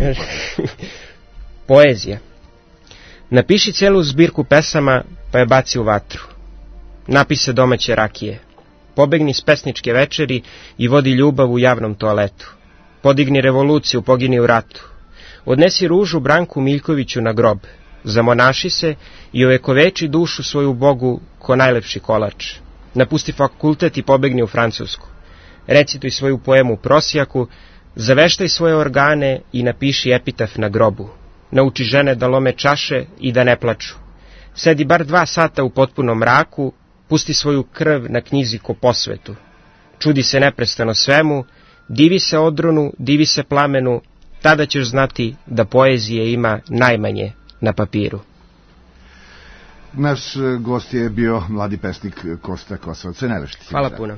Speaker 17: Poezija. Napiši celu zbirku pesama, pa je baci u vatru. Napise domaće rakije. Pobegni s pesničke večeri i vodi ljubav u javnom toaletu. Podigni revoluciju, pogini u ratu. Odnesi ružu Branku Miljkoviću na grob. Zamonaši se i ovekoveči dušu svoju Bogu ko najlepši kolač. Napusti fakultet i pobegni u Francusku. Recituj svoju poemu Prosjaku, zaveštaj svoje organe i napiši epitaf na grobu. Nauči žene da lome čaše i da ne plaču. Sedi bar 2 sata u potpunom mraku, pusti svoju krv na knjizi ko posvetu. Čudi se neprestano svemu, divi se odronu, divi se plamenu, tada ćeš znati da poezije ima najmanje na papiru.
Speaker 4: Naš gost je bio mladi pesnik Kosta Kosovac. Sve najlepše.
Speaker 17: Hvala puno.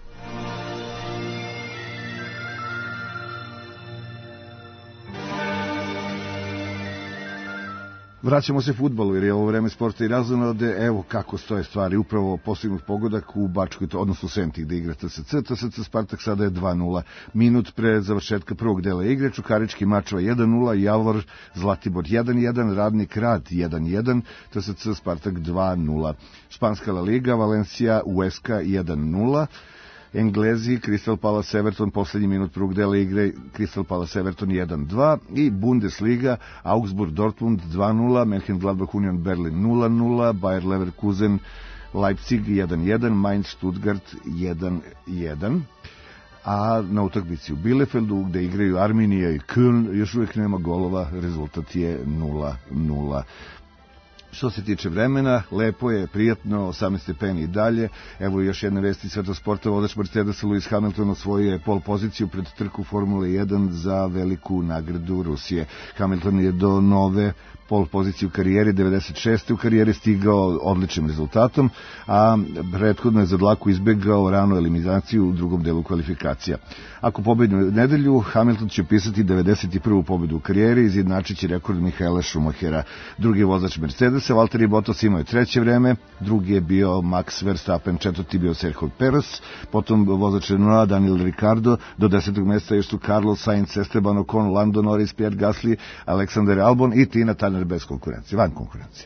Speaker 4: Vraćamo se fudbalu jer je ovo vreme sporta i razonode. Evo kako stoje stvari. Upravo postignut pogodak u Bačkoj, odnosno Senti gde igra TSC Spartak sada je 2:0. Minut pre završetka prvog dela igre, Čukarički Mačva 1:0, Javor Zlatibor 1:1, Radnik Rad 1:1, TSC Spartak 2:0. Španska La Liga, Valencia Huesca 1:0. Englezi, Crystal Palace Everton, poslednji minut prvog dela igre, Crystal Palace Everton 1:2 i Bundesliga, Augsburg Dortmund 2:0, Mönchengladbach Union Berlin 0:0, Bayer Leverkusen Leipzig 1:1, Mainz Stuttgart 1:1. A na utakmici u Bielefeldu gde igraju Arminija i Köln još uvijek nema golova, rezultat je 0:0. Što se tiče vremena, lepo je, prijatno, 18 stepeni i dalje. Evo još jedna vest iz sveta sporta, vozač Mercedesa Lewis Hamilton osvojio je pol poziciju pred trku Formule 1 za veliku nagradu Rusije. Hamilton je do nove pol poziciju u karijeri, 96. u karijeri stigao odličnim rezultatom, a prethodno je za dlaku izbegao ranu eliminaciju u drugom delu kvalifikacija. Ako pobedi u nedelju, Hamilton će upisati 91. pobedu u karijeri, izjednačit će rekord Michaela Schumachera. Drugi vozač Mercedesa, Valtteri Bottas, imao je 3. vreme, drugi je bio Max Verstappen, 4. bio Sergio Perez, potom vozač Renaulta Daniel Ricciardo, do 10. mesta još su Carlos Sainz, Esteban Ocon, Lando Norris, Pierre Gasly, Alexander Albon i Tina Turner bez konkurencije, van konkurencije.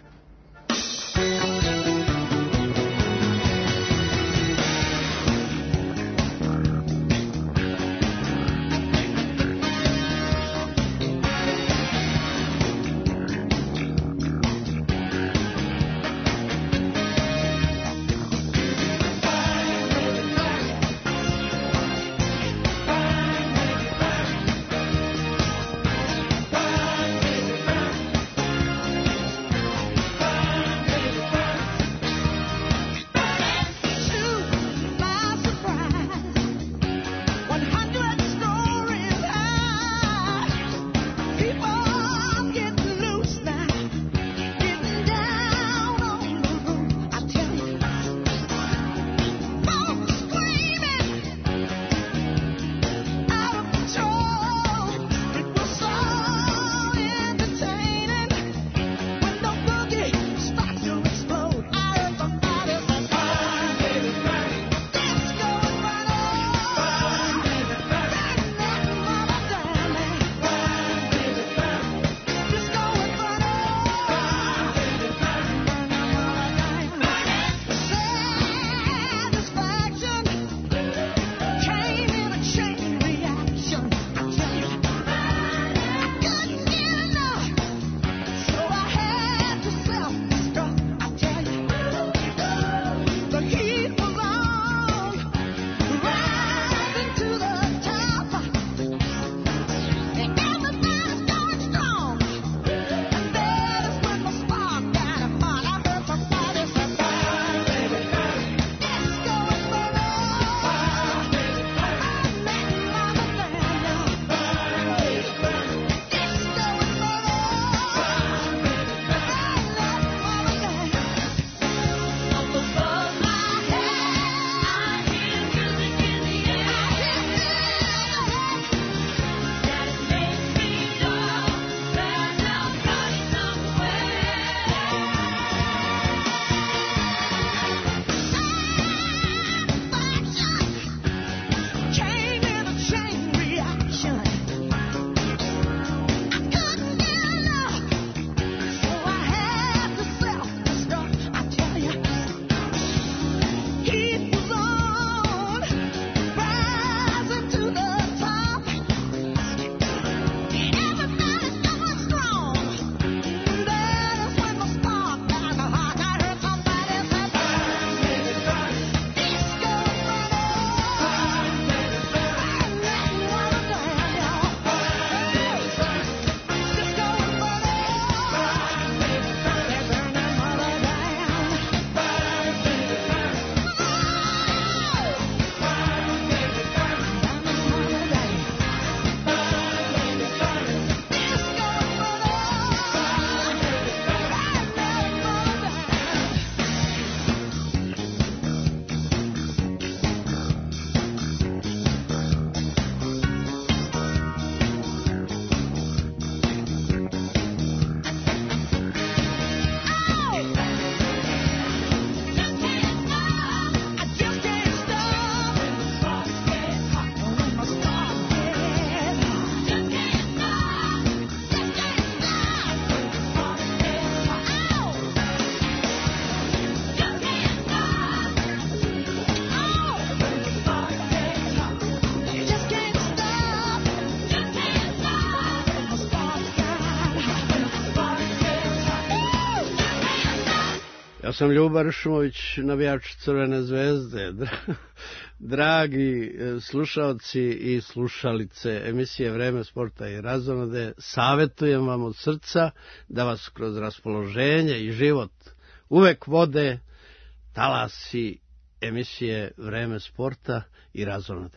Speaker 18: Ja sam Ljuba Ršumović, navijač Crvene zvezde. Dragi slušaoci i slušalice emisije Vreme sporta i razonode, savjetujem vam od srca da vas kroz raspoloženje i život uvek vode talasi emisije Vreme sporta i razonode.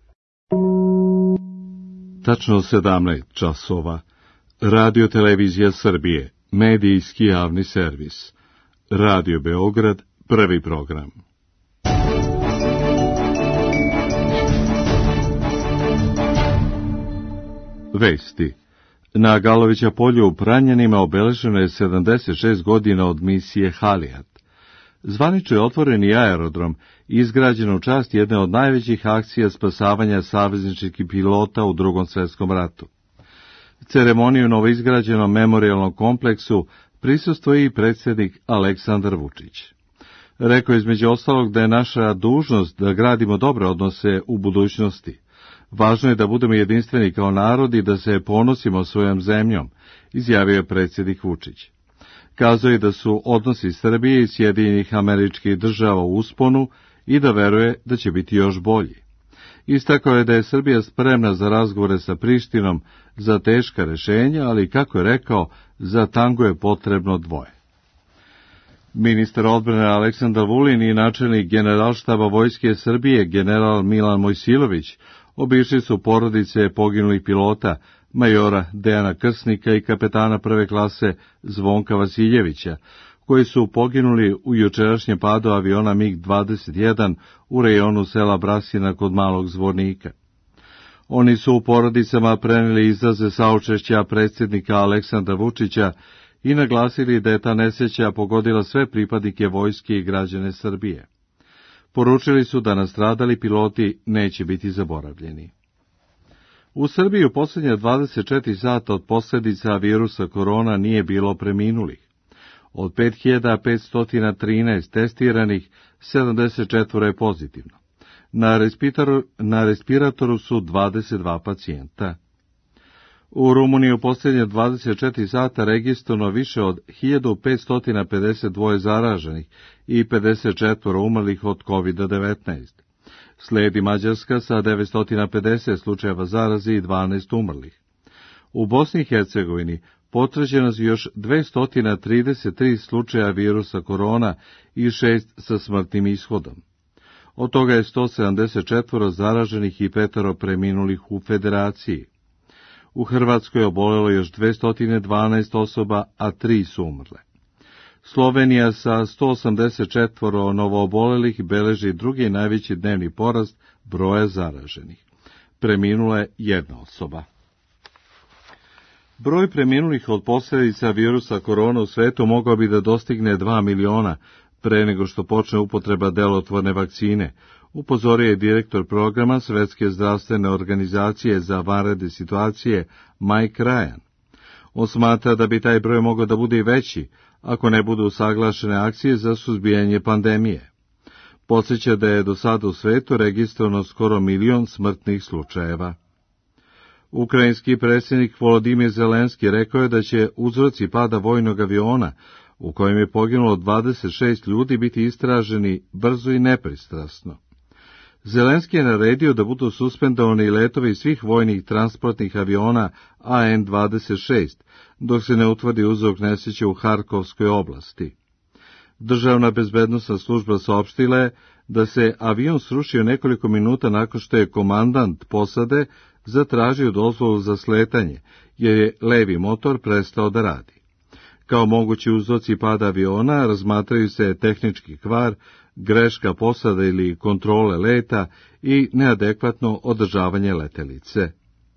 Speaker 19: Tačno 17 časova. Radio Televizija Srbije, medijski javni servis. Radio Beograd, prvi program. Vesti. Na Galovića polju u Pranjanima obeleženo je 76 godina od misije Halijat. Zvanično je otvoreni aerodrom, izgrađen u čast jedne od najvećih akcija spasavanja savezničkih pilota u Drugom svjetskom ratu. Ceremoniju u novoizgrađenom memorijalnom kompleksu prisustvuje i predsjednik Aleksandar Vučić. Rekao je između ostalog da je naša dužnost da gradimo dobre odnose u budućnosti. Važno je da budemo jedinstveni kao narod i da se ponosimo svojom zemljom, izjavio je predsjednik Vučić. Kazao je da su odnosi Srbije i Sjedinjenih Američkih Država u usponu i da veruje da će biti još bolji. Istakao je da je Srbija spremna za razgovore sa Prištinom za teška rešenja, ali, kako je rekao, za tango je potrebno dvoje. Ministar odbrane Aleksandar Vulin i načelnik Generalštaba Vojske Srbije general Milan Mojsilović obišli su porodice poginulih pilota, majora Dejana Krsnika i kapetana prve klase Zvonka Vasiljevića, koji su poginuli u jučerašnjem padu aviona MiG-21 u rejonu sela Brasina kod Malog Zvornika. Oni su u porodicama preneli izraze saučešća predsjednika Aleksandra Vučića i naglasili da je ta nesreća pogodila sve pripadnike vojske i građane Srbije. Poručili su da nastradali piloti neće biti zaboravljeni. U Srbiji u posljednja 24 sata od posljedica virusa korona nije bilo preminulih. Od 5513 testiranih, 74 je pozitivno. Na respiratoru su 22 pacijenta. U Rumuniji u posljednje 24 sata registrovano više od 1552 zaraženih i 54 umrlih od COVID-19. Slijedi Mađarska sa 950 slučajeva zaraze i 12 umrlih. U Bosni i Hercegovini potvrđeno su još 233 slučaja virusa korona i 6 sa smrtnim ishodom. Od toga je 174 zaraženih i 5 preminulih u Federaciji. U Hrvatskoj je obolelo još 212 osoba, a 3 su umrle. Slovenija sa 184 novoobolelih beleži drugi najveći dnevni porast broja zaraženih. Preminula je 1 osoba. Broj preminulih od posljedica virusa korona u svetu mogao bi da dostigne 2 miliona pre nego što počne upotreba delotvorne vakcine, upozorio je direktor programa Svetske zdravstvene organizacije za vanredne situacije Mike Ryan. On smatra da bi taj broj mogao da bude i veći, ako ne budu usaglašene akcije za suzbijanje pandemije. Podsjeća da je do sada u svetu registrovano skoro 1 milion smrtnih slučajeva. Ukrajinski predsjednik Volodimir Zelenski rekao je da će uzroci pada vojnog aviona, u kojem je poginulo 26 ljudi, biti istraženi brzo i nepristrasno. Zelenski je naredio da budu suspendovani letovi svih vojnih transportnih aviona AN-26, dok se ne utvrdi uzrok nesreće u Harkovskoj oblasti. Državna bezbednosna služba saopštila je da se avion srušio nekoliko minuta nakon što je komandant posade zatražio dozvolu za sletanje, jer je levi motor prestao da radi. Kao mogući uzroci pada aviona razmatraju se tehnički kvar, greška posade ili kontrole leta i neadekvatno održavanje letelice.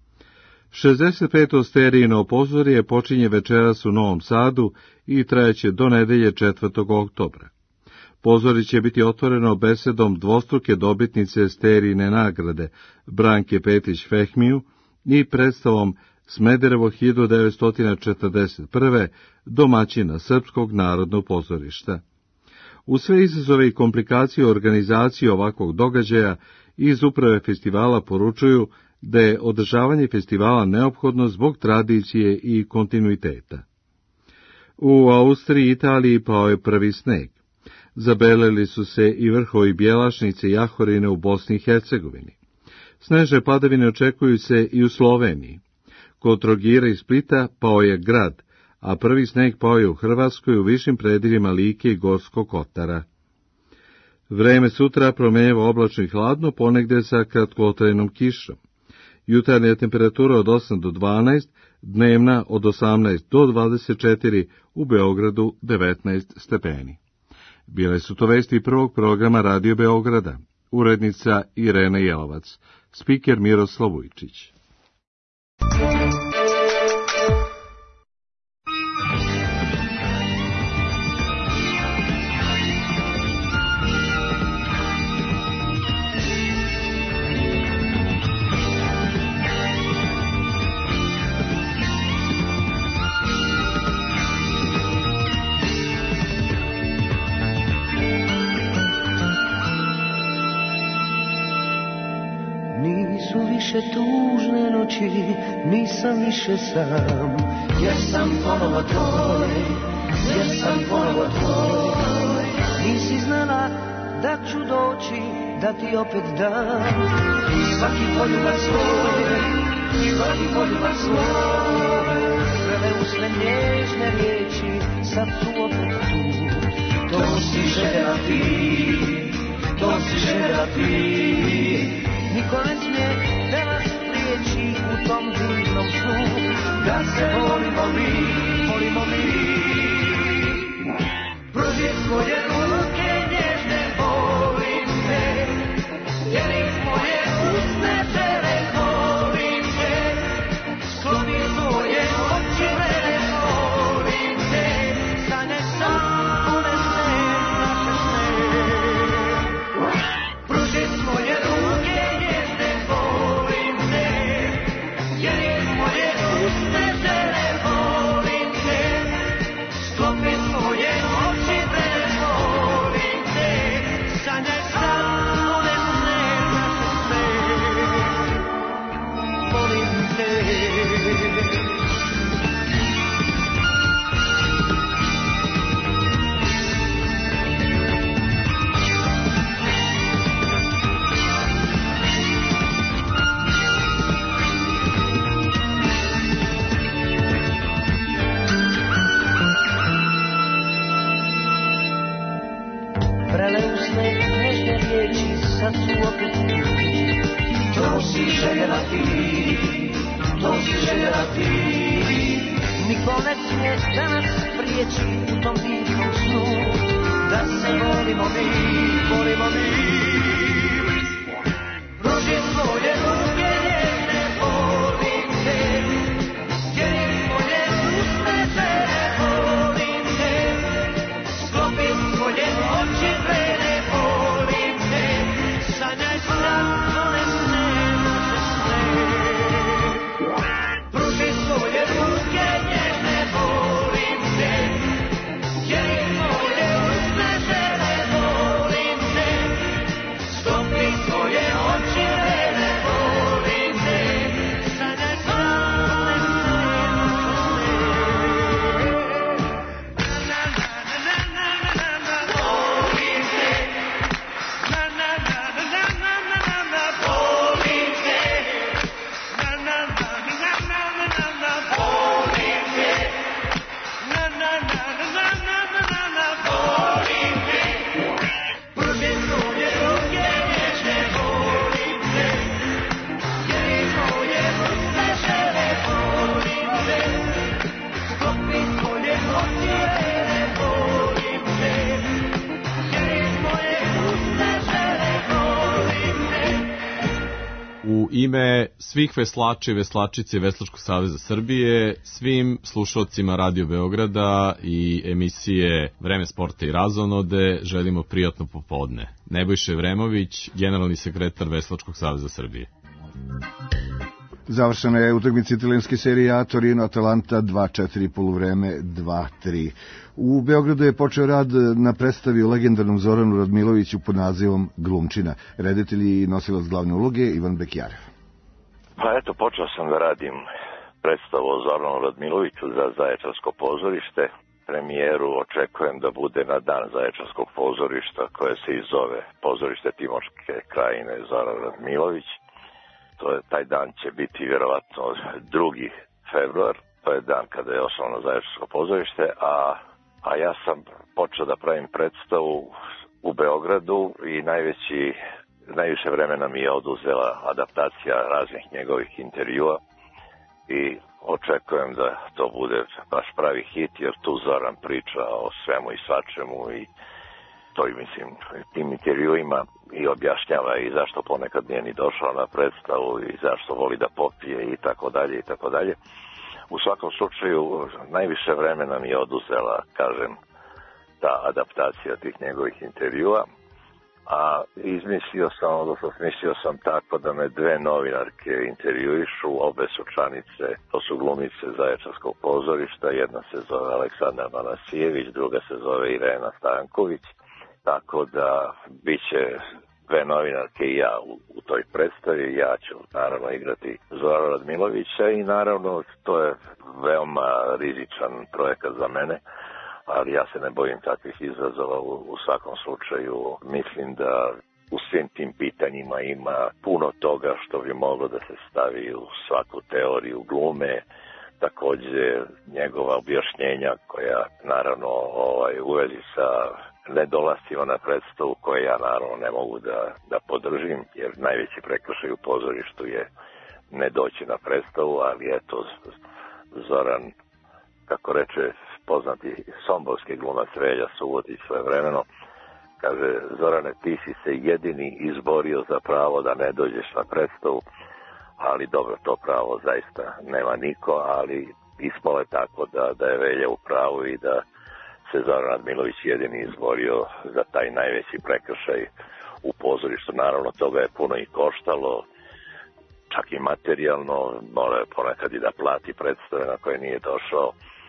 Speaker 19: 65. serijino pozorje počinje večeras u Novom Sadu i trajeće do nedelje 4. oktobra. Pozorje će biti otvoreno besedom dvostruke dobitnice serijine nagrade Branke Petić-Fehmiju i predstavom Smederevo 1941. domaćina Srpskog narodnog pozorišta. U sve izazove i komplikacije organizacije ovakvog događaja iz uprave festivala poručuju da je održavanje festivala neophodno zbog tradicije i kontinuiteta. U Austriji i Italiji pao je prvi sneg. Zabeleli su se i vrhovi Bjelašnice i Jahorine u Bosni i Hercegovini. Snežne padavine očekuju se i u Sloveniji. Kod Trogira i Splita pao je grad, a prvi sneg pao je u Hrvatskoj u višim predivima Like i Gorskog Kotara. Vreme sutra promenjivo oblačno i hladno, ponegde sa kratkotrajnom kišom. Jutarnja temperatura od 8 do 12, dnevna od 18 do 24, u Beogradu 19 stepeni. Bile su to vesti prvog programa Radio Beograda. Urednica Irena Jelovac, spiker Miroslav Vujčić.
Speaker 13: Tužne noći, nisam više sam, jer sam ponovo tvoj, jer sam ponovo tvoj. Nisi znala da ću doći, da ti opet dam svaki poljubac svoj, svaki poljubac svoj. Prve usne nježne riječi, sad su opet tu. To si željela ti, to si željela ti. Niko ne smije da nas spriječi u tom divnom snu, da se volimo mi, volimo mi. Pruži svoje ruke nježne, volim te, jer moje usne žele, volim te. Skloni svoje oči mene, volim te, sanjaj sam one sne, naše sne. Pruži svoje ruke nježne, volim te, jer moje usne žele, volim te. Sklopi svoje oči mene, volim te, sanjaj sam one sne, naše sne. Volim te. Preleusne nežne riječi, sad su opet tu. To si željela ti, to si željela ti. Niko ne smije da nas spriječi u tom divnom snu, da se volimo mi, volimo mi. Pruži svoje ruke njene, volim te, jer moje usne žele, volim te. Sklopi svoje oči vrene, volim te, sanjaj sam one sne, naše sne. Pruži svoje ruke njene, volim te, jer moje usne žele, volim te. Sklopi svoje oči vrene, volim te, sanjaj sam one sne,
Speaker 1: U ime svih veslača i veslačice Veslačkog saveza Srbije, svim slušalcima Radio Beograda i emisije Vreme sporta i razonode želimo prijatno popodne. Nebojša Vremović, generalni sekretar Veslačkog saveza Srbije.
Speaker 4: Završena je utakmica italijanske serije A, Torino Atalanta 2-4, poluvreme 2-3. U Beogradu je počeo rad na predstavi o legendarnom Zoranu Radmiloviću pod nazivom Glumčina. Reditelj i nosilac glavne uloge Ivan Bekjarev.
Speaker 20: Pa eto, počeo sam da radim predstavu o Zoranu Radmiloviću za Zaječarsko pozorište.
Speaker 2: premijeru očekujem da bude na dan Zaječarskog pozorišta koje se i zove Pozorište Timočke krajine Zoran Radmilović. Taj dan će biti vjerovatno 2. februar, to je dan kada je osnovano Zaječarsko pozorište, a ja sam počeo da pravim predstavu u Beogradu i najviše vremena mi je oduzela adaptacija raznih njegovih intervjua i očekujem da to bude baš pravi hit, jer tu Zoran priča o svemu i svačemu i to i mislim tim intervjuima i objašnjava i zašto ponekad nije ni došao na predstavu i zašto voli da popije i tako dalje i tako dalje. U svakom slučaju najviše vremena mi je oduzela, kažem, ta adaptacija tih njegovih intervjua, a smislio sam tako da me 2 novinarke intervjuišu, obe su članice, to su glumice Zaječarskog pozorišta, jedna se zove Aleksandra Manasijević, druga se zove Irena Stanković, tako da bit će 2 novinarke i ja u toj predstavi. Ja ću naravno igrati Zorana Radmilovića i naravno to je veoma rizičan projekat za mene, ali ja se ne bojim takvih izazova u svakom slučaju. Mislim da u svim tim pitanjima ima puno toga što bi moglo da se stavi u svaku teoriju glume, takođe njegova objašnjenja koja naravno u vezi sa nedolascima na predstavu koje ja naravno ne mogu da podržim, jer najveći prekršaj u pozorištu je ne doći na predstavu, ali eto, Zoran, kako reče poznati somborski glumac Relja Subotić svojevremeno, kaže: Zorane, ti si se jedini izborio za pravo da ne dođeš na predstavu, ali dobro, to pravo zaista nema niko, ali ispalo je tako da je Velja u pravu i da se Zoran Radmilović jedini izborio za taj najveći prekršaj u pozorištu. Naravno, toga je puno i koštalo, čak i materijalno, mora je ponekad i da plati predstave na koje nije došao,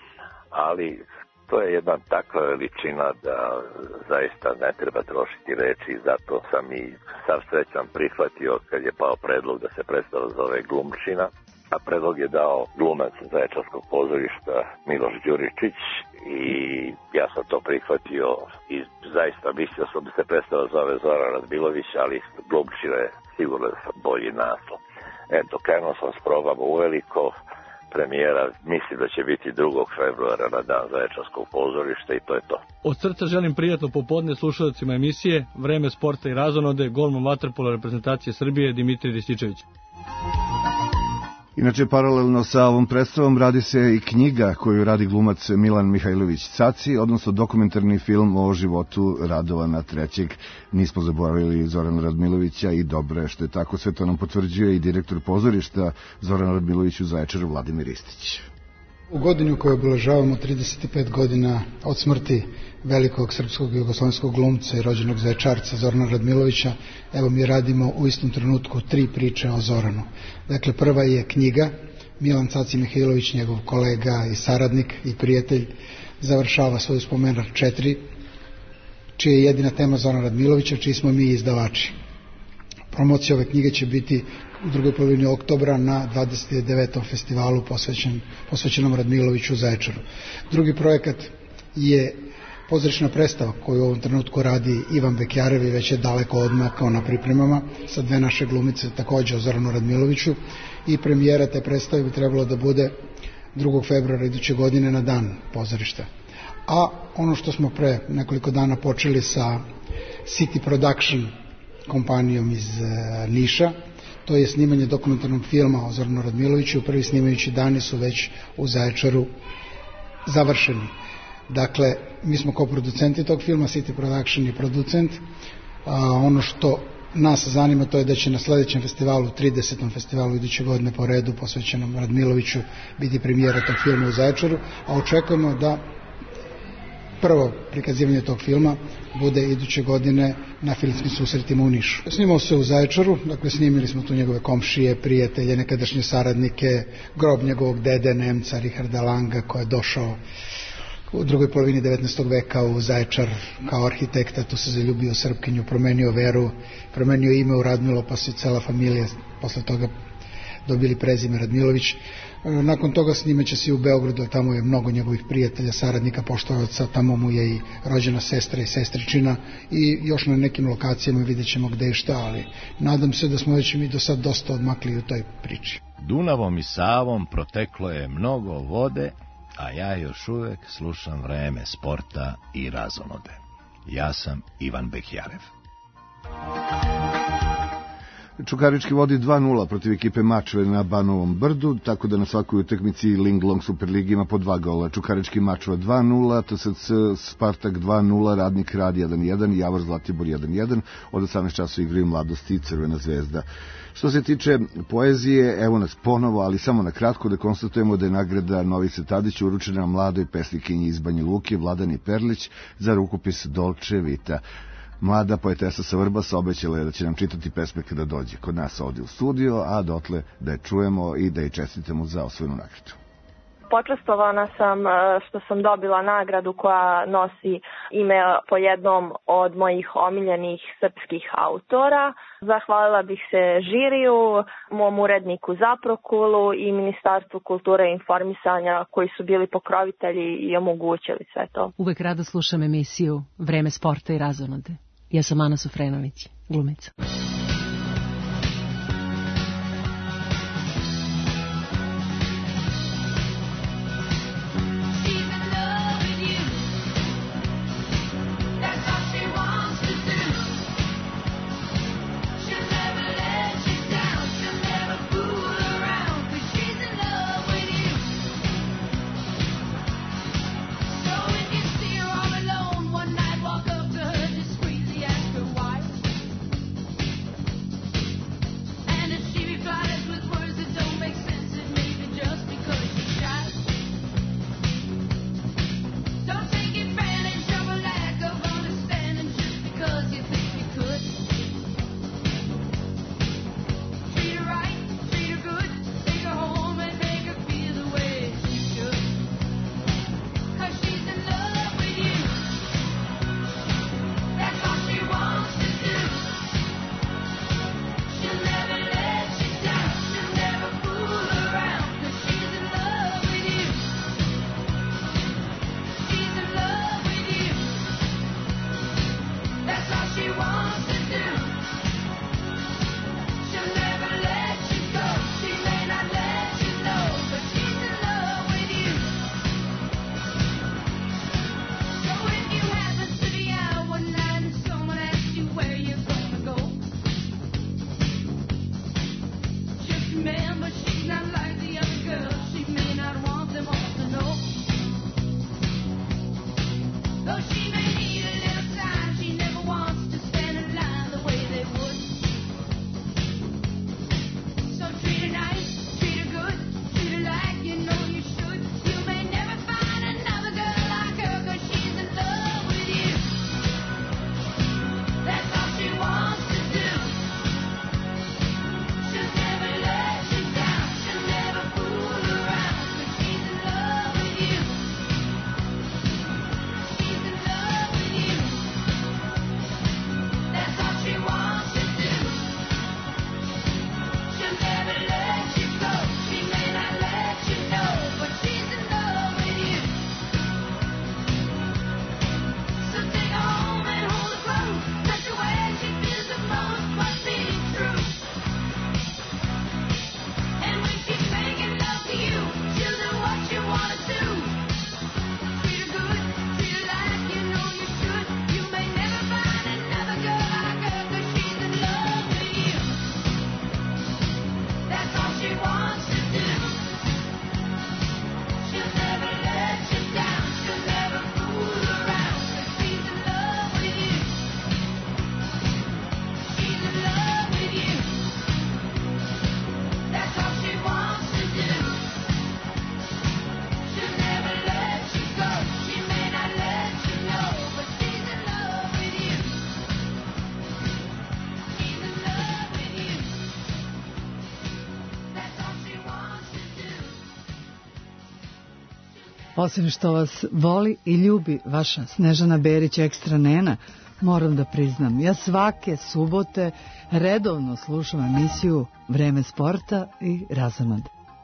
Speaker 2: ali to je jedna takva veličina da zaista ne treba trošiti reči i zato sam i sav srećan prihvatio kad je pao predlog da se predstava zove Glumčina, a predlog je dao glumac Zaječarskog pozorišta Miloš Đuričić i ja sam to prihvatio i zaista mislio sam da se predstava zove Zoran Radmilović, ali Glumčina je sigurno bolji naslov. Eto, krenuo sam s probama uveliko. Premijera mislim da će biti 2. februara na dan Zaječarskog pozorišta i to je to.
Speaker 5: Od srca želim prijatno popodne slušalcima emisije Vreme sporta i razonode, golman vaterpola reprezentacije Srbije Dimitrij Rističević.
Speaker 4: Inače, paralelno sa ovom predstavom radi se i knjiga koju radi glumac Milan Mihajlović Caci, odnosno dokumentarni film o životu Radovana III. Nismo zaboravili Zorana Radmilovića i dobro je što je tako, sve to nam potvrđuje i direktor pozorišta Zorana Radmilović u Zaječaru Vladimir Ristić.
Speaker 20: U godini u kojoj obeležavamo 35 godina od smrti velikog srpskog i jugoslovenskog glumca i rođenog Zaječarca Zorana Radmilovića, evo mi radimo u istom trenutku 3 priče o Zoranu. Dakle, prva je knjiga, Milan Caci Mihajlović, njegov kolega i saradnik i prijatelj, završava svoju spomenar 4, čija je jedina tema Zorana Radmilovića, čiji smo mi izdavači. Promocija ove knjige će biti u drugoj polovini oktobra na 29. festivalu posvećenom Radmiloviću u Zaječaru. Drugi projekat je pozorišna predstava koju u ovom trenutku radi Ivan Bekjarev i već je daleko odmakao na pripremama sa 2 naše glumice takođe o Zoranu Radmiloviću i premijera te predstave bi trebalo da bude 2. februara iduće godine na dan pozorišta. A ono što smo pre nekoliko dana počeli sa City Production kompanijom iz Niša, to je snimanje dokumentarnog filma o Zoranu Radmiloviću. Prvi snimajući dani su već u Zaječaru završeni. Dakle, mi smo koproducenti tog filma, City Production je producent. Ono što nas zanima to je da će na sledećem festivalu, 30. festivalu iduće godine po redu posvećenom Radmiloviću, biti premijera tog filma u Zaječaru, a očekujemo da prvo prikazivanje tog filma bude iduće godine na filmskim susretima u Nišu. Snimao se u Zaječaru, dakle snimili smo tu njegove komšije, prijatelje, nekadašnje saradnike, grob njegovog dede Nemca, Richarda Langa, koji je došao u drugoj polovini 19. veka u Zaječar kao arhitekta, tu se zaljubio u Srpkinju, promenio veru, promenio ime u Radmilo, pa se cela familija posle toga dobili prezime Radmilović. Nakon toga snimeće se i u Beogradu, tamo je mnogo njegovih prijatelja, saradnika, poštovaca, tamo mu je i rođena sestra i sestričina i još na nekim lokacijama vidjet ćemo gde i šta, ali nadam se da smo već mi do sad dosta odmakli u toj priči.
Speaker 6: Dunavom i Savom proteklo je mnogo vode, a ja još uvek slušam Vreme sporta i razonode. Ja sam Ivan Behjarev.
Speaker 4: Čukarički vodi 2-0 protiv ekipe Mačve na Banovom brdu, tako da na svakoj utakmici Linglong Superligi ima po 2 gola. Čukarički Mačva 2-0, TSC Spartak 2-0, Radnik Rad 1-1, Javor Zlatibor 1-1, od 18 časova igraju Mladost i Crvena zvezda. Što se tiče poezije, evo nas ponovo, ali samo na kratko da konstatujemo da je nagrada Novice Tadić uručena mladoj pesnikinji iz Banja Luke, Vladani Perlić, za rukopis Dolce Vita. Mlada poetesa sa Vrbasa obećala je da će nam čitati pesme kada dođe kod nas ovdje u studio, a dotle da je čujemo i da je čestitamo za osvojenu nagradu.
Speaker 7: Počastovana sam što sam dobila nagradu koja nosi ime po jednom od mojih omiljenih srpskih autora. Zahvalila bih se žiriju, mom uredniku Zaprokulu i Ministarstvu kulture i informisanja koji su bili pokrovitelji i omogućili sve to.
Speaker 21: Uvek rado slušam emisiju Vreme sporta i razonode. Ja sam Ana Sufrenović, glumica.
Speaker 22: Osim što vas voli i ljubi vaša Snežana Berić ekstra nena,
Speaker 8: Moram da priznam, ja svake subote redovno slušam emisiju Vreme sporta i razonode.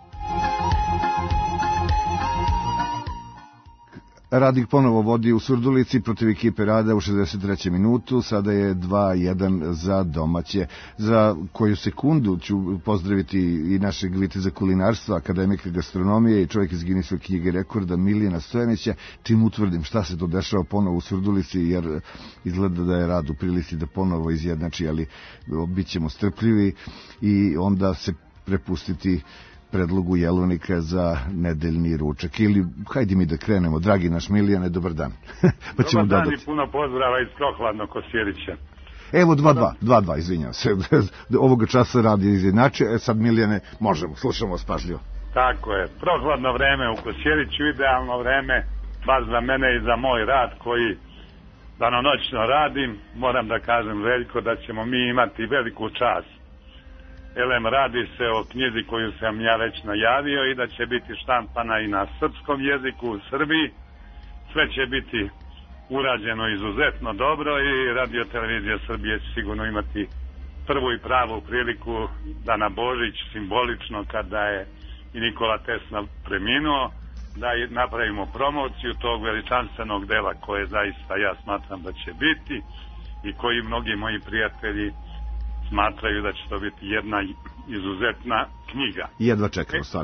Speaker 4: Radnik ponovo vodi u Surdulici protiv ekipe Rada u 63. minutu, sada je 2-1 za domaće. Za koju sekundu ću pozdraviti i našeg viteza kulinarstva, akademika gastronomije i čovjek iz Guinnessove knjige rekorda Milijana Stojanića, čim utvrdim šta se to dešava ponovo u Surdulici, jer izgleda da je Rad u prilici da ponovo izjednači, ali bit ćemo strpljivi i onda se prepustiti predlogu Jelovnika za nedeljni ručak. Ili, hajde mi da krenemo, dragi naš Milijane, dobar dan. Pa ćemo
Speaker 9: dobar dan
Speaker 4: dodati.
Speaker 9: I puno pozdrava iz Prohladnog Kosjerića.
Speaker 4: Evo 2-2, izvinjam se. Ovoga časa Rad je izjednačio, sad Milijane, možemo, slušamo vas pažljivo.
Speaker 9: Tako je, prohladno vreme u Kosjeriću, idealno vreme, baš za mene i za moj rad koji danonoćno radim. Moram da kažem, Veljko, da ćemo mi imati veliku čast. Elem, radi se o knjizi koju sam ja već najavio i da će biti štampana i na srpskom jeziku u Srbiji. Sve će biti urađeno izuzetno dobro i Radio Televizija Srbije će sigurno imati prvu i pravu priliku da na Božić, simbolično kada je i Nikola Tesla preminuo, da napravimo promociju tog veličanstvenog dela koje zaista ja smatram da će biti i koji mnogi moji prijatelji smatraju da će to biti jedna izuzetna knjiga.
Speaker 4: Jedva čekamo sad.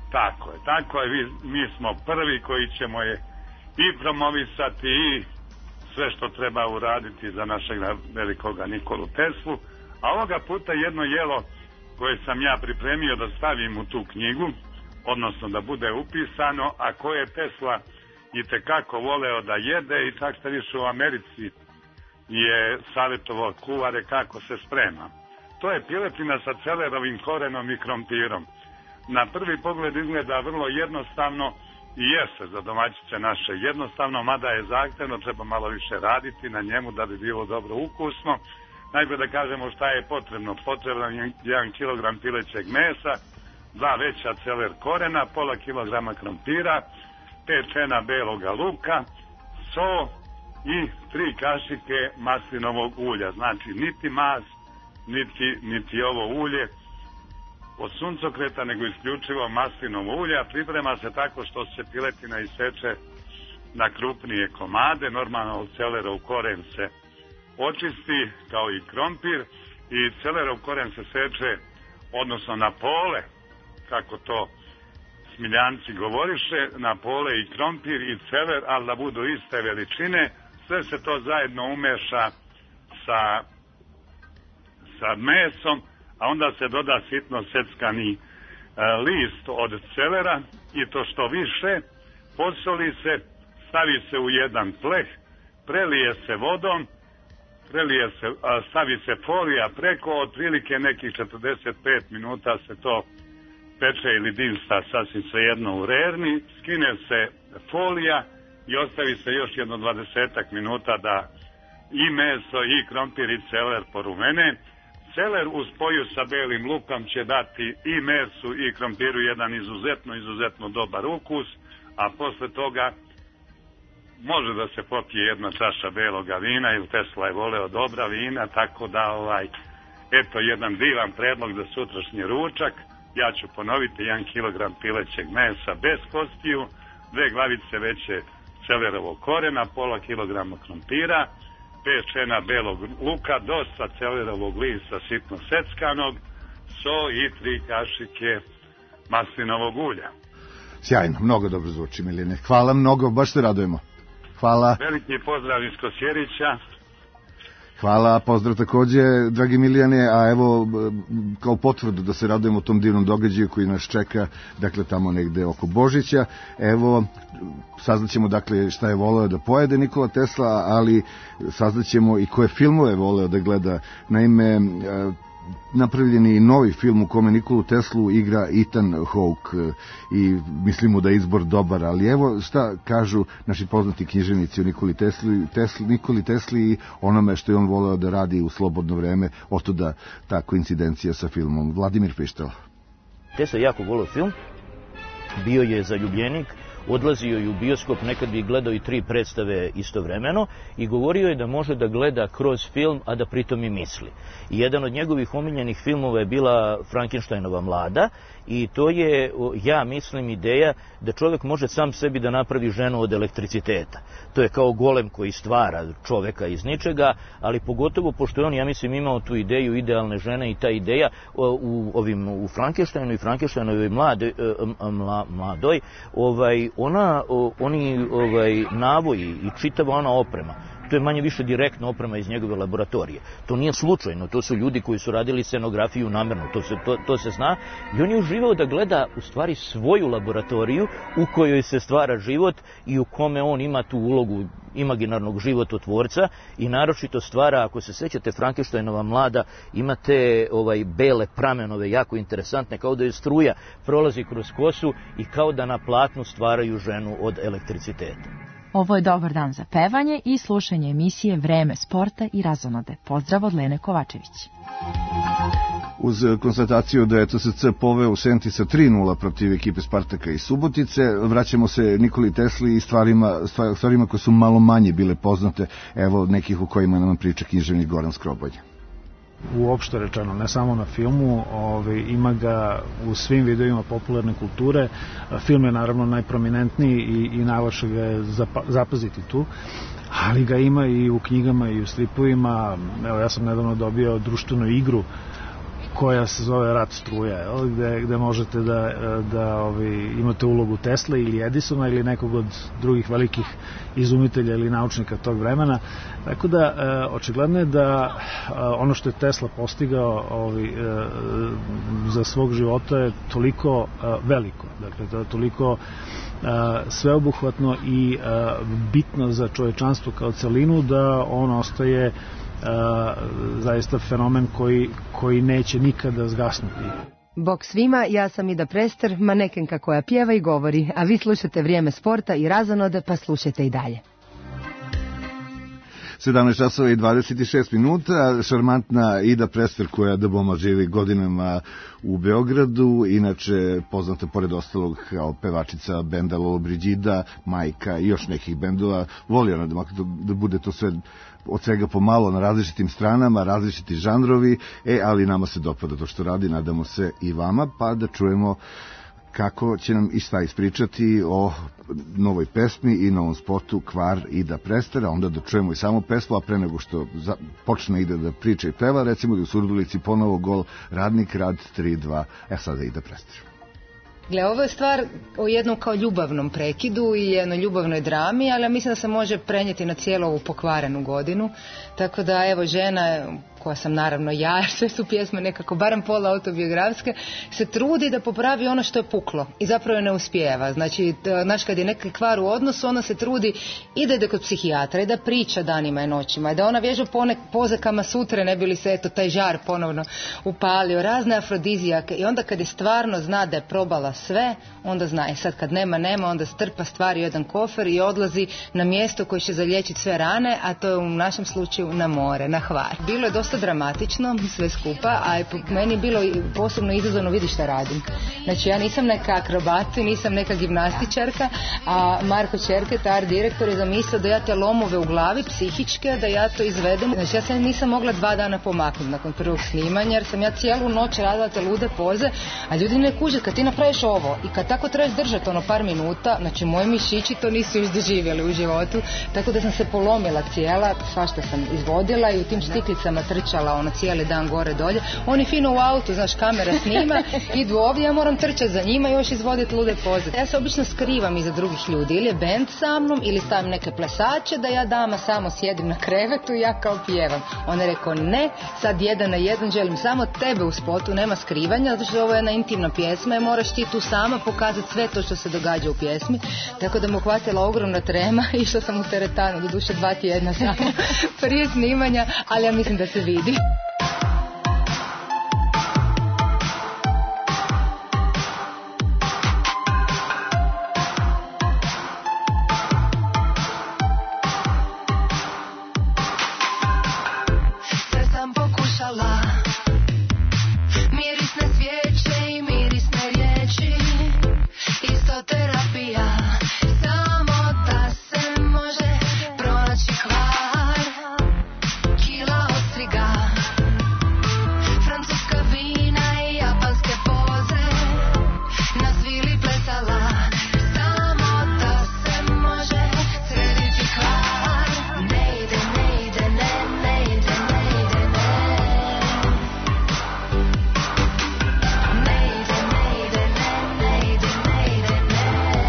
Speaker 9: Tako je, mi smo prvi koji ćemo je i promovisati i sve što treba uraditi za našeg velikoga Nikolu Teslu, a ovoga puta jedno jelo koje sam ja pripremio da stavim u tu knjigu, odnosno da bude upisano, a koje je Tesla i tekako voleo da jede i čak što više u Americi je savjetovao kuvare kako se sprema. To je piletina sa celerovim korenom i krompirom. Na prvi pogled izgleda vrlo jednostavno i jeste za domaćice naše jednostavno, mada je zahtevno, treba malo više raditi na njemu da bi bilo dobro ukusno. Najprije da kažemo šta je potrebno. Potrebno je 1 kilogram pilećeg mesa, 2 veća celer korena, pola kilograma krompira, 5 čena beloga luka, so i 3 kašike maslinovog ulja. Znači niti mast, niti ovo ulje od suncokreta, nego isključivo maslinovo ulje, a priprema se tako što se piletina iseče na krupnije komade, normalno celerov koren se očisti kao i krompir i celerov koren se seče, odnosno na pole, kako to Smiljanci govoriše, na pole i krompir i celer, ali da budu iste veličine. Sve se to zajedno umeša sa mesom, a onda se doda sitno seckani list od celera i to što više, posoli se, stavi se u jedan pleh, prelije se vodom, stavi se folija preko, otprilike nekih 45 minuta se to peče ili dinsta, sasvim svejedno u rerni, skine se folija i ostavi se još jedno 20 minuta da i meso i krompir i celer porumene. Celer u spoju sa belim lukom će dati i mesu i krompiru jedan izuzetno dobar ukus, a posle toga može da se popije jedna čaša beloga vina, ili Tesla je voleo dobra vina, tako da eto jedan divan predlog za sutrašnji ručak. Ja ću ponoviti 1 kilogram pilećeg mesa bez kostiju, 2 glavice veće celerovog korena, pola kilograma krompira, 5 čena belog luka, dosta celerovog lista sitno seckanog, so i 3 kašike maslinovog ulja.
Speaker 4: Sjajno, mnogo dobro zvuči, Milijane. Hvala mnogo, baš se radujemo. Hvala.
Speaker 9: Veliki pozdrav iz Kosjerića.
Speaker 4: Hvala, pozdrav takođe, dragi Milijane, a evo kao potvrdu da se radujemo tom divnom događaju koji nas čeka, dakle tamo negde oko Božića, evo saznaćemo dakle šta je voleo da pojede Nikola Tesla, ali saznaćemo i koje filmove voleo da gleda. Naime, napravljen je novi film u kome Nikolu Teslu igra Ethan Hawke i mislimo da je izbor dobar, ali evo šta kažu naši poznati književnici o Nikoli Tesli i onome što je on voleo da radi u slobodno vreme, otuda ta koincidencija sa filmom. Vladimir Pištel.
Speaker 11: Tesla jako voleo film, bio je zaljubljenik odlazio i u bioskop, nekad bi gledao i 3 predstave istovremeno i govorio je da može da gleda kroz film, a da pritom i misli. I jedan od njegovih omiljenih filmova je bila Frankensteinova mlada i to je, ja mislim, ideja da čovjek može sam sebi da napravi ženu od elektriciteta. To je kao golem koji stvara čovjeka iz ničega, ali pogotovo pošto je on, ja mislim, imao tu ideju idealne žene i ta ideja u Frankensteinu i Frankensteinovoj mladoj, oni navoji i čitava ona oprema, to je manje više direktna oprema iz njegove laboratorije. To nije slučajno, to su ljudi koji su radili scenografiju namerno, to se zna. I on je uživao da gleda u stvari svoju laboratoriju u kojoj se stvara život i u kome on ima tu ulogu imaginarnog živototvorca i naročito stvara, ako se sećate, Frankensteinova mlada ima te bele pramenove, jako interesantne, kao da je struja prolazi kroz kosu i kao da na platnu stvaraju ženu od elektriciteta.
Speaker 22: Ovo je dobar dan za pevanje i slušanje emisije Vreme sporta i razonode. Pozdrav od Lene Kovačević.
Speaker 4: Uz konstataciju da je TSC poveo u Senti sa 3:0 protiv ekipe Spartaka i Subotice, vraćamo se Nikoli Tesli i stvarima koje su malo manje bile poznate, evo nekih u kojima nam priča književnik Goran Skrobolj.
Speaker 5: Uopšte rečeno, ne samo na filmu, ima ga u svim videojima popularne kulture. Film je naravno najprominentniji i najlakše ga je zapaziti tu, ali ga ima i u knjigama i u stripovima. Evo, ja sam nedavno dobio društvenu igru koja se zove Rat struja, gde možete da imate ulogu Tesla ili Edisona ili nekog od drugih velikih izumitelja ili naučnika tog vremena. Tako da, očigledno je da ono što je Tesla postigao za svog života je toliko veliko, dakle, to je toliko sveobuhvatno i bitno za čovečanstvo kao celinu da on ostaje zaista fenomen koji neće nikada zgasnuti.
Speaker 23: Bog svima, ja sam Ida Prester, manekenka koja pjeva i govori, a vi slušate Vrijeme sporta i razonode, pa slušajte i dalje.
Speaker 4: 17 časova i 26 minuta, šarmantna Ida Prester koja da boma živi godinama u Beogradu, inače poznata pored ostalog kao pevačica benda Lolo Brigida, majka i još nekih bendova, voli ona da bude to sve od svega pomalo na različitim stranama, različiti žanrovi, ali nama se dopada to što radi, nadamo se i vama, pa da čujemo kako će nam i šta ispričati o novoj pesmi i novom spotu Kvar Ida Prestera, onda da čujemo i samu pesmu, a pre nego što počne Ida da priča i peva, recimo da u Surdulici ponovo gol Radnik Rad 3-2, sada Ida Prester.
Speaker 23: Gle, ovo je stvar o jednom kao ljubavnom prekidu i jednoj ljubavnoj drami, ali ja mislim da se može prenijeti na cijelu ovu pokvarenu godinu, tako da evo žena koja sam naravno ja, jer sve su pjesme nekako, barem pola autobiografske, se trudi da popravi ono što je puklo i zapravo ne uspijeva. Znači, kad je neki kvar u odnosu, ona se trudi i da ide kod psihijatra i da priča danima i noćima i da ona vježba poze Kama Sutre, ne bi li se taj žar ponovno upalio, razne afrodizijake i onda kad je stvarno zna da je probala sve, onda zna. I sad kad nema, onda strpa stvari u jedan kofer i odlazi na mjesto koje će zaliječiti sve rane, a to je u našem slučaju na more, na Hvar. Bilo je dosta dramatično sve skupa, a meni je bilo posebno izazovno, vidi šta radim. Znači ja nisam neka akrobat, nisam neka gimnastičarka, a Marko Čerket, art direktor, je zamislio da ja te lomove u glavi, psihičke, da ja to izvedem. Znači ja se nisam mogla 2 dana pomaknuti nakon prvog snimanja, jer sam ja cijelu noć radila te lude poze, a ljudi ne kuže, kad ti napraviš ovo i kad tako trebaš držati par minuta, znači moji mišići to nisu izdoživjeli u životu, tako da sam se polomila cijela, svašta sam izvodila i u tim štiklicama trčala cijeli dan gore dolje. Oni fino u autu, znaš, kamera snima, idu ovdje, ja moram trčati za njima i još izvoditi lude poze. Ja se obično skrivam iza drugih ljudi, ili je bend sa mnom, ili stavim neke plesače da ja dama samo sjedim na krevetu i ja kao pjevam. On je rekao ne, sad 1 na 1, želim samo tebe u spotu, nema skrivanja, zato što ovo je jedna intimna pjesma i moraš ti tu sama pokazati sve to što se događa u pjesmi. Tako da mu hvatila ogromna trema, išla sam u teretanu, doduše 2 tjedna samo prije snimanja, ali ja mislim da se vidi.
Speaker 24: Sve sam pokušala, mirisne svijeće i mirisne riječi, isto terapija pokušala, samo da se može srediti kvar. Ne ide, ne ide, ne, ne ide, ne ide, ne. Ne ide, ne ide, ne, ne ide, ne ide, ne.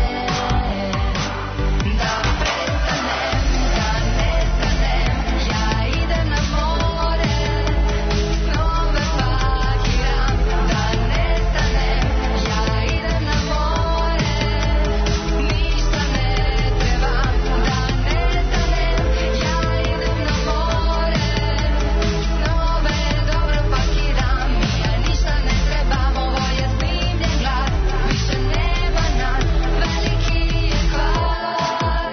Speaker 24: Da prestanem, da nestanem, ja idem na more, snove pakiram. Da nestanem, ja idem na more, ništa ne trebam. Da nestanem, ja idem na more, snove dobro pakiram. Ja ništa ne trebam, ovo je snimljen glas, više nema nas, veliki je kvar.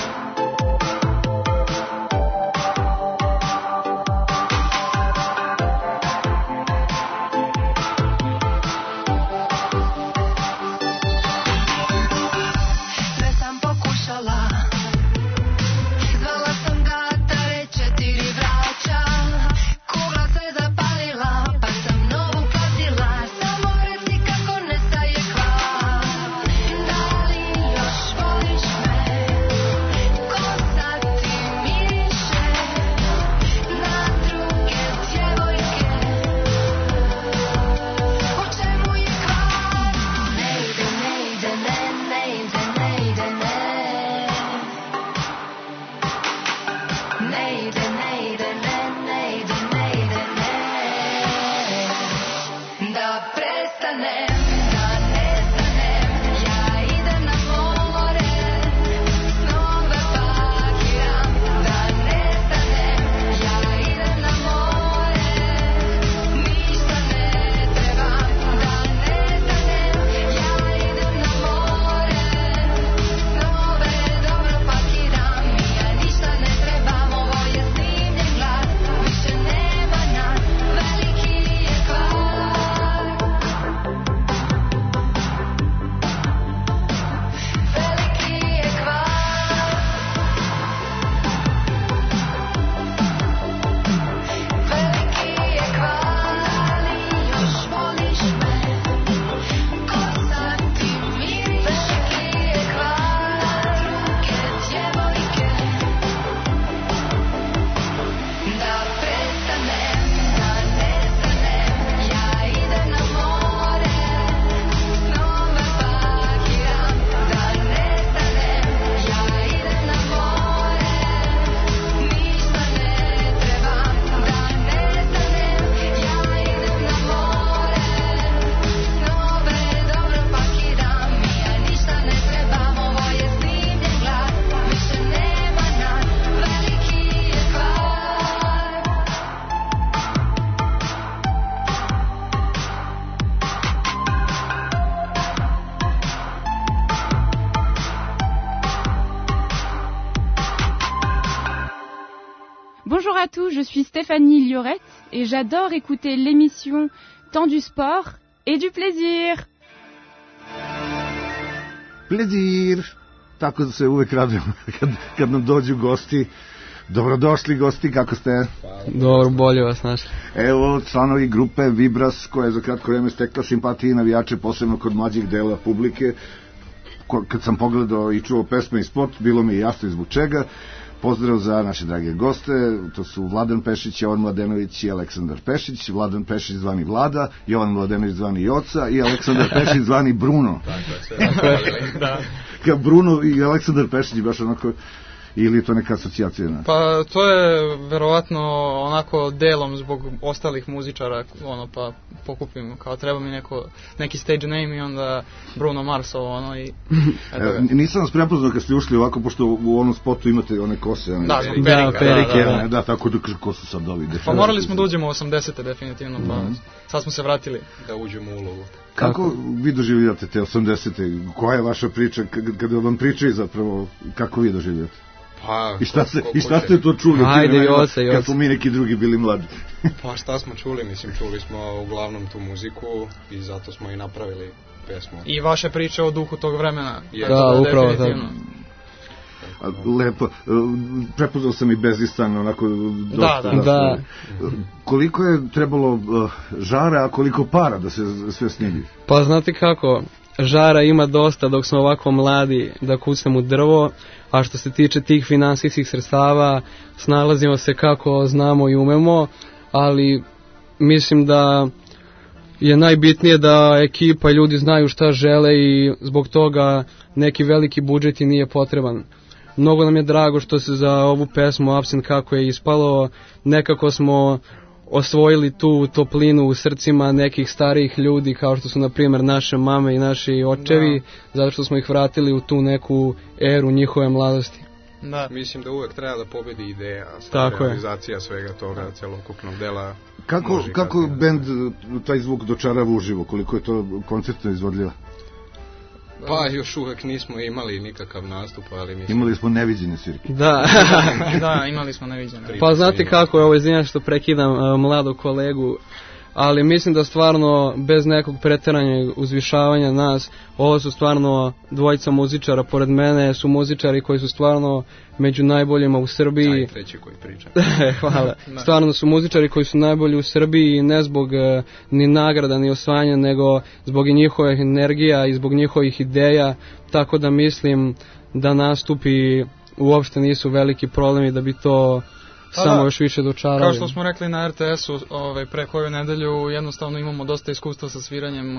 Speaker 24: Sve sam pokušala, zvala sam ga da već 4 vraća. Kugla se zapalila, pa sam novu platila. Samo reci kako nestaje kvar. Da li još voliš me? Ko sad ti miriše na druge djevojke? U čemu je kvar? Ne ide, ne ide, ne, ne ide, ne ide, ne. Ne ide, ne ide, ne, ne ide, ne ide, ne. Da prestanem, da nestanem, ja idem na more, snove pakiram. Da nestanem, ja idem na more, ništa ne trebam. Da nestanem, ja idem na more, snove dobro pakiram. Ja ništa ne trebam, ovo je snimljen glas, više nema nas, veliki je kvar. Veliki je kvar. Veliki je kvar. Da li još voliš me? Ko sad ti miriše? Veliki je kvar. Druge djevojke. Da prestanem, da nestanem, ja idem na more, snove pakiram. Da nestanem, ja idem na more, ništa ne trebam. Da nestanem, ja idem na more, snove dobro pakiram. Ja ništa ne trebam, ovo je snimljen glas, više nema nas, veliki je kvar.
Speaker 10: Bonjour à tous, je suis Stéphanie Liorette et j'adore écouter l'émission Temps du sport et du plaisir.
Speaker 4: Plezir. Tako da se uvek radimo kad nam dođu gosti. Dobrodošli gosti, kako ste?
Speaker 12: Dobro, bolje vas našli.
Speaker 4: Evo, članovi grupe Vibras, koja je za kratko vreme stekla simpatije i navijače, posebno kod mlađih dela publike. Kad sam pogledao i čuo pesme i spot, bilo mi je jasno izbog čega. Pozdrav za naše drage goste, to su Vladan Pešić, Jovan Mladenović i Aleksandar Pešić. Vladan Pešić zvani Vlada, Jovan Mladenović zvani Joca i Aleksandar Pešić zvani Bruno.
Speaker 12: Tako je, da.
Speaker 4: Kao Bruno i Aleksandar Pešić, baš onako, ili je to neka asocijacija? Ne?
Speaker 12: Pa to je verovatno onako delom zbog ostalih muzičara, pa pokupim, kao treba mi neki stage name i onda Bruno Mars i...
Speaker 4: Nisam vas prepoznao kad ste ušli ovako, pošto u onom spotu imate one kose.
Speaker 12: Da, zbog perike.
Speaker 4: Da, tako da ko su sad ovi.
Speaker 12: Pa morali smo da uđemo u 80-te definitivno, pa sad smo se vratili.
Speaker 14: Da uđemo u ulogu.
Speaker 4: Kako vi doživljate te 80-te? Koja je vaša priča, kada vam pričaju zapravo, kako vi doživljate?
Speaker 14: Pa,
Speaker 4: I šta ste to čuli?
Speaker 12: Ajde, Joca.
Speaker 4: Kad smo mi neki drugi bili mladi.
Speaker 14: Pa šta smo čuli? Mislim, čuli smo uglavnom tu muziku i zato smo i napravili pesmu.
Speaker 12: I vaše priče o duhu tog vremena. Da, upravo tako.
Speaker 4: Lepo. Prepoznao sam i Bezistan, onako dosta.
Speaker 12: Da.
Speaker 4: Koliko je trebalo žara, a koliko para da se sve snimi?
Speaker 12: Pa znate kako,
Speaker 3: žara ima dosta dok smo ovako mladi da kucnemo u drvo, a što se tiče tih finansijskih sredstava, snalazimo se kako znamo i umemo, ali mislim da je najbitnije da ekipa i ljudi znaju šta žele i zbog toga neki veliki budžet i nije potreban. Mnogo nam je drago što se za ovu pesmu Absent kako je ispalo, nekako smo osvojili tu toplinu u srcima nekih starijih ljudi kao što su na primjer naše mame i naši očevi, zato što smo ih vratili u tu neku eru njihove mladosti.
Speaker 14: Da. Mislim da uvek treba da pobedi ideja, realizacija svega toga, celokupnog dela.
Speaker 4: Kako bend taj zvuk dočarava uživo, koliko je to koncertno izvodljivo?
Speaker 14: Pa još uvek nismo imali nikakav nastup, ali mislim...
Speaker 4: Imali smo neviđene svirke.
Speaker 3: Da.
Speaker 12: Da, imali smo neviđene.
Speaker 3: Pa znate kako je ovo, izvinjam što prekidam mladog kolegu, ali mislim da stvarno bez nekog preteranja uzvišavanja nas, ovo su stvarno dvojica muzičara, pored mene su muzičari koji su stvarno među najboljima u Srbiji.
Speaker 14: Treći koji priča.
Speaker 3: Hvala. Stvarno su muzičari koji su najbolji u Srbiji, ne zbog ni nagrada ni osvajanja, nego zbog njihovih energija i zbog njihovih ideja, tako da mislim da nastupi uopšte nisu veliki problemi da bi to samo još više dočarali.
Speaker 12: Kao što smo rekli na RTS-u pre koju nedelju, jednostavno imamo dosta iskustva sa sviranjem.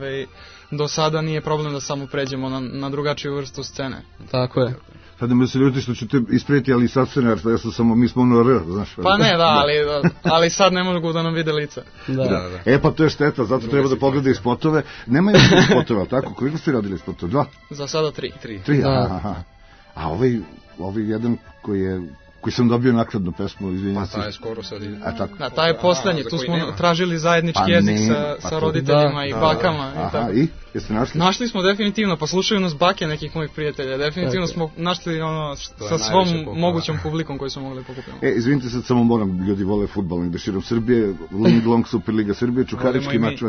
Speaker 12: Do sada nije problem da samo pređemo na drugačiju vrstu scene.
Speaker 3: Tako je.
Speaker 4: Sada me se ljudi što ću te ispreti, ali sad se nerta, mi smo ono R, znaš.
Speaker 12: Pa ne, da, ali sad ne mogu da nam vide lica.
Speaker 3: Da.
Speaker 4: Pa to je šteta, zato treba da pogleda i spotove. Nema još spotova, tako? Koliko ste radili spotove? 2?
Speaker 12: Za sada 3.
Speaker 4: 3, aha. A ovaj jedan koji sam dobio nakladnu pesmu, izvinjam se.
Speaker 14: Pa taj je skoro sad...
Speaker 12: Da, taj je poslednji, tu smo tražili zajednički jezik sa roditeljima i bakama.
Speaker 4: Aha, i? Jeste našli?
Speaker 12: Našli smo definitivno, pa slušaju nas bake nekih mojih prijatelja, definitivno smo našli sa svom mogućom publikom koju smo mogli pokupiti.
Speaker 4: Izvinite, sad samo moram, ljudi vole fudbal negde širom Srbije, Long Superliga Srbije, Čukarički mač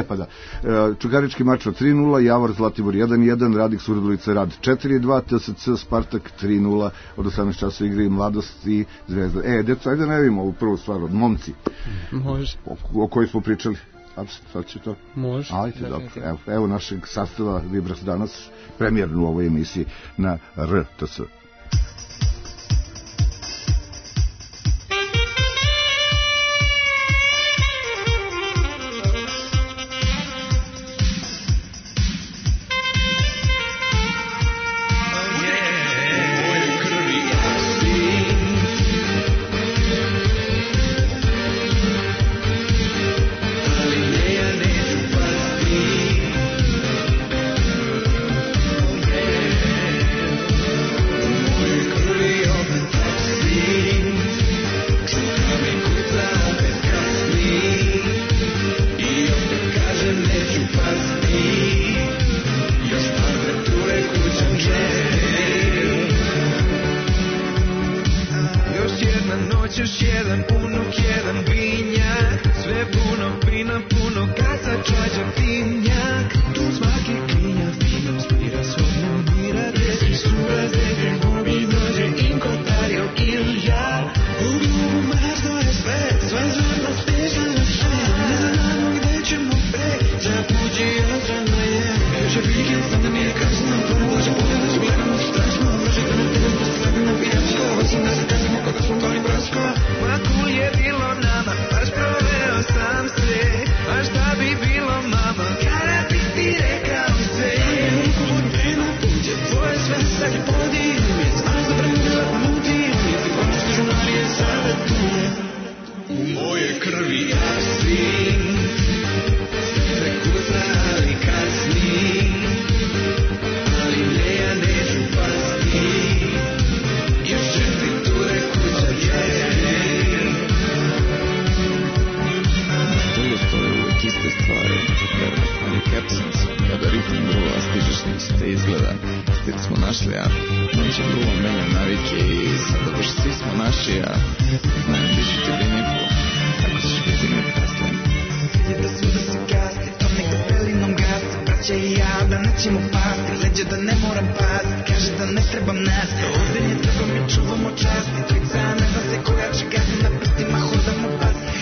Speaker 4: 3-0, Čukarički mač 3-0, Javor Zlatibor 1-1, Radik Surdulica Rad 4-2, TSC Spartak 3-0, od 18 časa igre i Mladost i Zvezda. Deco, ajde ne vidimo ovu prvu stvar od momci.
Speaker 3: Može.
Speaker 4: O kojoj smo pričali. Sad će to?
Speaker 3: Može.
Speaker 4: Ajde, dobro. Evo našeg sastava Vibras danas, premijernu u ovoj emisiji na RTS.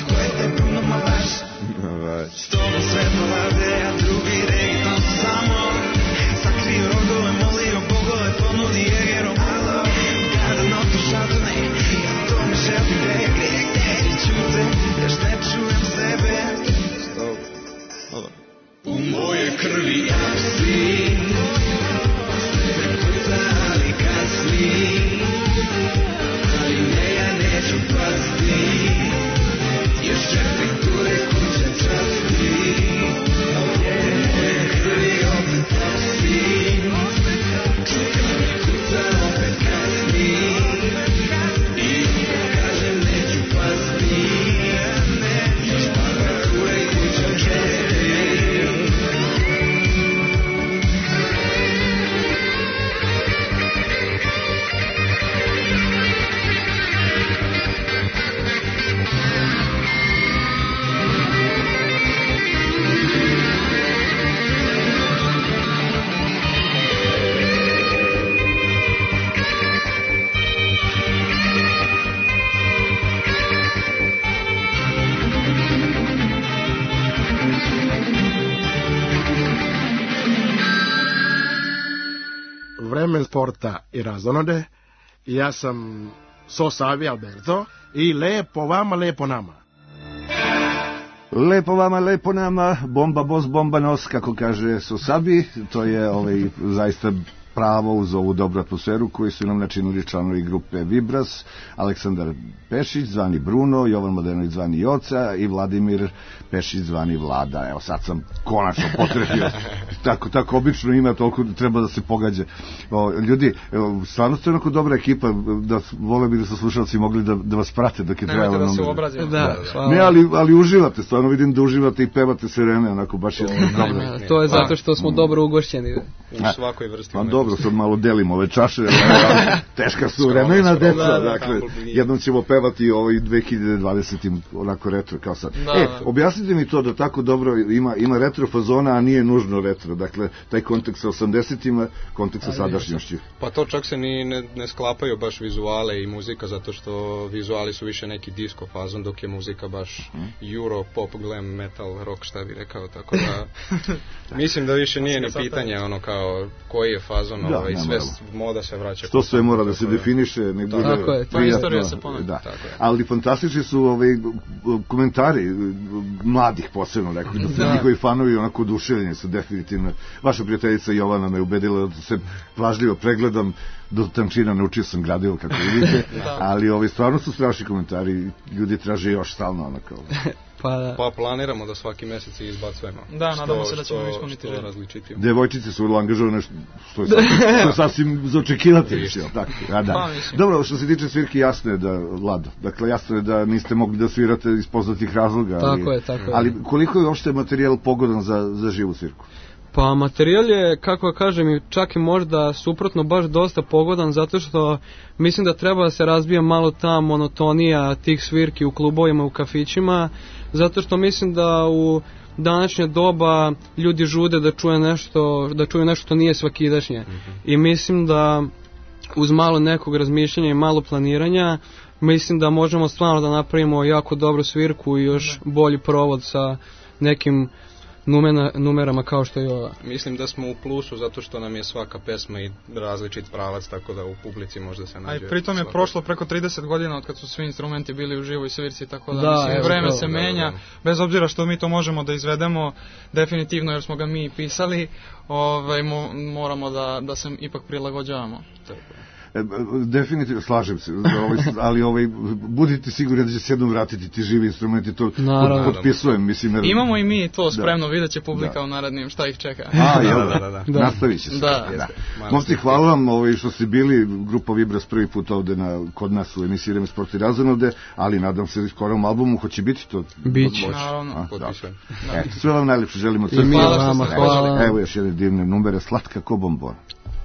Speaker 15: Stolo sve prolaze, a drugi reggaeton samo Vreme sporta i razonode. Ja sam Sosavi Alberto i lepo vama, lepo nama.
Speaker 4: Lepo vama, lepo nama, bomba bos, bomba nos, kako kaže Sosabi. To je zaista pravo uz ovu dobru atmosferu koju su nam načinili članovi grupe Vibras, Aleksandar Pešić, zvani Bruno, Jovan Mladenović, zvani Joca i Vladimir Pešić, zvani Vlada. Evo sad sam konačno potrefio. Tako obično ima, toliko treba da se pogađa. Ljudi, stvarno ste onako dobra ekipa, da vole bi da su slušalci mogli da vas prate dok je trebalo.
Speaker 12: Nemojte da se obrazimo.
Speaker 4: Ne, ali uživate, stvarno vidim da uživate i pevate sve vreme, onako baš je dobro.
Speaker 3: To je zato što smo dobro ugošćeni.
Speaker 14: U svakoj vrsti.
Speaker 4: Dobro, sad malo delimo ove čaše, teška su vremena, deca, dakle, jednom ćemo pevati 2020. onako retro, kao sad. Objasnite mi to da tako dobro ima retro fazona, a nije nužno retro, dakle, taj kontekst sa 80-ima, kontekst sa sadašnjošću.
Speaker 14: Pa to čak se ni ne sklapaju baš vizuale i muzika, zato što vizuali su više neki disco fazon, dok je muzika baš euro, pop, glam, metal, rock, šta bi rekao, tako da mislim da više nije ni pitanje ono kao koji je fazon, i sve moda se vraća.
Speaker 4: To sve mora da se definiše, nek bude
Speaker 12: tako je, ta istorija se ponavlja.
Speaker 4: Ali fantastični su komentari mladih posebno, rekao da su njihovi fanovi onako oduševljeni su definitivno. Vaša prijateljica Jovana me ubedila da se plažljivo pregledam, do tančina naučio sam gradivo, kako vidite, ali stvarno su strašni komentari, ljudi traže još stalno onako.
Speaker 14: Pa planiramo da svaki mesec izbacujemo.
Speaker 12: Da, nadamo se da ćemo ispuniti
Speaker 14: različitije.
Speaker 4: Devojčice su angažovane, što je sasvim za očekivati. Dobro, što se tiče svirke, jasno je da, Vlado, dakle jasno je da niste mogli da svirate iz poznatih razloga.
Speaker 3: Tako je.
Speaker 4: Ali koliko je uopšte materijal pogodan za živu svirku?
Speaker 3: Pa materijal je, kako kažem, čak i možda suprotno baš dosta pogodan, zato što mislim da treba da se razbija malo ta monotonija tih svirki u klubovima, u kafićima, zato što mislim da u današnje doba ljudi žude da čuju nešto što nije svakidašnje. I mislim da uz malo nekog razmišljanja i malo planiranja, mislim da možemo stvarno da napravimo jako dobru svirku i još bolji provod sa nekim numerama kao što je ova.
Speaker 14: Mislim da smo u plusu zato što nam je svaka pesma i različit pravac, tako da u publici možda se nađe.
Speaker 12: A pritom je prošlo preko 30 godina od kad su svi instrumenti bili u živoj svirci, tako da vreme se menja, bez obzira što mi to možemo da izvedemo definitivno jer smo ga mi pisali, moramo da se ipak prilagođavamo.
Speaker 4: Definitivno, slažem se, ali budite sigurni da će se jednom vratiti ti živi instrumenti, to potpisujem.
Speaker 12: Imamo i mi to spremno, vidjet će publika u narednim šta ih čeka.
Speaker 4: Nastavit će se. Momci, hvala vam što ste bili, grupa Vibras prvi put ovde kod nas u emisiji Vreme sporta i razonode, ali nadam se skorom albumu, hoće biti to?
Speaker 3: Biće.
Speaker 12: Naravno, potpisujem.
Speaker 4: Sve vam najlepše želimo.
Speaker 3: I mi vama, hvala.
Speaker 4: Evo još jedne divne numere, Slatka ko bombon.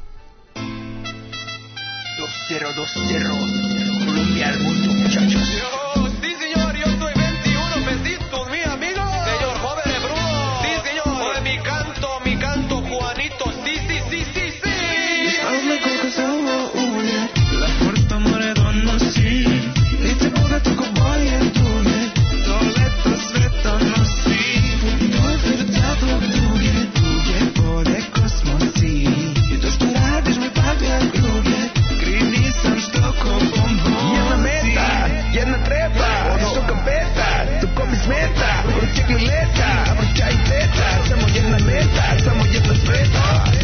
Speaker 13: 2-0, Colombia al mundo, muchachos. Sí, señor, yo soy 21, besitos, mi amigo. Señor, joven Bruno. Sí, señor. Oye, mi canto, Juanito. Sí. Hazme con que se la puerta moredona, sí. Y te ponga tu cowboy en tu toaleto svetano, sí. To je srcato duge, pode kosmos, sí. I to što radiš mi paga druge. Nisam što ko bombon. Jedna meta, jedna treba. Što kampeta, tu ko mi smeta. Vrućeg mi leta, vruća i teta. Samo jedna meta, samo jedna sveta.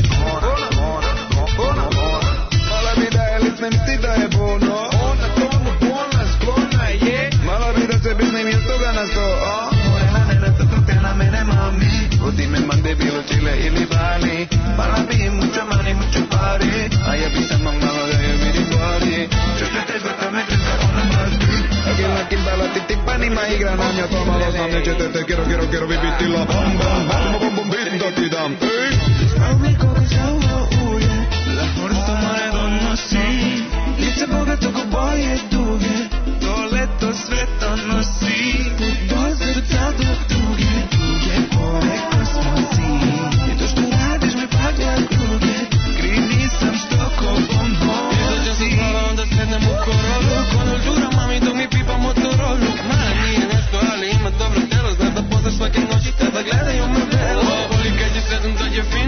Speaker 13: Mala vida je lisne misli da je bono. Ona tomu bona, sklona je. Mala vida se bez nem je toga na sto. Morena ne nataknuti na mene mami. Odi me mande bilo Chile ili Bali. Mala bi mucho money, mucho party. A ja bi samo malo da je vidi body. Čuče te zvrtame kresa ona masti. Aquí en la quinta la titipan y maíz granaña. Toma los mames, te quiero vivir la bomba. Como bombita ti dam. Spavni koga zauva uje. La forza maredona si. Lice bogato ko boje duge. To leto sveta nosi. To srca dok duge. Pore kosmosi. I to što radiš me paga druge. Kriv nisam što ko bombon. Izađa sam glava onda srednem u korolu. Konjuntura mami dok mi pipa Motorola. Mala nije nešto ali ima dobro telo. Zna da posle svake noći tada gledaju me velo. Voli kad je sedem dođe fin.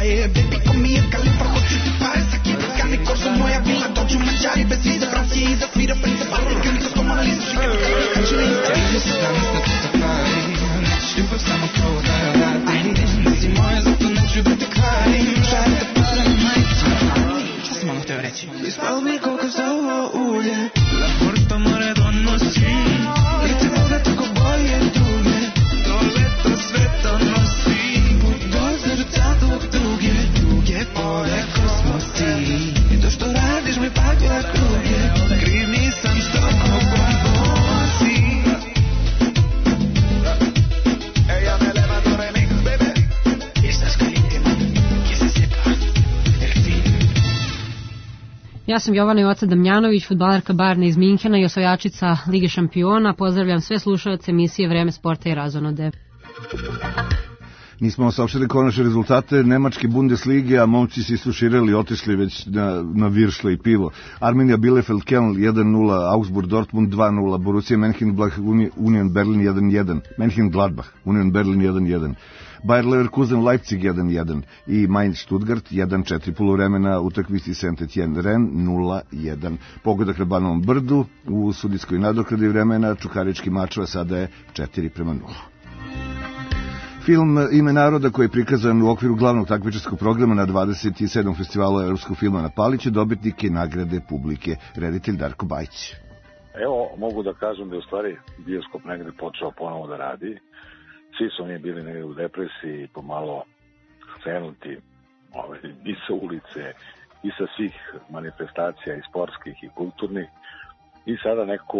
Speaker 16: Baby, ko mi je kalifa, hoću ti pare, saki Balkani, korzo moja vila, dođu Mađari bez vize, Francije iza svira, Prince Baltic, Unika, to Mona Lisa, šika, kaču Insta. Vidio se danas na tu safari, nećeš ljubav samo to da radim, nisi moja, zato neću da te kvarim, žalim te para na majicu. Šta sam malo hteo reći? Ispalo mi koliko za ovo ulje, la porta more donosi, lice moga tako boje duge, to leto sve to nosi, doze rcadog duge, duge pole kosmosi, i to što radiš mi pakla kruge, kriv nisam što ko bombosi. Ella me levantó remix, baby, y estás caliente, man, que se sepa, el fin.
Speaker 21: Ja sam Jovana Joca Damjanović, fudbalerka Bayerna iz Minhena i osvajačica Lige šampiona. Pozdravljam sve slušaoce emisije Vreme sporta i razonode.
Speaker 4: Nismo saopštili konačne rezultate Nemačke Bundeslige, a momci se istuširali, otišli već na viršle i pivo. Arminia Bielefeld Köln 1-0, Augsburg Dortmund 2-0, Borussia Mönchengladbach Union Berlin 1-1, Mönchengladbach Union Berlin 1-1. Bayer Leverkusen Leipzig 1-1 i Mainz Stuttgart 1-4. Poluvremena utakmici Saint-Etienne Rennes 0-1. Pogodak na Banovom brdu u sudijskoj nadoknadi vremena čukarički mačeva sada je 4-0. Film Ime naroda, koji je prikazan u okviru glavnog takmičarskog programa na 27. festivalu evropskog filma na Paliću, dobitnik je nagrade publike, reditelj Darko Bajić.
Speaker 17: Evo, mogu da kažem da je u stvari bioskop negde počeo ponovo da radi. Svi su oni bili negde u depresiji, pomalo skrenuti i sa ulice, i sa svih manifestacija, i sportskih, i kulturnih. I sada neko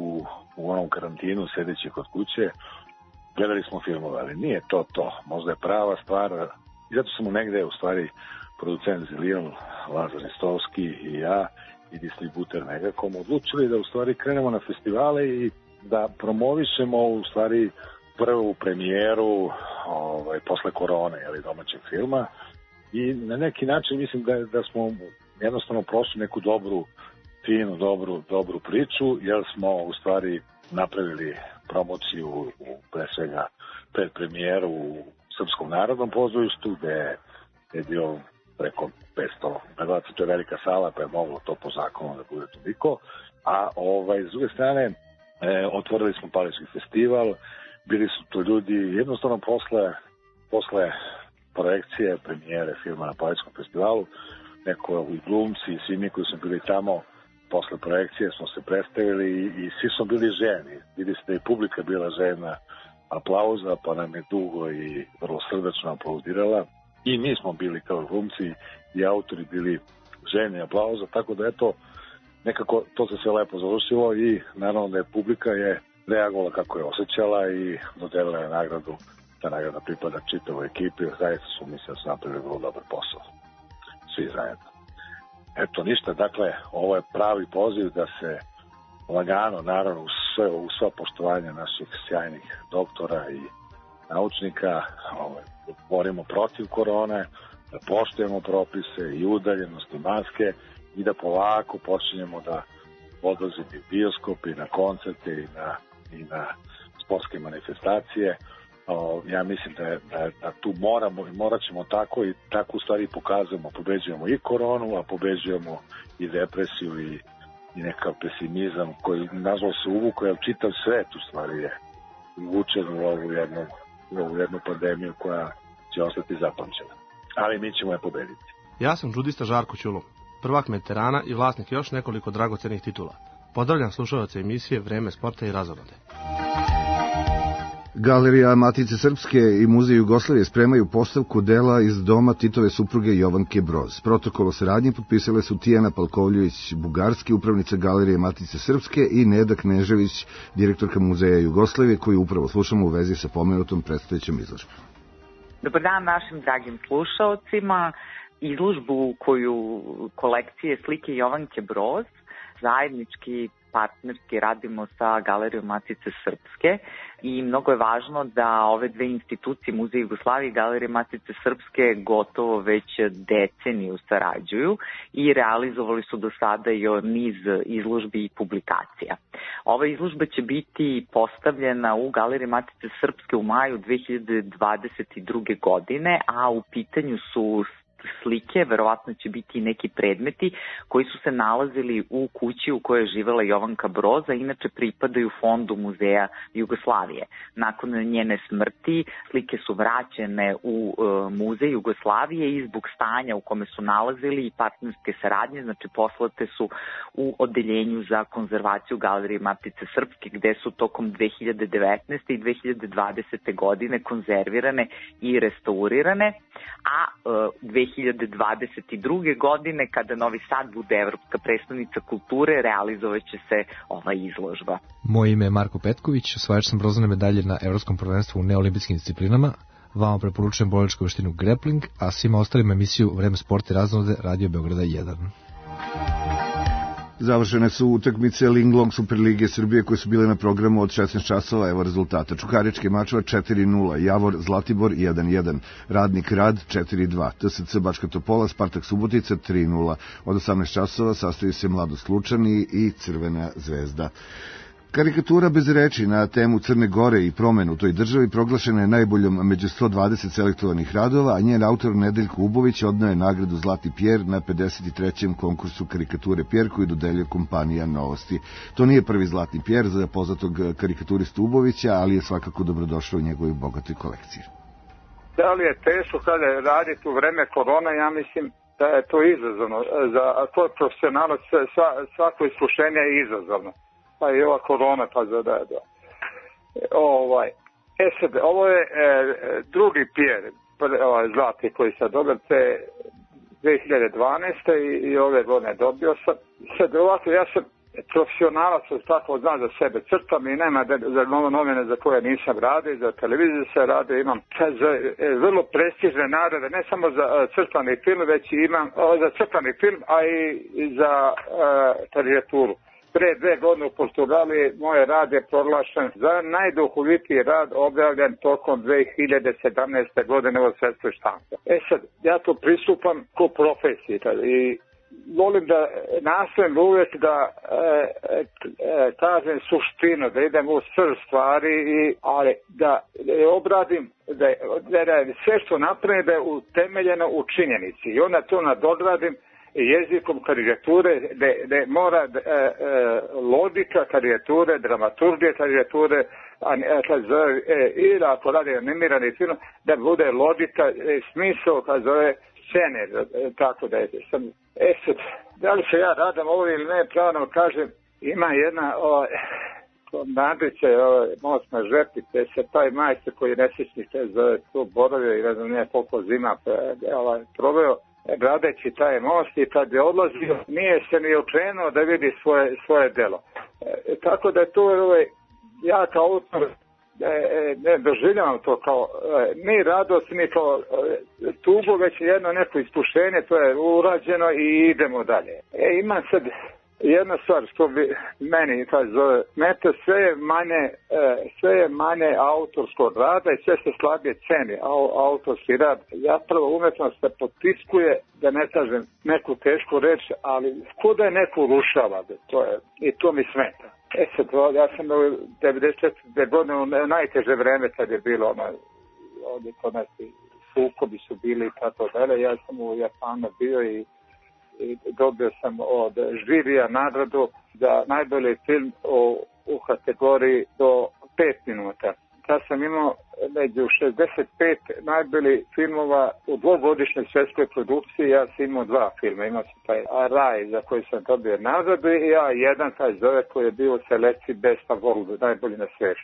Speaker 17: u onom karantinu, sedeći kod kuće, gledali smo filmove, ali nije to. Možda je prava stvar. I zato smo negde, u stvari, producent Zilijan, Lazar Nestovski i ja, i distributer Megakom, odlučili da u stvari krenemo na festivale i da promovišemo u stvari prvu premijeru posle korone, domaćeg filma. I na neki način mislim da smo jednostavno prošli neku finu, dobru priču, jer smo u stvari napravili promociju pre svega predpremijeru u Srpskom narodnom pozorištu, gde je bio preko 500 gledalaca, to je velika sala, pa je moglo to po zakonu da bude toliko. A s druge strane, otvorili smo Palički festival, bili su to ljudi, jednostavno posle projekcije, premijere filma na Paličkom festivalu, neko i glumci i svi mi koji smo bili tamo, posle projekcije smo se predstavili i svi smo bili ženi. Vidi se da je publika bila žena aplauza, pa nam je dugo i vrlo srdačno aplaudirala. I mi smo bili kao glumci i autori bili ženi aplauza, tako da eto, nekako to se sve lepo završilo i naravno da je publika reagovala kako je osjećala i dodelila je nagradu. Ta nagrada pripada čitavoj ekipi, zaista su mislili da su napravili vrlo dobar posao. Svi zajedno. Eto ništa, dakle, ovo je pravi poziv da se lagano, naravno, u sva poštovanja naših sjajnih doktora i naučnika, borimo protiv korone, da poštujemo propise i udaljenost i maske i da polako počinjemo da odlazimo i bioskop i na koncerte i na sportske manifestacije. Ja mislim da tu morat ćemo tako i tako u stvari pokazujemo, pobeđujemo i koronu, a pobeđujemo i depresiju i nekav pesimizam koji nažalost se uvukao, jer čitav svet u stvari je uvučen u ovu jednu pandemiju koja će ostati zapamćena. Ali mi ćemo je pobediti.
Speaker 18: Ja sam džudista Žarko Ćulom, prvak veterana i vlasnik još nekoliko dragocenih titula. Pozdravljam slušalce emisije Vreme sporta i razonode.
Speaker 4: Galerija Matice Srpske i Muzej Jugoslavije spremaju postavku dela iz doma Titove supruge Jovanke Broz. Protokol o saradnji potpisale su Tijana Palkovljević, bugarski, upravnica Galerije Matice Srpske, i Neda Knežević, direktorka Muzeja Jugoslavije, koju upravo slušamo u vezi sa pomenutom predstojećom izložbom.
Speaker 19: Dobar dan našim dragim slušaocima. Izložbu kolekcije slike Jovanke Broz zajednički partnerski radimo sa Galerijom Matice Srpske i mnogo je važno da ove dve institucije, Muzej Jugoslavije i Galerija Matice Srpske, gotovo već deceniju sarađuju i realizovali su do sada i niz izložbi i publikacija. Ova izložba će biti postavljena u Galeriji Matice Srpske u maju 2022. godine, a u pitanju su slike, verovatno će biti i neki predmeti koji su se nalazili u kući u kojoj je živela Jovanka Broza, inače pripadaju Fondu Muzeja Jugoslavije. Nakon njene smrti slike su vraćene u Muzej Jugoslavije i zbog stanja u kome su nalazili i partnerske saradnje, znači poslate su u odeljenju za konzervaciju Galerije Matice Srpske, gde su tokom 2019. i 2020. godine konzervirane i restaurirane, a 2022. godine, kada Novi Sad bude evropska prestonica kulture, realizovat će se ova izložba.
Speaker 1: Moje ime je Marko Petković, osvajač sam bronzane medalje na Evropskom prvenstvu u neolimpijskim disciplinama. Vama preporučujem borilačku veštinu grappling, a svima ostalim emisiju Vreme sporta i raznode Radio Beograda 1.
Speaker 4: Završene su utakmice Linglong Superlige Srbije koje su bile na programu od 16 časova. Evo rezultata. Čukarički Mačva 4-0, Javor Zlatibor 1-1, Radnik Rad 4-2, TSC Bačka Topola Spartak Subotica 3-0. Od 18 časova sastoji se Mladost Lučani i Crvena zvezda. Karikatura bez reči na temu Crne Gore i promenu u toj državi proglašena je najboljom među 120 selektovanih radova, a njen autor Nedeljko Ubović odneo je nagradu Zlati Pjer na 53. konkursu karikature Pjer koju dodeljuje kompanija Novosti. To nije prvi Zlatni Pjer za poznatog karikaturistu Ubovića, ali je svakako dobrodošao u njegovoj bogatoj kolekciji.
Speaker 2: Da li je teško kada raditi u vreme korona? Ja mislim da je to izazovno. Za to profesionalac svako iskušenje je izazovno. Pa i ova korona, pa za da. Sad, ovo je drugi Pjer, zlati koji sam dobio, te 2012. i ove godine dobio sam. Sad ovako, ja sam profesionalac, tako znam za sebe, crtam i nema za novine za koje nisam radio, za televiziju se radio, imam za vrlo prestižne nagrade, ne samo za crtani film, već imam za crtani film, a i za karikaturu. Pre 2 godine u Portugaliji moj rad je proglašen za najduhovitiji rad objavljen tokom 2017. godine u svetskoj štampi. Sad, ja to pristupam ko profesiji i volim da nastojim uvijek da kažem suštinu, da idem u srž stvari, ali da obradim, da sve što napravim da je utemeljeno u činjenici i onda to nadogradim jezikom karikature, gde mora logika karikature, dramaturgija karikature, ili ako radi animirani film, da bude logika, smisao kad zove scene, tako da je. Sad, da li se ja radam ovo ili ne, pravno kažem, ima jedna Nadrića, most na žepi, te se taj majstor koji je nesečnik zove tu boravio i ne znam nije koliko zima proveo, gradeći taj most i kad je odlazio nije se ni okrenuo da vidi svoje delo. Tako da to ja kao autor ne doživljavam to kao ni radost ni kao tugu, već jedno neko iskušenje, to je urađeno i idemo dalje. Imam sad jedna stvar što bi meni zove, sve je manje autorskog rada i sve se slabije ceni autorski rad. Zapravo umetnost se potiskuje, da ne kažem neku tešku reč, ali kuda je neko urušava, i to mi smeta. Sad, ja sam u 94. godine u najteže vreme kad je bilo ovdje kod nas sukobi su bili i tako dalje. Ja sam u Japanu bio i dobio sam od žirija nagradu za najbolji film u kategoriji do 5 minuta. Ja sam imao među 65 najboljih filmova u dvogodišnjoj svjetskoj produkciji, ja sam imao 2 filma. Imao sam taj Raj za koji sam dobio nagradu i ja jedan taj zove koji je bio u selekciji Best of World, najbolji na svijetu.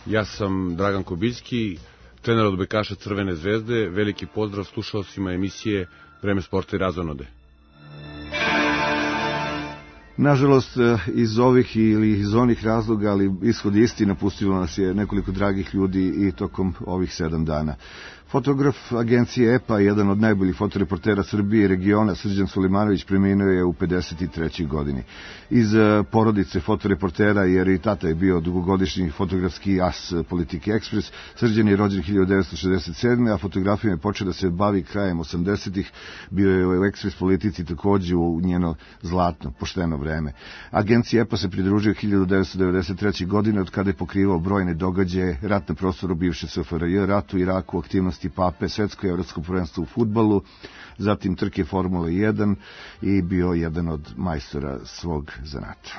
Speaker 6: Ja sam Dragan Kobiljski, trener odbojkaša Crvene zvezde. Veliki pozdrav slušalcima emisije Vreme sporta i razonode.
Speaker 4: Nažalost, iz ovih ili iz onih razloga, ali ishod isti, napustilo nas je nekoliko dragih ljudi i tokom ovih 7 dana. Fotograf agencije EPA, jedan od najboljih fotoreportera Srbije i regiona, Srđan Sulimanović, preminuo je u 53. godini. Iz porodice fotoreportera, jer i tata je bio dugogodišnji fotografski as Politike Ekspres, Srđan je rođen 1967. a fotografijom je počeo da se bavi krajem 80-ih, bio je u Ekspres Politici takođe u njeno zlatno, pošteno vreme. Agencija EPA se pridružio 1993. godine, od kada je pokrivao brojne događaje, rat na prostoru bivše SFRJ, rat u Iraku, aktivnosti Pape, svetsko i evropsko prvenstvo u fudbalu, zatim trke Formule 1 i bio jedan od majstora svog zanata.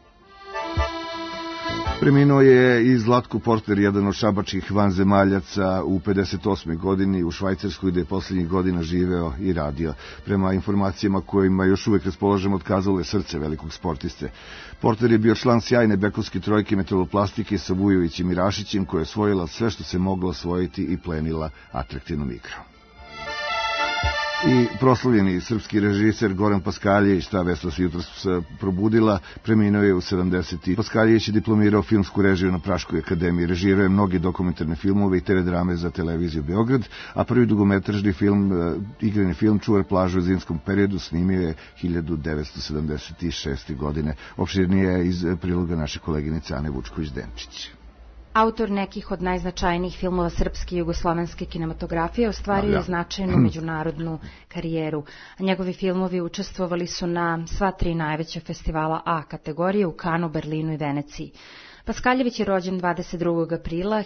Speaker 4: Preminuo je i Zlatko Porter, jedan od šabačkih vanzemaljaca, u 58. godini u Švajcarskoj, gde je poslednjih godina živeo i radio. Prema informacijama kojima još uvek raspolažemo, otkazalo je srce velikog sportiste. Porter je bio član sjajne bekovske trojke metaloplastike sa Vujovićem i Rašićem, koja je osvojila sve što se moglo osvojiti i plenila atraktivnom igrom. I proslavljeni srpski režiser Goran Paskaljević, ta vest se jutros probudila, preminuo je u 70. Paskaljević je diplomirao filmsku režiju na Praškoj akademiji, režirao je mnogi dokumentarne filmove i teledrame za televiziju Beograd, a prvi dugometražni film, igrani film Čuvar plažu u zimskom periodu snimio je 1976. godine. Opširnije je iz priloga naše koleginice Ane Vučković-Denčić.
Speaker 7: Autor nekih od najznačajnijih filmova srpske i jugoslovenske kinematografije ostvario je značajnu međunarodnu karijeru. Njegovi filmovi učestvovali su na sva 3 najveća festivala A kategorije u Kanu, Berlinu i Veneciji. Paskaljević je rođen 22. aprila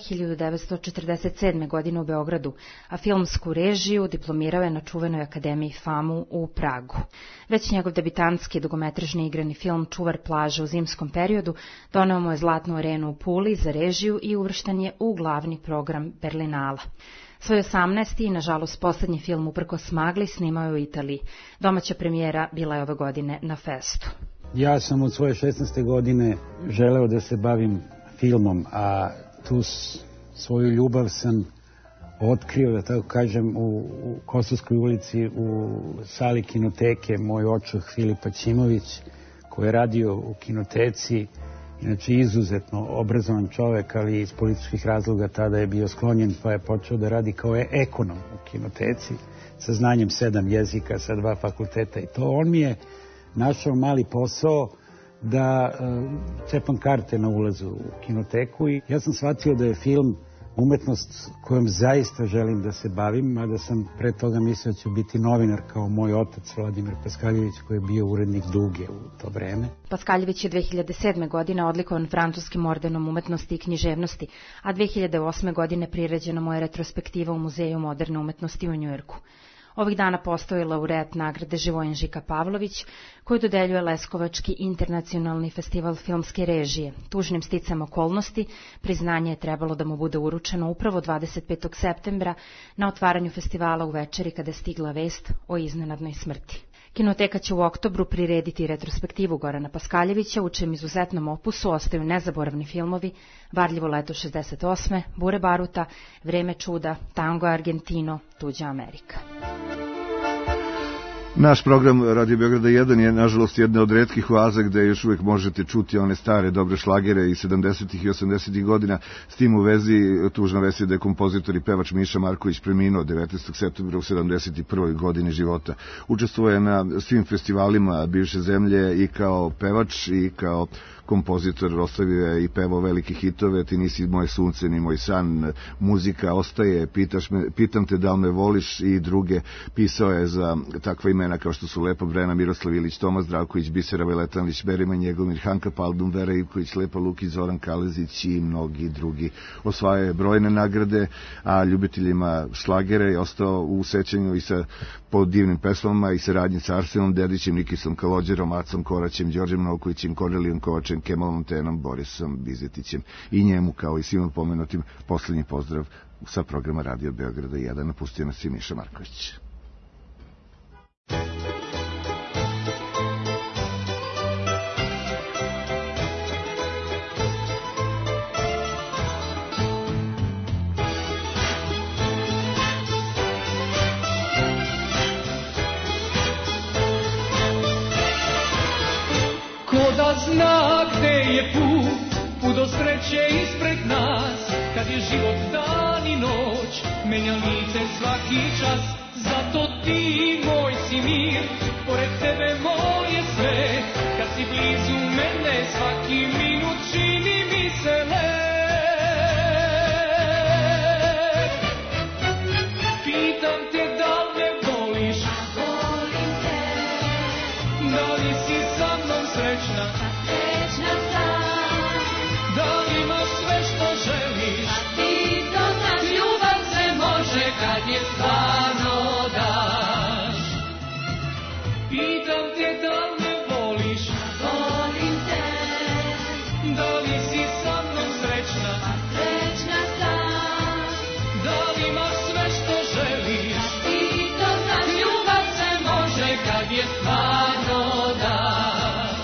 Speaker 7: 1947. godine u Beogradu, a filmsku režiju diplomirao je na čuvenoj akademiji FAMU u Pragu. Već njegov debitantski dugometražni igrani film Čuvar plaže u zimskom periodu doneo mu je Zlatnu arenu u Puli za režiju i uvršten je u glavni program Berlinala. Svoj 18. i, nažalost, poslednji film uprkos magli snimao je u Italiji. Domaća premijera bila je ove godine na Festu.
Speaker 8: Ja sam od svoje 16. godine želeo da se bavim filmom, a tu svoju ljubav sam otkrio, da tako kažem, u Kosovskoj ulici, u sali kinoteke, moj očuh Filipa Ćimović, koji je radio u kinoteci, inače izuzetno obrazovan čovek, ali iz političkih razloga tada je bio sklonjen, pa je počeo da radi kao ekonom u kinoteci, sa znanjem 7 jezika, sa 2 fakulteta i to. On mi je našao mali posao da cepam karte na ulazu u kinoteku i ja sam shvatio da je film umetnost kojom zaista želim da se bavim, mada sam pre toga mislio da ću biti novinar kao moj otac Vladimir Paskaljević, koji je bio urednik Duge u to vreme.
Speaker 7: Paskaljević je 2007. godine odlikovan francuskim ordenom umetnosti i književnosti, a 2008. godine priređena mu je retrospektiva u Muzeju moderne umetnosti u Njujorku. Ovih dana postoji laureat nagrade Živojin Žika Pavlović, koju dodeljuje Leskovački internacionalni festival filmske režije. Tužnim sticam okolnosti, priznanje je trebalo da mu bude uručeno upravo 25. septembra na otvaranju festivala u večeri kada je stigla vest o iznenadnoj smrti. Kinoteka će u oktobru prirediti retrospektivu Gorana Paskaljevića, u čijem izuzetnom opusu ostaju nezaboravni filmovi Varljivo leto 68. Bure baruta, Vreme čuda, Tango Argentino, Tuđa Amerika.
Speaker 4: Naš program Radio Beograda 1 je, nažalost, jedna od retkih oaza gde još uvek možete čuti one stare dobre šlagere iz 70. i 80. godina. S tim u vezi tužna vest je da je kompozitor i pevač Miša Marković preminuo 19. septembra u 71. godini života. Učestvovao je na svim festivalima bivše zemlje i kao pevač i kao kompozitor, ostavio je i pevao velike hitove, Ti nisi moje sunce ni moj san, Muzika ostaje, Pitam te da li me voliš i druge. Pisao je za takva imena kao što su Lepa Brena, Miroslav Ilić, Tomas Zdravković, Bisera Veletanlić, Berima Njegomir, Hanka Paldum, Vera Ivković, Lepa Lukić, Zoran Kalezić i mnogi drugi. Osvajao je brojne nagrade, a ljubiteljima šlagere je ostao u sećanju i sa po divnim pesmama i saradnji sa Arsenom Dedićem, Nikisom Kalođerom, Acom Koraćem, Đorđem Novkovićem, Kornelijom Kovačem, Kemalom Tenom, Borisom Bizetićem i njemu, kao i svima pomenutim, poslednji pozdrav sa programa Radio Beograda 1. Napustio nas i Miša Marković.
Speaker 9: da zna gde je put do sreće ispred nas. Kad je život dan i noć, menja lice svaki čas. Zato ti moj si mir, pored tebe moj je sve. Kad si blizu mene, svaki minut čini mi se lep. Pitam te da li me voliš,
Speaker 24: Volim te,
Speaker 9: da li si sa mnom srećna,
Speaker 24: srećna sam,
Speaker 9: da li imaš sve što želiš.
Speaker 24: ti to znaš, ljubav se može kad je stvarno daš.
Speaker 9: Pitam te da li me voliš,
Speaker 24: Volim te,
Speaker 9: da li si sa mnom srećna,
Speaker 24: srećna sam,
Speaker 9: da li imaš sve što želiš.
Speaker 24: ti to znaš, ljubav se može kad je stvarno daš.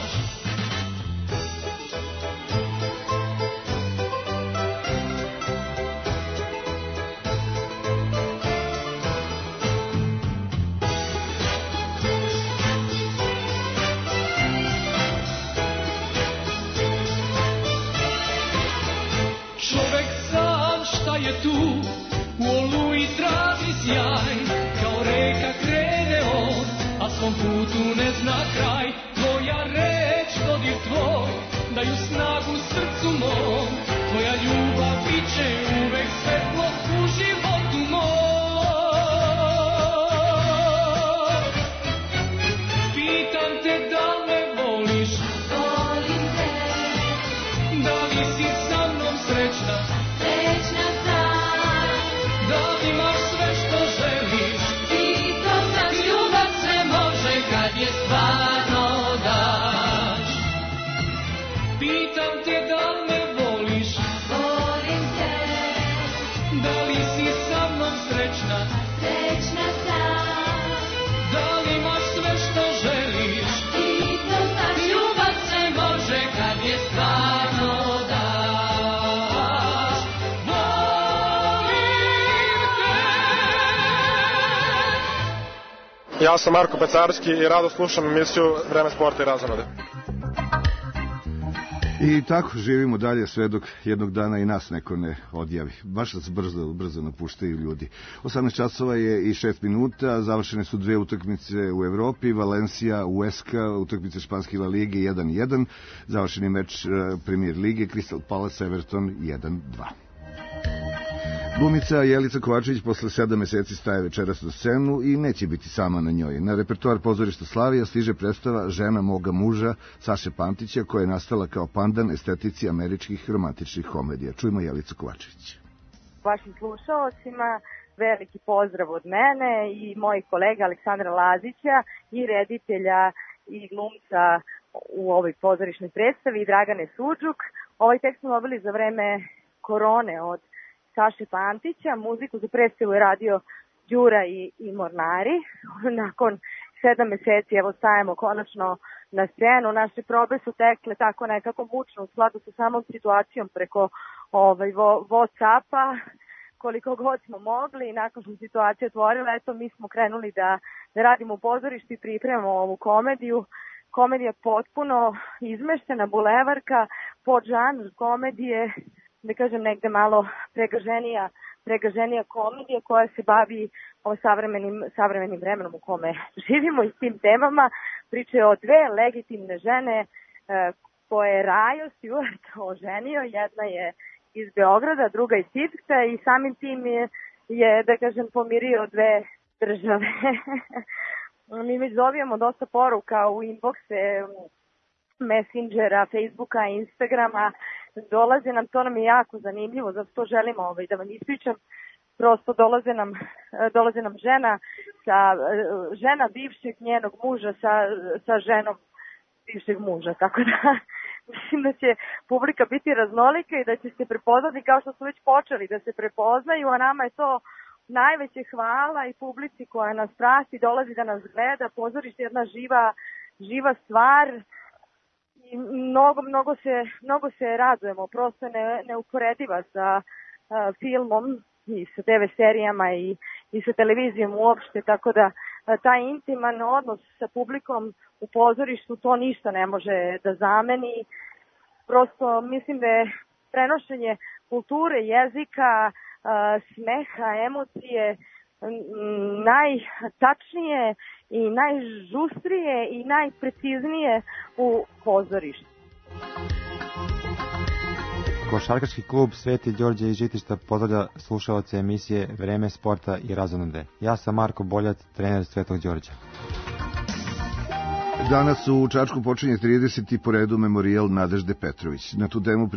Speaker 9: Čovek sam šta je tu, u oluji traži sjaj. Kao reka krene on, a svom putu ne zna kraj. Tvoja reč, dodir tvoj, daju snagu srcu mom. Tvoja ljubav biće uvek svetlo u životu mom. Pitam te da li me voliš,
Speaker 24: Volim te,
Speaker 9: da li si sa mnom srećna,
Speaker 24: srećna sam,
Speaker 9: da li imaš sve što želiš.
Speaker 24: ti to znaš, ljubav se može kad je stvarno daš.
Speaker 9: Pitam te da li me voliš,
Speaker 24: Volim te,
Speaker 9: da li si sa mnom srećna,
Speaker 24: srećna sam,
Speaker 9: da li imaš sve što želiš.
Speaker 24: ti to znaš, ljubav se može kad je stvarno daš.
Speaker 11: Ja sam Marko Pecarski i rado slušam emisiju Vreme sporta i razonode.
Speaker 4: I tako živimo dalje sve dok jednog dana i nas neko ne odjavi. Baš nas brzo napuštaju ljudi. 18 časova je i 6 minuta, završene su dve utakmice u Evropi, Valencija, Ueska, utakmice Španske La Lige 1-1, završeni meč Premier Lige, Crystal Palace, Everton 1-2. Glumica Jelica Kovačević posle 7 meseci staje večeras na scenu i neće biti sama na njoj. Na repertoar pozorišta Slavija stiže predstava Žena moga muža Saše Pantića, koja je nastala kao pandan estetici američkih romantičnih komedija. Čujmo Jelicu Kovačević.
Speaker 20: Vašim slušalcima veliki pozdrav od mene i mojih kolega Aleksandra Lazića i reditelja i glumca u ovoj pozorišnoj predstavi Dragane Suđuk. Ovaj tekst smo dobili za vreme korone od Saše Pantića, muziku za predstavu je radio Đura i Mornari. Nakon 7 meseci evo stajemo konačno na scenu. Naše probe su tekle tako nekako mučno u skladu sa samom situacijom preko Whatsappa koliko god smo mogli i nakon što situacija otvorila, eto mi smo krenuli da radimo u pozorištu i pripremamo ovu komediju. Komedija potpuno izmeštena, bulevarka, podžanr komedije, da kažem negde malo pregaženija komedija koja se bavi savremenim vremenom u kome živimo i s tim temama. Priča je o dve legitimne žene koje je Rajo Stewart oženio. Jedna je iz Beograda, druga iz Sivkta i samim tim je da kažem, pomirio dve države. Mi već dobijamo dosta poruka u inboxe Messengera, Facebooka, Instagrama. Dolaze nam, to nam je jako zanimljivo, zato to želimo da vam ispričam. Prosto dolaze nam žena bivšeg njenog muža sa ženom bivšeg muža, tako da mislim da će publika biti raznolika i da će se prepoznati kao što su već počeli da se prepoznaju, a nama je to najveće hvala i publici koja nas prati, dolazi da nas gleda. Pozorište je jedna živa stvar i mnogo se radujemo, prosto neuporediva sa filmom i sa TV serijama i sa televizijom uopšte, tako da taj intiman odnos sa publikom u pozorištu, to ništa ne može da zameni. Prosto mislim da je prenošenje kulture, jezika, smeha, emocije najtačnije i najžustrije i najpreciznije u pozorištu.
Speaker 5: Košarkaški klub Sveti Đorđe iz Žitišta pozdravlja slušaoce emisije Vreme sporta i razonode. Ja sam Marko Boljac, trener Svetog Đorđa.
Speaker 4: Danas u Čačku počinje 30. po redu memorijal Nadežde Petrović. Na tu temu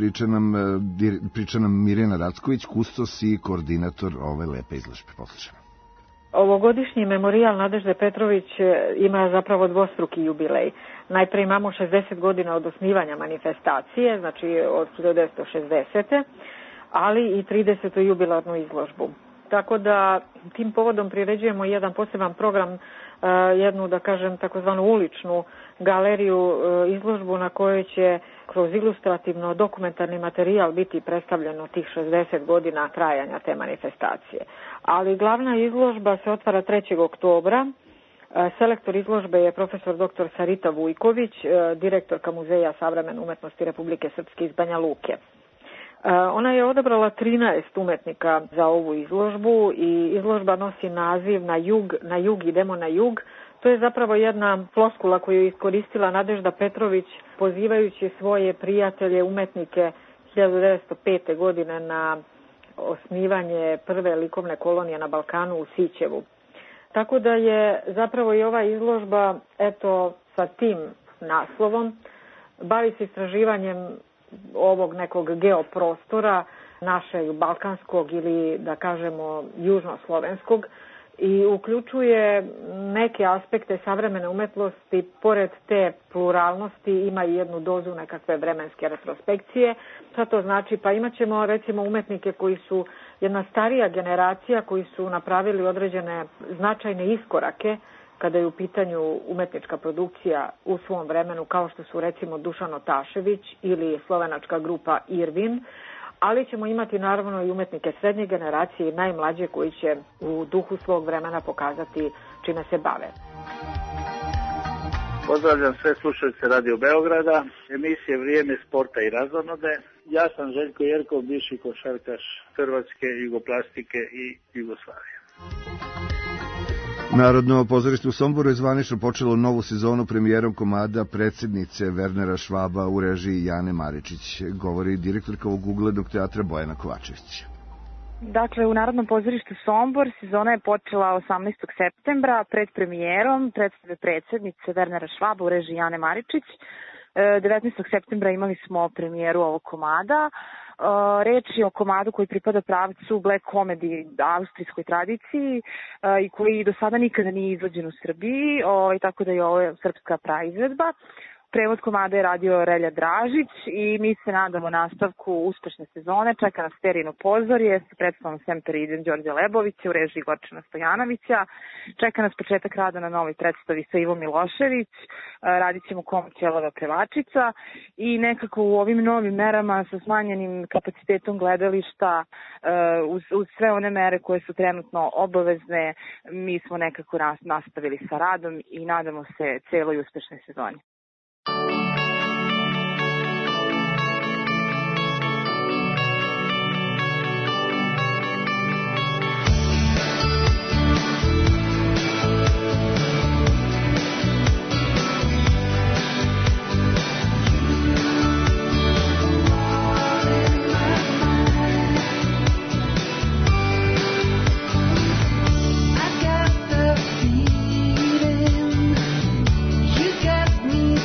Speaker 4: priča nam Mirjana Racković, kustos i koordinator ove lepe izložbe. Poslušajmo.
Speaker 10: Ovogodišnji memorijal Nadežde Petrović ima zapravo dvostruki jubilej. Najprej imamo 60 godina od osnivanja manifestacije, znači od 1960. ali i 30. jubilarnu izložbu. Tako da tim povodom priređujemo jedan poseban program, jednu, da kažem, takozvanu uličnu galeriju, izložbu na kojoj će kroz ilustrativno dokumentarni materijal biti predstavljeno tih 60 godina trajanja te manifestacije. Ali glavna izložba se otvara 3. oktobra. Selektor izložbe je profesor dr. Sarita Vujković, direktorka Muzeja savremene umetnosti Republike Srpske iz Banja Luke. Ona je odabrala 13 umetnika za ovu izložbu i izložba nosi naziv Na jug idemo na jug. To je zapravo jedna floskula koju je iskoristila Nadežda Petrović pozivajući svoje prijatelje, umetnike 1905. godine na osnivanje prve likovne kolonije na Balkanu u Sićevu. Tako da je zapravo i ova izložba, eto, sa tim naslovom, bavi se istraživanjem ovog nekog geoprostora našeg balkanskog ili da kažemo južnoslovenskog i uključuje neke aspekte savremene umetnosti. Pored te pluralnosti ima i jednu dozu nekakve vremenske retrospekcije. Šta to znači? Pa imat ćemo recimo umetnike koji su jedna starija generacija koji su napravili određene značajne iskorake kada je u pitanju umetnička produkcija u svom vremenu, kao što su recimo Dušan Otašević ili slovenačka grupa Irvin, ali ćemo imati naravno i umetnike srednje generacije i najmlađe koji će u duhu svog vremena pokazati čime se bave.
Speaker 22: Pozdravljam sve slušalce Radio Beograda, emisije Vrijeme sporta i razonode. Ja sam Željko Jerkov, bivši košarkaš Hrvatske, Jugoplastike i Jugoslavije.
Speaker 4: Narodno pozorište u Somboru je zvanično počelo novu sezonu premijerom komada Predsjednice Wernera Švaba u režiji Jane Maričić, govori direktorka ovog uglednog teatra Bojana Kovačević.
Speaker 23: Dakle, u Narodnom pozorištu Sombor sezona je počela 18. septembra pred premijerom predstave Predsjednice Wernera Švaba u režiji Jane Maričić. 19. septembra imali smo premijeru ovog komada. Reč je o komadu koji pripada pravcu black comedy austrijskoj tradiciji i koji do sada nikada nije izvođen u Srbiji, tako da je ovo srpska praizvedba. Prevod komada je radio Relja Dražić i mi se nadamo nastavku uspešne sezone. Čeka nas Sterijino pozorje sa predstavom Semper Idem Đorđa Lebovića u režiji Gorčina Stojanovića. Čeka nas početak rada na novoj predstavi sa Ivo Milošević. Radit ćemo Koma Ćelava pevačica i nekako u ovim novim merama sa smanjenim kapacitetom gledališta uz sve one mere koje su trenutno obavezne, mi smo nekako nastavili sa radom i nadamo se celoj uspešnoj sezoni.
Speaker 24: Me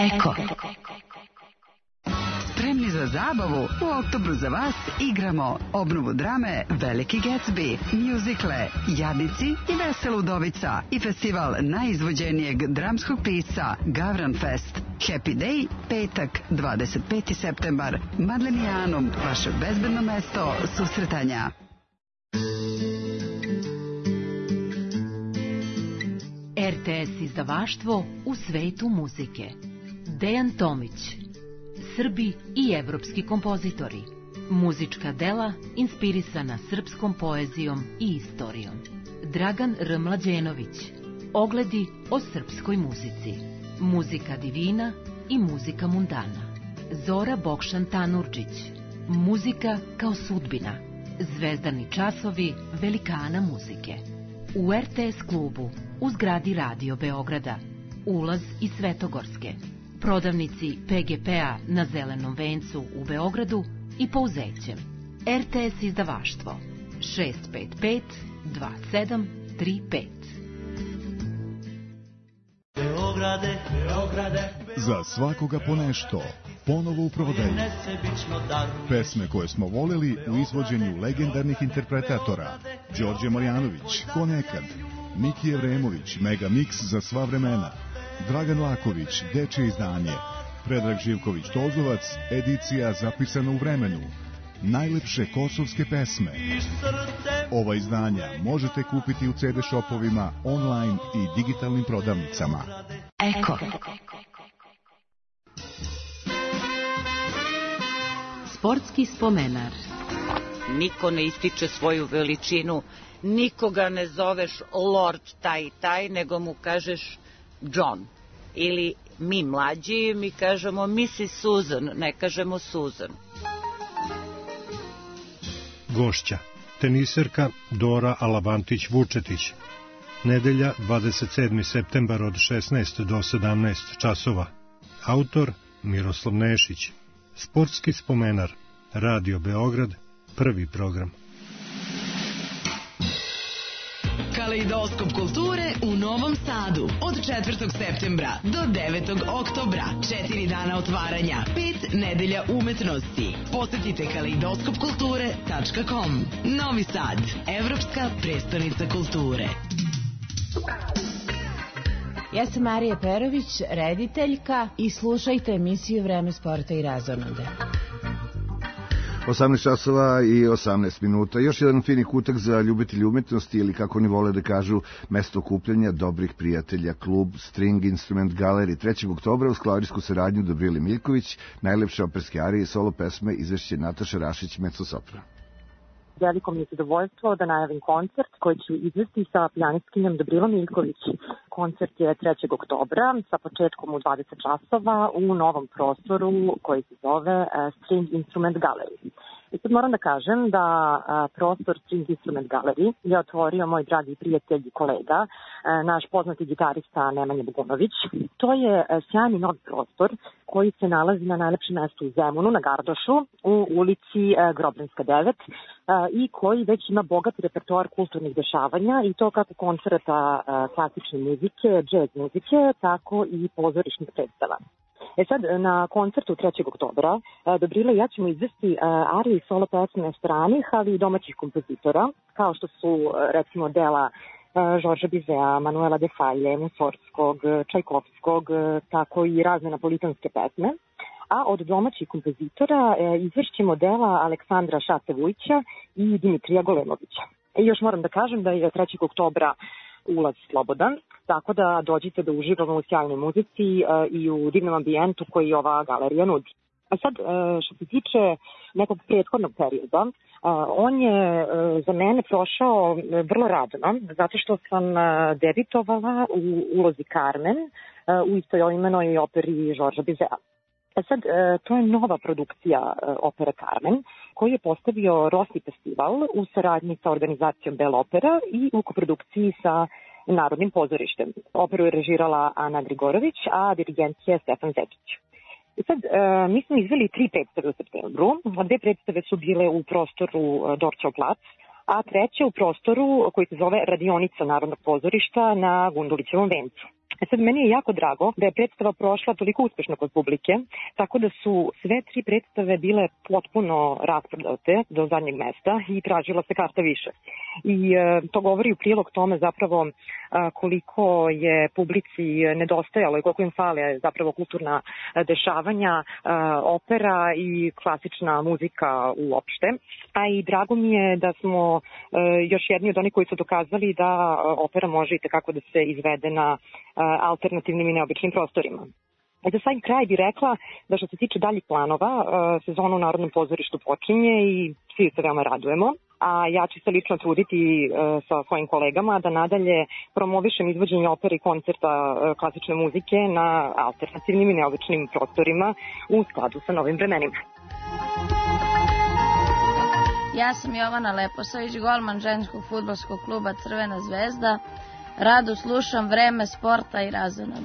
Speaker 3: Eko. Spremni za zabavu? U oktobru za vas igramo obnovu drame Veliki Gatsby, mjuzikle Jadnici i Vesela udovica i festival najizvođenijeg dramskog pisca Gavran Fest. Happy Day, petak, 25. septembar. Madlenijanum, vaše bezbedno mesto susretanja.
Speaker 12: RTS izdavaštvo u svetu muzike. Dejan Tomić. Srbi i evropski kompozitori. Muzička dela inspirisana srpskom poezijom i istorijom. Dragan R. Mlađenović. Ogledi o srpskoj muzici. Muzika divina i muzika mundana. Zora Bokšan Tanurđić. Muzika kao sudbina. Zvezdani časovi velikana muzike. U RTS klubu u zgradi Radio Beograda. Ulaz iz Svetogorske. Prodavnici PGP-a na Zelenom vencu u Beogradu i Pouzećem. RTS izdavaštvo 655 2735.
Speaker 14: Beograde, Beograde,
Speaker 15: za svakoga po nešto, ponovo u prodaji. Pesme koje smo voleli u izvođenju legendarnih interpretatora. Đorđe Marjanović, Ko nekad, Miki Evremović, Mega Mix za sva vremena, Dragan Laković, Dečje izdanje, Predrag Živković Tozovac, edicija zapisana u vremenu, najlepše kosovske pesme. Ova izdanja možete kupiti u CD shopovima, online i digitalnim prodavnicama.
Speaker 3: Eko.
Speaker 12: Sportski spomenar.
Speaker 25: Niko ne ističe svoju veličinu, nikoga ne zoveš Lord taj i taj, nego mu kažeš John. Ili mi mlađi, mi kažemo Mrs. Susan, ne kažemo Susan.
Speaker 26: Gošća, teniserka Dora Alavantić-Vučetić. Nedelja, 27. septembar od 16 do 17 časova. Autor Miroslav Nešić. Sportski spomenar. Radio Beograd, prvi program.
Speaker 3: Kaleidoskop kulture u Novom Sadu od 4. septembra do 9. oktobra. 4 dana otvaranja, 5 nedelja umetnosti. Posetite kaleidoskopkulture.com. Novi Sad, evropska prestonica kulture.
Speaker 27: Ja sam Marija Perović, rediteljka, i slušajte emisiju Vreme sporta i razonode.
Speaker 4: 18 časova i 18 minuta. Još jedan fini kutak za ljubitelji umetnosti ili, kako oni vole da kažu, mesto okupljanja dobrih prijatelja, klub String Instrument Gallery. 3. oktobra u sklavirsku saradnju Dobrile Miljković, najlepše operske arije i solo pesme izvešće Nataša Rašić, mezzosopran.
Speaker 28: Veliko mi je zadovoljstvo da najavim koncert koji ću izvesti sa pijanistkinjom Dobrilom Miljković. Koncert je 3. oktobra sa početkom u 20 časova u novom prostoru koji se zove String Instrument Gallery. I sad moram da kažem da prostor String Instrument Gallery je otvorio moj dragi prijatelj i kolega, naš poznati gitarista Nemanja Bogunović. To je sjajni novi prostor koji se nalazi na najlepšem mestu u Zemunu, na Gardošu, u ulici Grobrinska 9 i koji već ima bogat repertoar kulturnih dešavanja i to kako koncerta klasične muzike, džez muzike, tako i pozorišnih predstava. Sad, na koncertu 3. oktobra Dobrila i ja ćemo izvesti arije i solo pesme stranih, ali i domaćih kompozitora, kao što su, recimo, dela Žorža Bizea, Manuela Defaje, Musorskog, Čajkovskog, tako i razne napolitanske pesme. A od domaćih kompozitora izvršćemo dela Aleksandra Šatevujića i Dimitrija Golemovića. I još moram da kažem da je 3. oktobra ulaz slobodan, tako da dođite da uživamo u sjajnoj muzici i u divnom ambijentu koji ova galerija nudi. A sad, što se tiče nekog prethodnog perioda, on je za mene prošao vrlo radno, zato što sam debitovala u ulozi Carmen u istoimenoj operi Žorža Bizea. Sad, to je nova produkcija opere Carmen, koju je postavio Rossi festival u saradnji sa organizacijom Bell Opera i u koprodukciji sa Narodnim pozorištem. Operu je režirala Ana Grigorović, a dirigent je Stefan Zekić. I sad, mi smo izveli 3 predstave u septembru. 2 predstave su bile u prostoru Dorćol plac, a 3. u prostoru koji se zove Radionica Narodnog pozorišta na Gundulićevom vencu. Sad, meni je jako drago da je predstava prošla toliko uspešno kod publike, tako da su sve 3 predstave bile potpuno rasprodate do zadnjeg mesta i tražila se karta više. I to govori u prilog tome zapravo koliko je publici nedostajalo i koliko im fale zapravo kulturna dešavanja, opera i klasična muzika uopšte. A i drago mi je da smo još jedni od onih koji su dokazali da opera može i tekako da se izvede na alternativnim i neobičnim prostorima. Za sam kraj bih rekla da što se tiče daljih planova, sezona u Narodnom pozorištu počinje i svi se veoma radujemo. A ja ću se lično truditi sa svojim kolegama da nadalje promovišem izvođenje opere i koncerta klasične muzike na alternativnim i neobičnim prostorima u skladu sa novim vremenima.
Speaker 1: Ja sam Jovana Leposavić, golman ženskog fudbalskog kluba Crvena zvezda. Rado slušam Vreme sporta i razonode.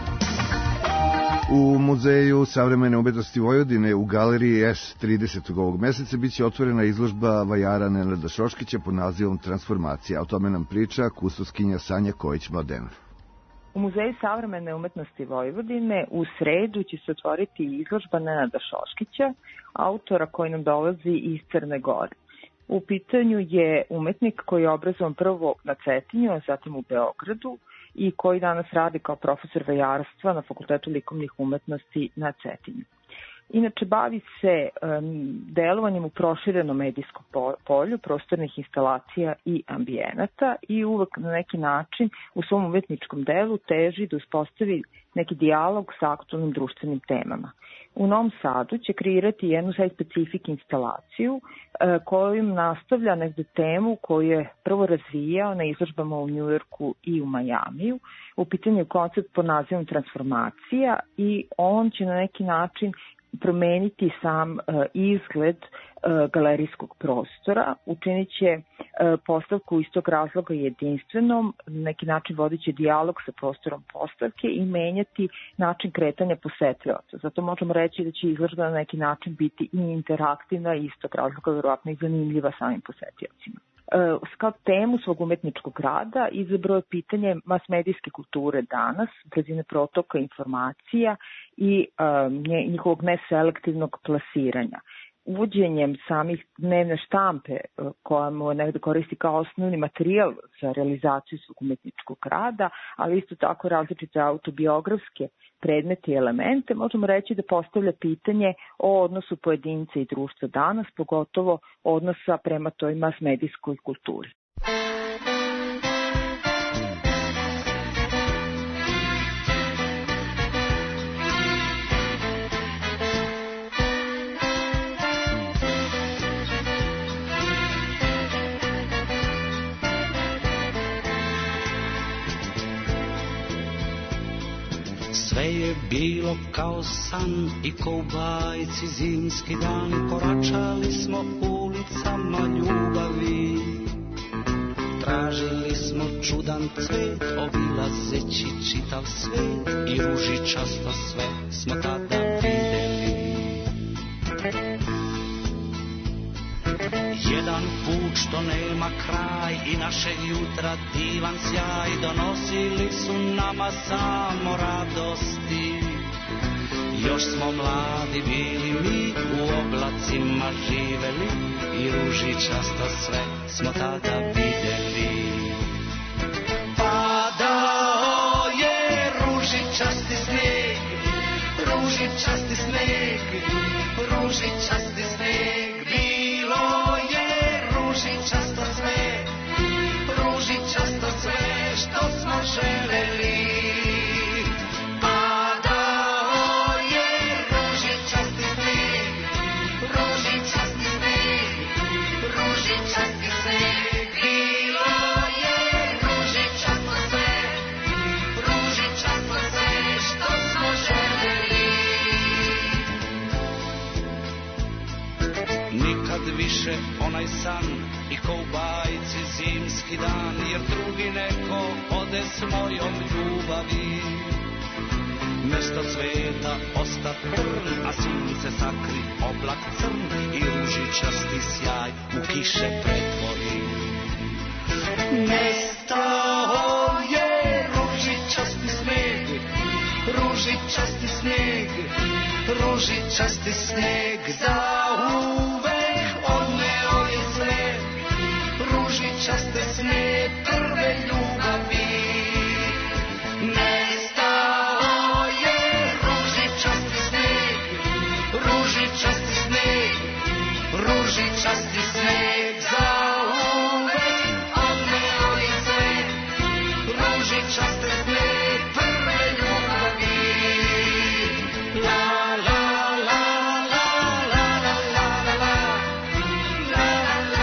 Speaker 4: U Muzeju savremene umetnosti Vojvodine u galeriji S30 ovog meseca biće otvorena izložba vajara Nenada Šoškića pod nazivom Transformacija. O tome nam priča kustoskinja Sanja Kojić-Mladenov.
Speaker 2: U Muzeju savremene umetnosti Vojvodine u sredu će se otvoriti izložba Nenada Šoškića, autora koji nam dolazi iz Crne Gore. U pitanju je umetnik koji je obrazovan prvo na Cetinju, a zatim u Beogradu i koji danas radi kao profesor vajarstva na Fakultetu likovnih umetnosti na Cetinju. Inače, bavi se delovanjem u proširenom medijskom polju, prostornih instalacija i ambijenata i uvek na neki način u svom umetničkom delu teži da uspostavi neki dijalog sa aktualnim društvenim temama. U Novom Sadu će kreirati jednu specifik instalaciju kojom nastavlja negde temu koju je prvo razvijao na izložbama u Njujorku i u Majamiju. U pitanju je koncept pod nazivom Transformacija i on će na neki način promeniti sam izgled galerijskog prostora, učinit će postavku iz tog razloga jedinstvenom, na neki način vodit će dijalog sa prostorom postavke i menjati način kretanja posetioca. Zato možemo reći da će izložba na neki način biti i interaktivna i iz tog razloga verovatno i zanimljiva samim posetiocima. Kao temu svog umetničkog rada izabrao je pitanje masmedijske kulture danas, brzine protoka informacija i njihovog neselektivnog plasiranja. Uvođenjem samih dnevne štampe koja mu negde koristi kao osnovni materijal za realizaciju svog umetničkog rada, ali isto tako različite autobiografske predmete i elemente, možemo reći da postavlja pitanje o odnosu pojedinca i društva danas, pogotovo odnosa prema toj masmedijskoj kulturi.
Speaker 13: Sve je bilo kao san i ko u bajci zimski dan. Koračali smo ulicama ljubavi, tražili smo čudan cvet, obilazeći čitav svet i ružičasto sve smo tada videli. Jedan put što nema kraj i našeg jutra divan sjaj, donosili su nama samo radosti. Još smo mladi bili mi, u oblacima živeli i ružičasto sve smo tada videli. Padao je ružičasti sneg, ružičasti sneg, ružičasti sneg. Bilo je ružičasto sve, ružičasto sve što smo želeli. Padao je ružičasti sneg, ružičasti sneg, ružičasti sneg. Bilo je ružičasto sve, ružičasto sve što smo želeli. Nikad više onaj san i ko u bajci zimski dan, jer drugi neko ode s mojom ljubavi. Mesto cveta osta trn, a sunce sakri oblak crn i ružičasti sjaj u kiše pretvori. Mesto je ružičasti sneg, ružičasti snijeg, ružičasti snijeg, za uvek odneo je sve, ružičaste snijeg prve ljubavi. Nestao je ružičasti snijeg, ružičasti snijeg, ružičasti snijeg, za uvek odneo je sve, ružičaste snijeg prve ljubavi. La la la la la la la la la la la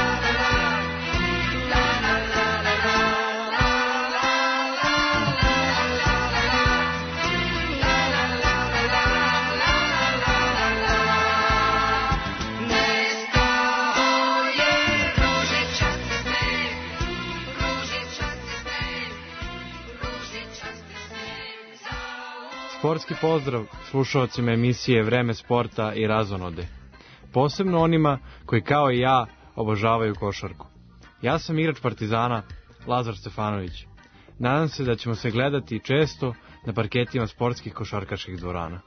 Speaker 6: Sportski pozdrav slušalcima emisije Vreme sporta i razonode. Posebno onima koji kao i ja obožavaju košarku. Ja sam igrač Partizana, Lazar Stefanović. Nadam se da ćemo se gledati često na parketima sportskih košarkaških dvorana.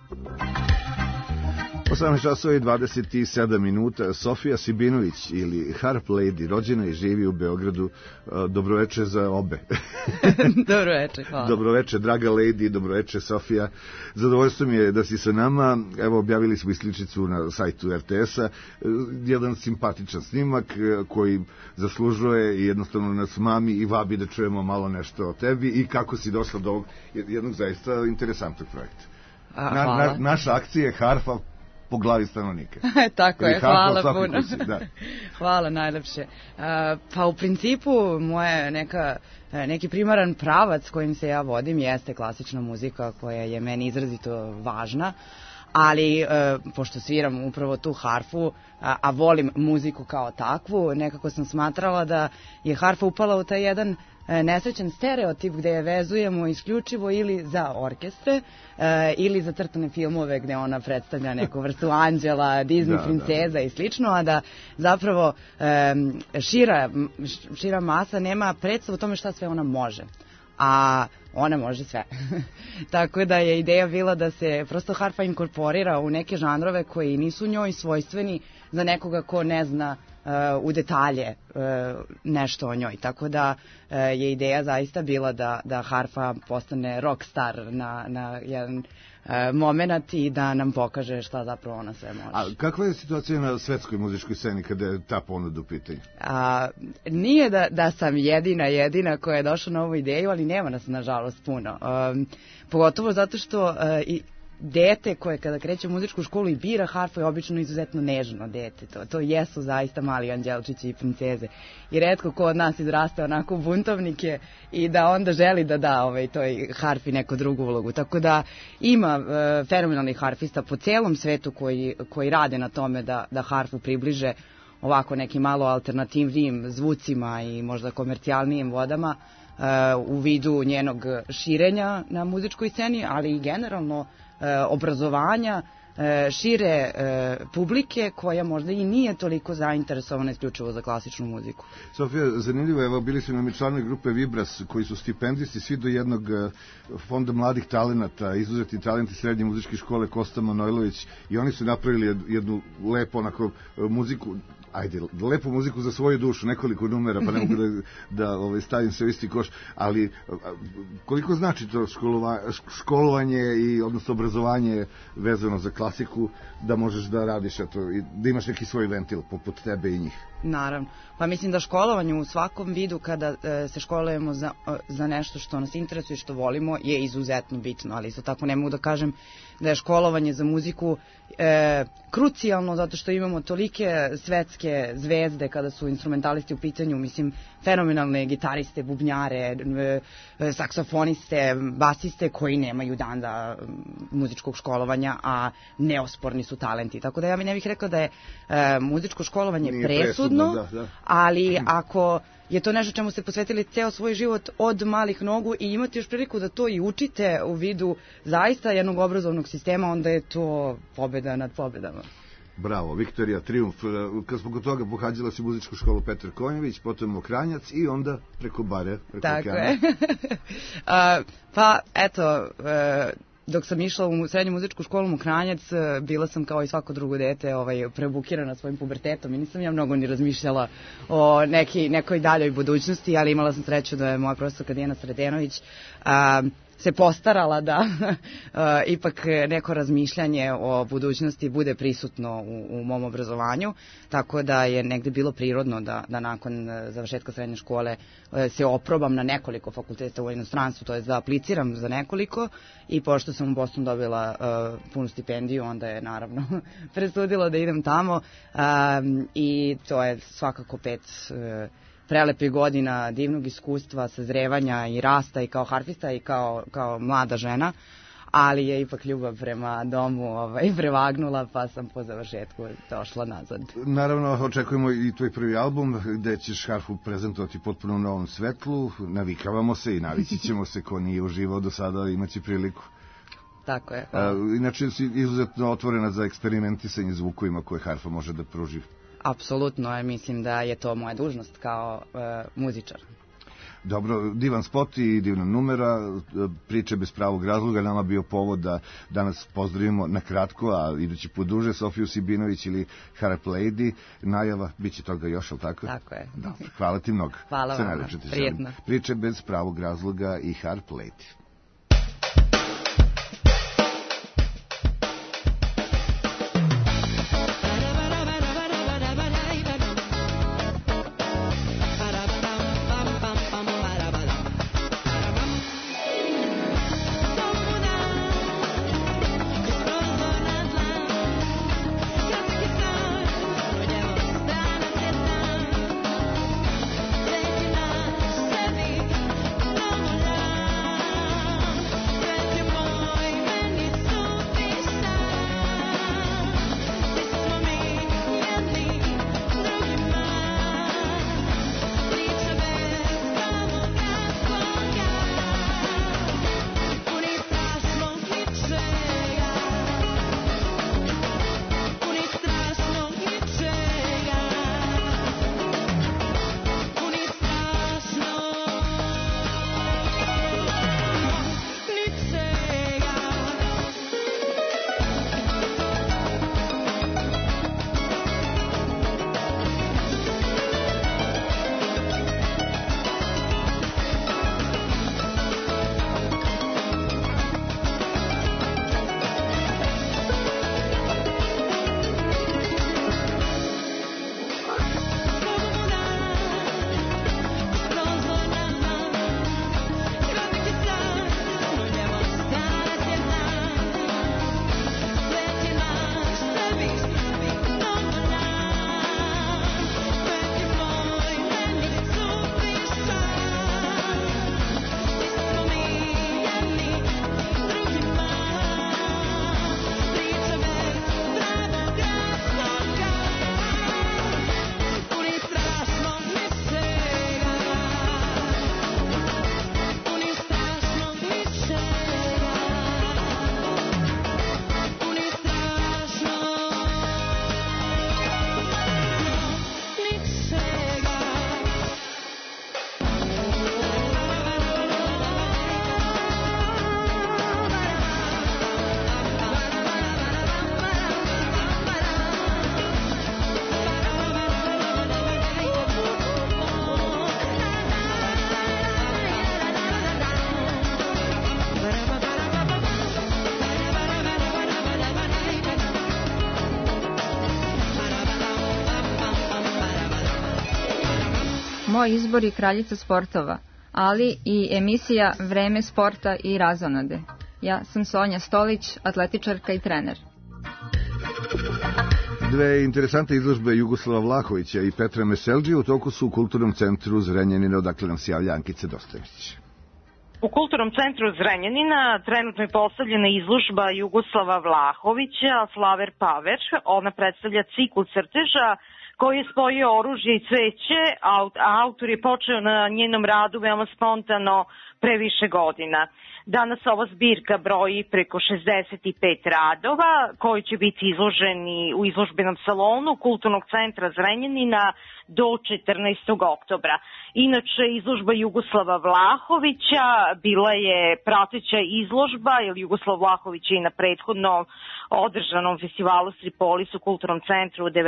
Speaker 4: 18 časova i 27 minuta. Sofija Sibinović ili Harp Lady, rođena i živi u Beogradu. Dobroveče za obe.
Speaker 7: Dobroveče, hvala.
Speaker 4: Dobroveče, draga Lady, dobroveče, Sofija. Zadovoljstvo mi je da si sa nama. Evo, objavili smo i sličicu na sajtu RTS-a. Jedan simpatičan snimak koji zaslužuje i jednostavno nas mami i vabi da čujemo malo nešto o tebi i kako si došla do ovog jednog zaista interesantnog projekta. Naša akcija je Harfa po glavi stanovnika.
Speaker 7: Tako je, hvala puno.
Speaker 4: Da.
Speaker 7: Hvala najlepše. Pa u principu moje neki primaran pravac kojim se ja vodim jeste klasična muzika koja je meni izrazito važna, ali pošto sviram upravo tu harfu, a volim muziku kao takvu, nekako sam smatrala da je harfa upala u taj jedan nesrećan stereotip gde je vezujemo isključivo ili za orkestre ili za crtane filmove gde ona predstavlja neku vrstu anđela, Disney princeza i slično, a da zapravo šira masa nema predstavu o tome šta sve ona može. A ona može sve. Tako da je ideja bila da se prosto harfa inkorporira u neke žanrove koji nisu njoj svojstveni za nekoga ko ne zna u detalje nešto o njoj. Tako da je ideja zaista bila da harfa postane rockstar na jedan moment i da nam pokaže šta zapravo ona sve može.
Speaker 4: A kakva je situacija na svetskoj muzičkoj sceni kada je ta ponuda u pitanju?
Speaker 7: Nije da sam jedina koja je došla na ovu ideju, ali nema nas nažalost puno. Pogotovo zato što dete koje kada kreće u muzičku školu i bira harfu je obično izuzetno nežno dete. To jesu zaista mali anđelčići i princeze. I retko ko od nas izraste onako buntovnike i da onda želi da da toj harfi neku drugu ulogu. Tako da ima fenomenalnih harfista po celom svetu koji rade na tome da harfu približe ovako nekim malo alternativnim zvucima i možda komercijalnijim vodama u vidu njenog širenja na muzičkoj sceni, ali i generalno obrazovanja šire publike koja možda i nije toliko zainteresovana isključivo za klasičnu muziku.
Speaker 4: Sofija, zanimljivo, evo, bili su nam i članovi grupe Vibras koji su stipendisti svi do jednog fonda mladih talenata, izuzetni talenti srednje muzičke škole Kosta Manojlović, i oni su napravili jednu lepo onako muziku, lepu muziku za svoju dušu, nekoliko numera, pa ne mogu da stavim se u isti koš, ali koliko znači to školovanje i odnosno obrazovanje vezano za klasiku, da možeš da radiš to i da imaš neki svoj ventil poput tebe i njih?
Speaker 7: Naravno. Pa mislim da školovanje u svakom vidu kada se školujemo za nešto što nas interesuje i što volimo je izuzetno bitno, ali isto tako ne mogu da kažem da je školovanje za muziku krucijalno zato što imamo tolike svetske zvezde kada su instrumentalisti u pitanju, mislim fenomenalne gitariste, bubnjare, saksofoniste, basiste koji nemaju danda muzičkog školovanja, a neosporni su talenti. Tako da ja ne bih rekla da je muzičko školovanje presudno, ali ako je to nešto čemu ste posvetili ceo svoj život od malih nogu i imate još priliku da to i učite u vidu zaista jednog obrazovnog sistema, onda je to pobeda nad pobedama.
Speaker 4: Bravo, Viktorija, trijumf. Kad smo kod toga pohađala si muzičku školu Petar Konjević, potom Mokranjac i onda preko bare.
Speaker 7: Tako je. Pa eto, dok sam išla u srednju muzičku školu Mokranjac, bila sam kao i svako drugo dete prebukirana svojim pubertetom i nisam ja mnogo ni razmišljala o nekoj daljoj budućnosti, ali imala sam sreću da je moja profesorka Dijana Sredenović se postarala da ipak neko razmišljanje o budućnosti bude prisutno u mom obrazovanju, tako da je negde bilo prirodno da nakon završetka srednje škole se oprobam na nekoliko fakulteta u inostranstvu, to je da apliciram za nekoliko, i pošto sam u Bostonu dobila punu stipendiju, onda je naravno presudilo da idem tamo, i to je svakako 5 prelepih godina divnog iskustva, sazrevanja i rasta i kao harfista i kao mlada žena, ali je ipak ljubav prema domu prevagnula, pa sam po završetku došla nazad.
Speaker 4: Naravno, očekujemo i tvoj prvi album gde ćeš harfu prezentovati potpuno u novom svetlu, navikavamo se i navići ćemo se, ko nije uživao do sada imaće priliku.
Speaker 7: Tako je.
Speaker 4: Inače si izuzetno otvorena za eksperimentisanje zvukovima koje harfa može da pruži.
Speaker 7: Apsolutno, mislim da je to moja dužnost kao muzičar.
Speaker 4: Dobro, divan spot i divna numera, priče bez pravog razloga, nama bio povod da danas pozdravimo na kratko, a idući put duže, Sofiju Sibinović ili Harp Lady, najava, bit će toga još, ali tako?
Speaker 7: Tako je.
Speaker 4: Dobro, hvala ti mnogo.
Speaker 7: Hvala vam, prijetno.
Speaker 4: Priče bez pravog razloga i Harp Lady.
Speaker 8: Moj izbor je Kraljica sportova, ali i emisija Vreme sporta i razonode. Ja sam Sonja Stolić, atletičarka i trener.
Speaker 4: Dve interesante izložbe Jugoslava Vlahovića i Petra Meselđija u toku su u Kulturnom centru Zrenjanina, odakle nam se javlja Ankica Dostojević.
Speaker 9: U Kulturnom centru Zrenjanina trenutno je postavljena izložba Jugoslava Vlahovića, Flaver Paver. Ona predstavlja cikl crteža koji je spojio oružje i cveće, a autor je počeo na njenom radu veoma spontano pre više godina. Danas ova zbirka broji preko 65 radova koji će biti izloženi u izložbenom salonu Kulturnog centra Zrenjanina do 14. oktobra. Inače, izložba Jugoslava Vlahovića bila je prateća izložba, jer Jugoslav Vlahović je i na prethodnom održanom festivalu Stripolis u Kulturnom centru od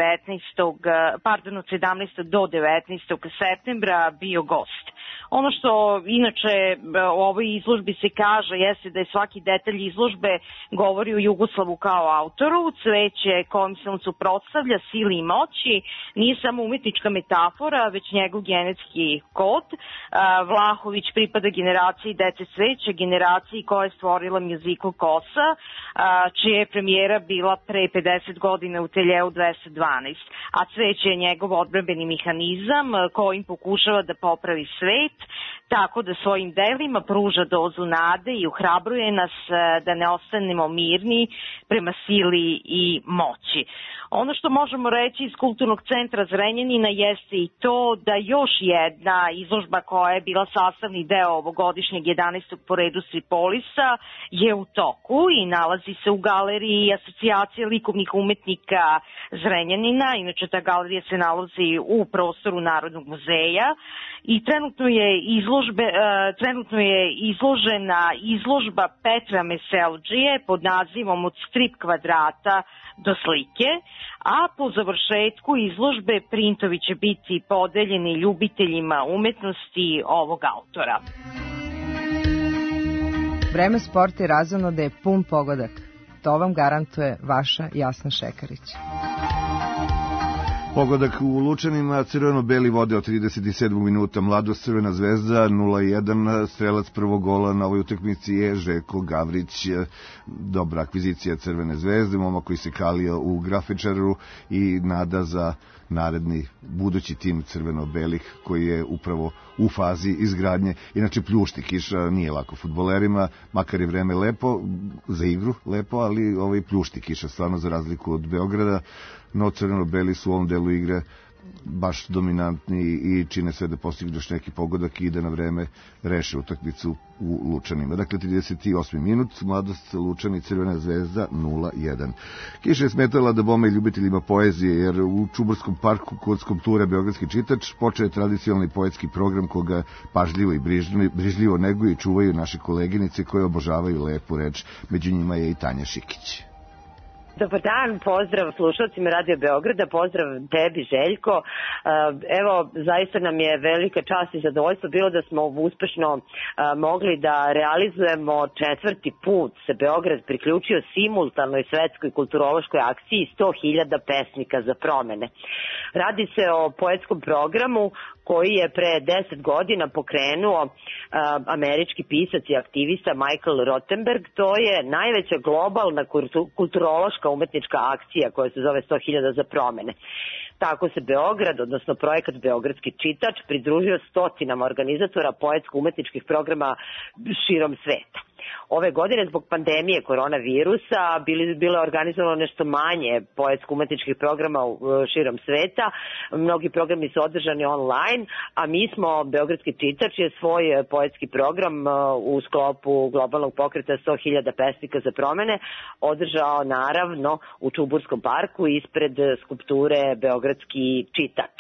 Speaker 9: 17. do 19. septembra bio gost. Ono što inače u ovoj izložbi se kaže jeste da je svaki detalj izložbe govori o Jugoslavu kao autoru, cveće kojim se on suprotstavlja sili i moći, nije samo umetnička metafora, već njegov genetski kod. Vlahović pripada generaciji dece cveća, generaciji koja je stvorila muzikl Kosa, čija je premijera bila pre 50 godina u Teljeu 212. A cveće je njegov odbrambeni mehanizam kojim pokušava da popravi svet, tako da svojim delima pruža dozu nade i ohrabruje nas da ne ostanemo mirni prema sili i moći. Ono što možemo reći iz Kulturnog centra Zrenjanina jeste i to da još jedna izložba koja je bila sastavni deo ovogodišnjeg 11. po redu Stripolisa je u toku i nalazi se u galeriji Asocijacije likovnih umetnika Zrenjanina. Inače, ta galerija se nalazi u prostoru Narodnog muzeja i trenutno je izložena izložba Petra Meselđije pod nazivom Od strip kvadrata do slike, a po završetku izložbe printovi će biti podeljeni ljubiteljima umetnosti ovog autora.
Speaker 5: Vreme sporta i razonode je pun pogodak. To vam garantuje vaša Jasna Šekarić.
Speaker 4: Pogodak u Lučanima, crveno-beli vode od 37. minuta, Mladost Crvena zvezda 0-1, strelac prvog gola na ovoj utakmici je Željko Gavrić. Dobra akvizicija Crvene zvezde, momak koji se kalio u grafičaru i nada za naredni budući tim crveno-belih koji je upravo u fazi izgradnje. Inače pljušti kiša, nije lako fudbalerima, makar je vreme lepo, za igru lepo, ali pljušti kiša stvarno za razliku od Beograda, no crveno-beli su u ovom delu igre baš dominantni i čine sve da postignu još neki pogodak i da na vreme reše utakmicu u Lučanima. Dakle, 38. minut, Mladost Lučani, Crvena zvezda 0-1. Kiša je smetala da bome ljubiteljima poezije, jer u Čuburskom parku kod skulpture Beogradski čitač počeo je tradicionalni poetski program koga pažljivo i brižljivo neguju i čuvaju naše koleginice koje obožavaju lepu reč. Među njima je i Tanja Šikić.
Speaker 11: Dobar dan, pozdrav slušalcima Radio Beograda, pozdrav tebi Željko. Evo, zaista nam je velika čast i zadovoljstvo bilo da smo uspešno mogli da realizujemo 4. put se Beograd priključio simultanoj svetskoj kulturološkoj akciji 100.000 pesnika za promene. Radi se o poetskom programu koji je pre 10 godina pokrenuo američki pisac i aktivista Michael Rothenberg. To je najveća globalna kulturološka umetnička akcija koja se zove 100.000 za promene. Tako se Beograd, odnosno projekat Beogradski čitač, pridružio stotinama organizatora poetsko-umetničkih programa širom sveta. Ove godine zbog pandemije koronavirusa bilo je organizovano nešto manje poetsko-umetničkih programa širom sveta. Mnogi programi su održani online, a mi smo, Beogradski čitač je svoj poetski program u sklopu globalnog pokreta 100.000 pesnika za promene održao naravno u Čuburskom parku ispred skulpture Beogradski čitač.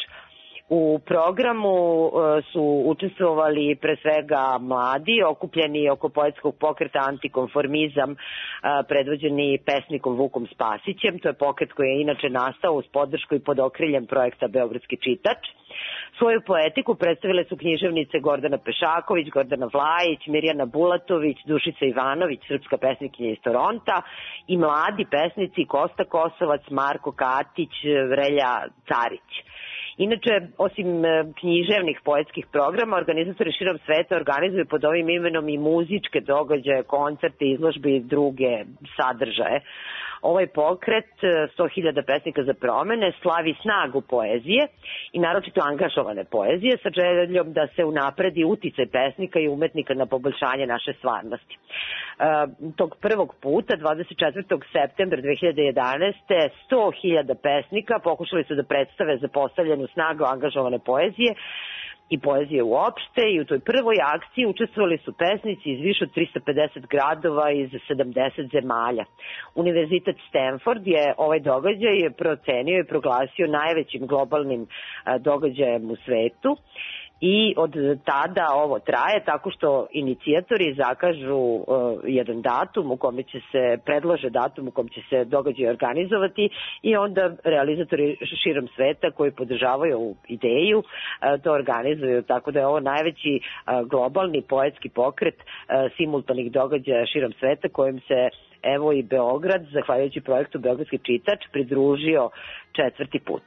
Speaker 11: U programu su učestvovali pre svega mladi, okupljeni oko poetskog pokreta Antikonformizam, predvođeni pesnikom Vukom Spasićem. To je pokret koji je inače nastao uz podršku i pod okriljem projekta Beogradski čitač. Svoju poetiku predstavile su književnice Gordana Pešaković, Gordana Vlajić, Mirjana Bulatović, Dušica Ivanović, srpska pesnikinja iz Toronta, i mladi pesnici Kosta Kosovac, Marko Katić, Vrelja Carić. Inače, osim književnih poetskih programa, organizatori širom sveta organizuju pod ovim imenom i muzičke događaje, koncerte, izložbe i druge sadržaje. Ovaj pokret 100.000 pesnika za promene slavi snagu poezije i naročito angažovane poezije sa željom da se unapredi uticaj pesnika i umetnika na poboljšanje naše stvarnosti. Tog prvog puta, 24. septembra 2011. 100.000 pesnika pokušali su da predstave zapostavljenu snagu angažovane poezije i poezije uopšte i u toj prvoj akciji učestvovali su pesnici iz više od 350 gradova iz 70 zemalja. Univerzitet Stanford je ovaj događaj procenio i proglasio najvećim globalnim događajem u svetu. I od tada ovo traje tako što inicijatori zakažu jedan datum u kome će se, predlože datum u kome će se događaj organizovati i onda realizatori širom sveta koji podržavaju ovu ideju to organizuju. Tako da je ovo najveći globalni poetski pokret simultanih događaja širom sveta kojim se evo i Beograd, zahvaljujući projektu Beogradski čitač, pridružio 4. put.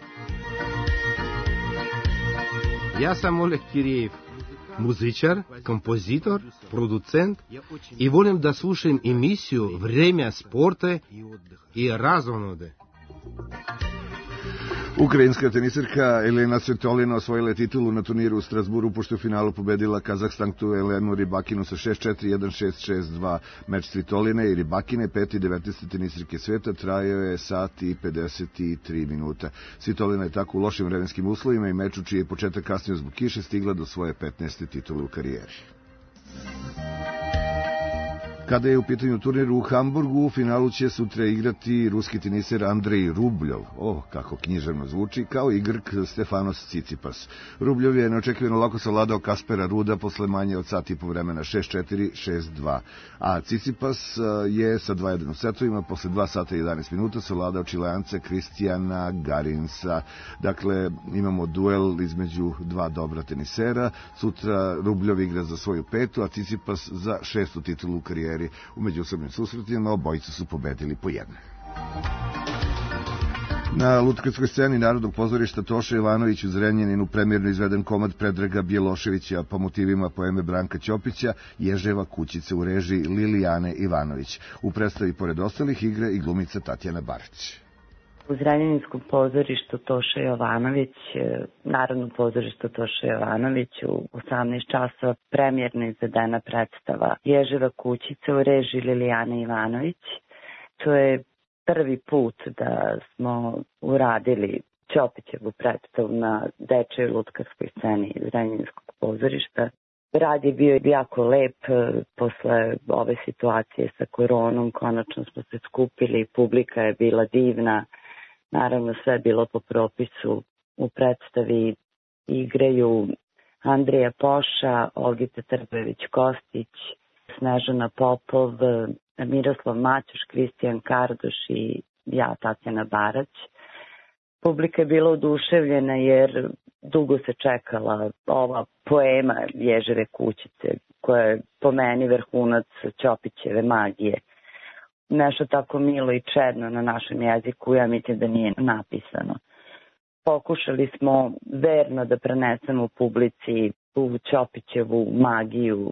Speaker 10: Ja sam Oleg Kirijev, muzičar, kompozitor, producent i volim da slušam emisiju Vreme sporta i razonode.
Speaker 4: Ukrajinska teniserka Elena Svitolina osvojila je titulu na turniru u Strasburu pošto je u finalu pobedila Kazahstanku Elenu Rybakinu sa 6-4, 1-6, 6-2. Meč Svitoline i Rybakine, 5. i 19. teniserke sveta, trajao je sat i 53 minuta. Svitolina je tako u lošim vremenskim uslovima i meču čiji je početak kasnije zbog kiše stigla do svoje 15. titule u karijeri. Kada je u pitanju turnir u Hamburgu, u finalu će sutra igrati ruski teniser Andrej Rubljov, kako književno zvuči, kao i Grk Stefanos Tsitsipas. Rubljov je neočekivano lako savladao Kaspera Ruda posle manje od sat i po vremena, 6-4, 6-2. A Tsitsipas je sa 2-1 u setovima posle 2 sata i 11 minuta savladao Čileanca Kristijana Garinsa. Dakle, imamo duel između dva dobra tenisera. Sutra Rubljov igra za svoju 5. a Tsitsipas za 6. titulu u karijeri. U međusobnim susretima obojica su pobedili po 1. Na lutkarskoj sceni Narodnog pozorišta Toša Ivanović u Zrenjaninu premijerno izveden komad Predraga Bjeloševića po motivima poeme Branka Ćopića Ježeva kućica u režiji Lilijane Ivanović. U predstavi pored ostalih igra i glumica Tatjana Barać.
Speaker 16: U Zrenjaninskom pozorištu Toša Jovanović, Narodno pozorište Toša Jovanović, u 18 časova premijerno izvedena predstava Ježeva kućica u režiji Lilijane Ivanović. To je prvi put da smo uradili Ćopićevu predstavu na dečjoj lutkarskoj sceni Zrenjaninskog pozorišta. Rad je bio jako lep posle ove situacije sa koronom, konačno smo se skupili, publika je bila divna. Naravno, sve je bilo po propisu. U predstavi igraju Andrija Poša, Olgica Trbojević-Kostić, Snežana Popov, Miroslav Maćuš, Kristijan Kardoš i ja, Tatjana Barać. Publika je bila oduševljena jer dugo se čekala ova poema Ježeve kućice, koja je po meni vrhunac Ćopićeve magije. Nešto tako milo i čedno na našem jeziku, ja mislim da nije napisano. Pokušali smo verno da prenesemo publici tu Ćopićevu magiju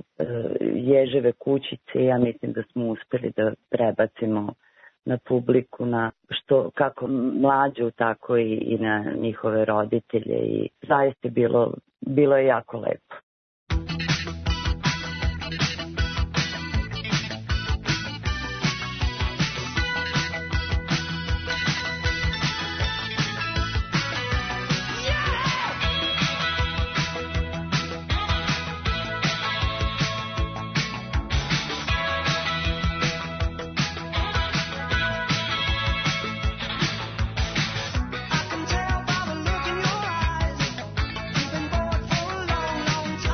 Speaker 16: Ježeve kućice, ja mislim da smo uspeli da prebacimo na publiku, na što kako mlađu, tako i na njihove roditelje i zaista bilo je jako lepo.
Speaker 24: Long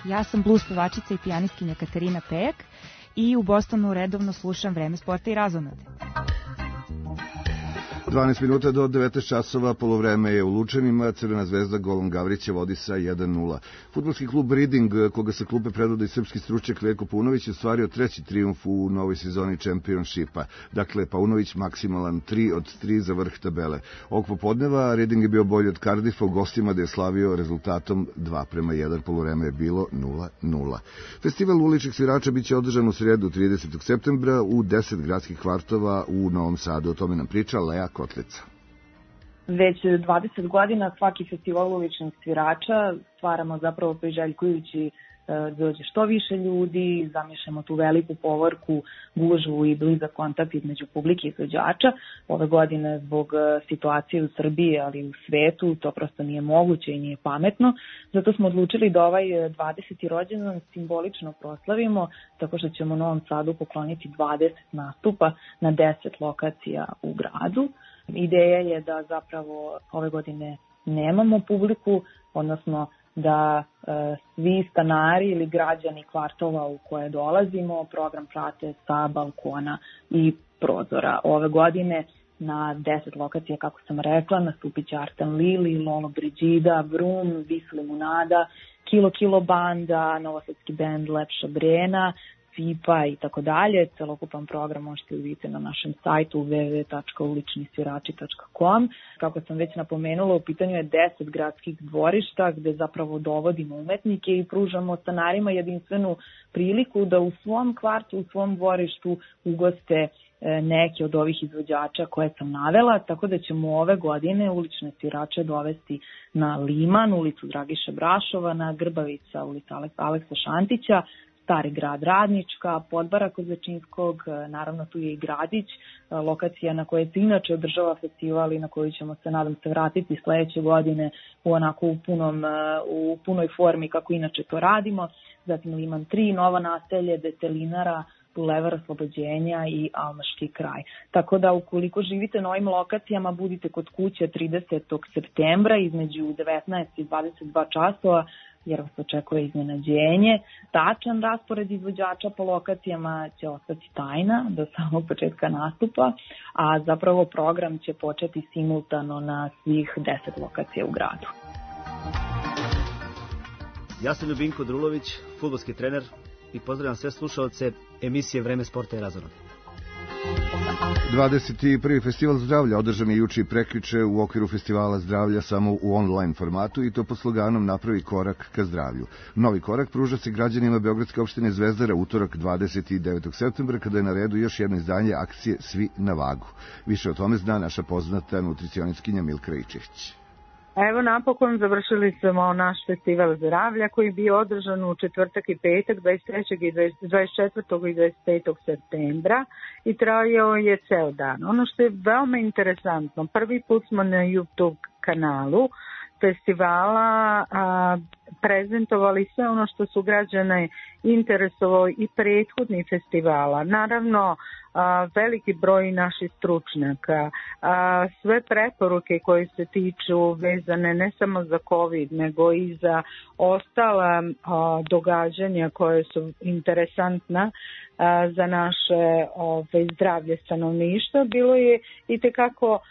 Speaker 14: Ja sam blues pevačica i pijanistkinja Katarina Pejak i u Bostonu redovno slušam Vreme sporta i razonode.
Speaker 4: 12 minuta do 19 časova, polovreme je u Lučanima, Crvena zvezda golom Gavrića vodi sa 1:0. Fudbalski klub Reading, koga sa klupe predvodi srpski stručnjak Veljko Paunović, je ostvario 3. trijumf u novoj sezoni Championshipa. Dakle, Paunović maksimalan 3 od 3 za vrh tabele. Ovog popodneva Reading je bio bolji od Cardiffa u gostima, da je slavio rezultatom 2:1, polovreme je bilo 0:0. Festival uličnih svirača biće održan u sredu 30. septembra u 10 gradskih kvartova u Novom Sadu. O tome nam priča Lea Kotlica.
Speaker 28: Već 20 godina svaki festival uličnih svirača stvaramo zapravo priželjkujući dođe što više ljudi, zamišljamo tu veliku povorku, gužvu i blizak kontakt između publike i izvođača. Ove godine zbog situacije u Srbiji, ali i u svetu, to prosto nije moguće i nije pametno. Zato smo odlučili da ovaj 20. rođendan simbolično proslavimo tako što ćemo Novom Sadu pokloniti 20 nastupa na 10 lokacija u gradu. Ideja je da zapravo ove godine nemamo publiku, odnosno da svi stanari ili građani kvartova u koje dolazimo program prate sa balkona i prozora. Ove godine na 10 lokacija, kako sam rekla, nastupit će Artan Lili, Lolo Brigida, Brum, Vis Limunada, Kilo Banda, novosadski bend Lepša Brena, Fipa i tako dalje. Celokupan program možete vidjeti na našem sajtu www.uličnisvirači.com. Kako sam već napomenula, u pitanju je 10 gradskih dvorišta gde zapravo dovodimo umetnike i pružamo stanarima jedinstvenu priliku da u svom kvartu, u svom dvorištu ugoste neke od ovih izvođača koje sam navela, tako da ćemo ove godine ulične svirače dovesti na Liman, ulicu Dragiše Brašova, na Grbavica, ulica Aleksa Šantića, Stari grad Radnička, Podbara Kozačinskog, naravno tu je i Gradić, lokacija na kojoj se inače održava festival i na koju ćemo se, nadam se, vratiti sledeće godine u onako u punoj formi kako inače to radimo. Zatim Liman 3, Novo naselje, Detelinara, Bulevar Oslobođenja i Almaški kraj. Tako da ukoliko živite na ovim lokacijama, budite kod kuće 30. septembra između 19 i 22 časova, jer vas očekuje iznenađenje. Tačan raspored izvođača po lokacijama će ostati tajna do samog početka nastupa, a zapravo program će početi simultano na svih 10 lokacija u gradu.
Speaker 17: Ja sam Ljubinko Drulović, fudbalski trener, i pozdravljam sve slušaoce emisije Vreme sporta i razonode.
Speaker 4: 21. festival zdravlja održan je juče i prekjuče u okviru festivala zdravlja samo u online formatu i to pod sloganom Napravi korak ka zdravlju. Novi korak pruža se građanima Beogradske opštine Zvezdara utorak 29. septembra kada je na redu još jedno izdanje akcije Svi na vagu. Više o tome zna naša poznata nutricionistkinja Milka Ičić.
Speaker 18: Evo napokon završili smo naš festival zdravlja koji je bio održan u četvrtak i petak 23. i 24. i 25. septembra i trajao je ceo dan. Ono što je veoma interesantno, prvi put smo na YouTube kanalu festivala prezentovali sve ono što su građane interesovalo i prethodnih festivala. Naravno, veliki broj naših stručnjaka, sve preporuke koje se tiču vezane ne samo za COVID, nego i za ostala događanja koje su interesantna za naše zdravlje stanovništva, bilo je itekako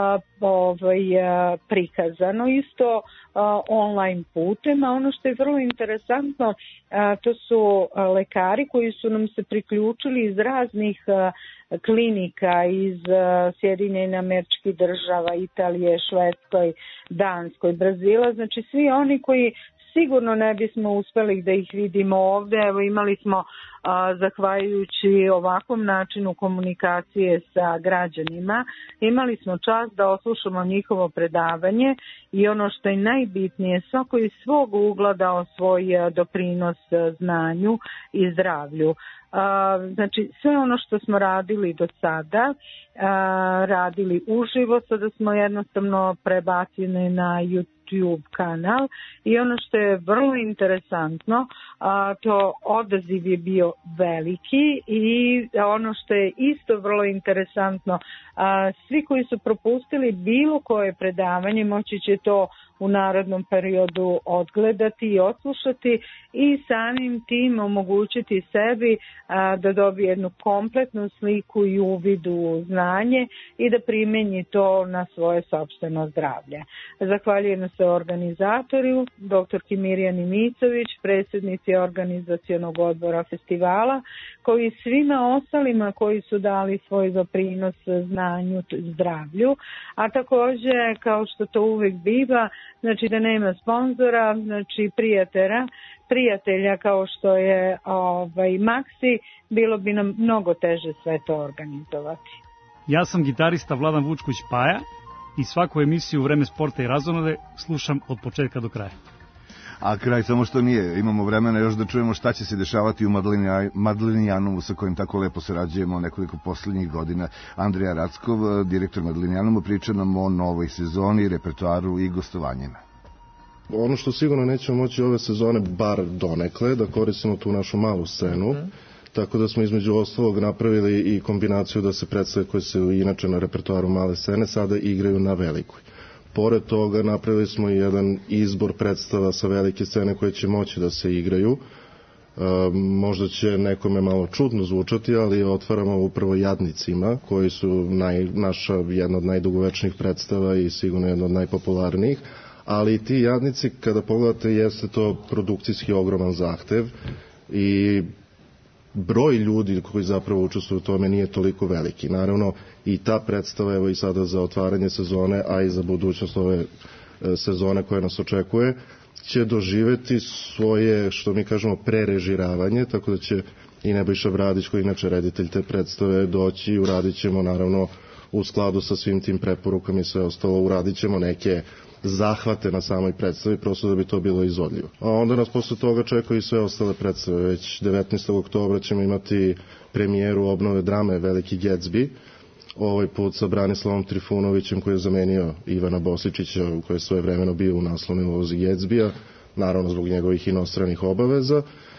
Speaker 18: prikazano isto online putem, a ono što je vrlo interesantno, to su lekari koji su nam se priključili iz raznih klinika iz Sjedinjenih Američkih Država, Italije, Švedskoj, Danskoj, Brazila, znači svi oni koji sigurno ne bismo uspeli da ih vidimo ovde. Evo imali smo, zahvaljujući ovakvom načinu komunikacije sa građanima, imali smo čast da oslušamo njihovo predavanje i ono što je najbitnije, svako iz svog ugla dao svoj doprinos znanju i zdravlju. Znači sve ono što smo radili do sada, radili uživo, sada smo jednostavno prebacili na YouTube kanal i ono što je vrlo interesantno, to odaziv je bio veliki i ono što je isto vrlo interesantno, svi koji su propustili bilo koje predavanje moći će to u narednom periodu odgledati i odslušati i samim tim omogućiti sebi da dobije jednu kompletnu sliku i uvid u znanje i da primeni to na svoje sopstveno zdravlje. Zahvaljujem se organizatoriju, dr. Mirjani Micović, predsjednici organizacionog odbora festivala, koji svima ostalima koji su dali svoj doprinos znanju, zdravlju, a također, kao što to uvijek biva, znači da nema sponzora, znači prijatelja kao što je Maksi, bilo bi nam mnogo teže sve to organizovati.
Speaker 12: Ja sam gitarista Vladan Vučković-Paja i svaku emisiju Vreme sporta i razonode slušam od početka do kraja.
Speaker 4: A kraj samo što nije, imamo vremena još da čujemo šta će se dešavati u Madlenijanumu sa kojim tako lepo sarađujemo nekoliko posljednjih godina. Andrija Rackov, direktor Madlenijanumu, priča nam o novoj sezoni, repertoaru i gostovanjima.
Speaker 15: Ono što sigurno nećemo moći ove sezone, bar donekle, da koristimo tu našu malu scenu, tako da smo između ostalog napravili i kombinaciju da se predstave koje se inače na repertoaru male scene sada igraju na velikoj. Pored toga napravili smo i jedan izbor predstava sa velike scene koje će moći da se igraju. Možda će nekome malo čudno zvučati, ali otvaramo upravo Jadnicima, koji su naša jedna od najdugovečnijih predstava i sigurno jedna od najpopularnijih. Ali ti Jadnici, kada pogledate, jeste to produkcijski ogroman zahtev i broj ljudi koji zapravo učestvuju u tome nije toliko veliki. Naravno, i ta predstava, evo i sada za otvaranje sezone, a i za budućnost ove sezone koja nas očekuje, će doživeti svoje, što mi kažemo, prerežiravanje, tako da će i Nebojša Bradić, koji inače reditelj te predstave, doći i uradit ćemo, naravno, u skladu sa svim tim preporukama i sve ostalo, uradit ćemo neke zahvate na samoj predstavi, prosto da bi to bilo izvodljivo. A onda nas posle toga čekaju i sve ostale predstave. Već 19. oktobra ćemo imati premijeru obnove drame Veliki Gatsby, ovaj put sa Branislavom Trifunovićem, koji je zamenio Ivana Bosičića, koji je svojevremeno bio u naslovnoj ulozi Gatsbya, naravno zbog njegovih inostranih obaveza.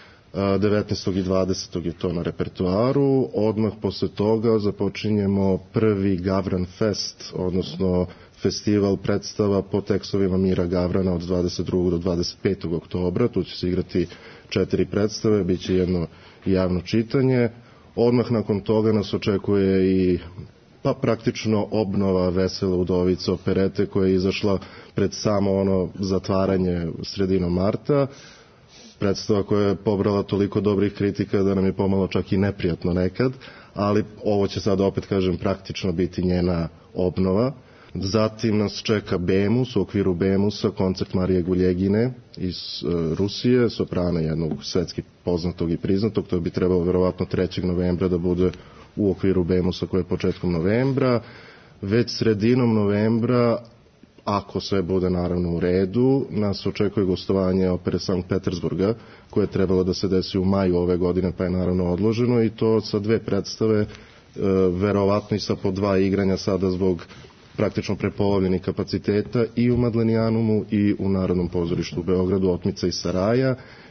Speaker 15: 19. i 20. je to na repertoaru. Odmah posle toga započinjemo prvi Gavran Fest, odnosno festival predstava po tekstovima Mira Gavrana od 22. do 25. oktobra. Tu će se igrati 4 predstave, bit će jedno javno čitanje. Odmah nakon toga nas očekuje i praktično obnova Vesele udovice operete koja je izašla pred samo zatvaranje sredinom marta. Predstava koja je pobrala toliko dobrih kritika da nam je pomalo čak i neprijatno nekad, ali ovo će sad opet, kažem, praktično biti njena obnova. Zatim nas čeka Bemus, u okviru Bemusa koncert Marije Guljegine iz Rusije, soprana jednog svetski poznatog i priznatog. To bi trebalo verovatno 3. novembra da bude u okviru Bemusa, koje je početkom novembra. Već sredinom novembra, ako sve bude naravno u redu, nas očekuje gostovanje opere Sankt Petersburga, koje je trebalo da se desi u maju ove godine, pa je naravno odloženo, i to sa 2 predstave, verovatno i sa po 2 igranja sada zbog praktično prepolovljenih kapaciteta i u Madlenijanumu i u Narodnom pozorištu u Beogradu, Otmica i Saraja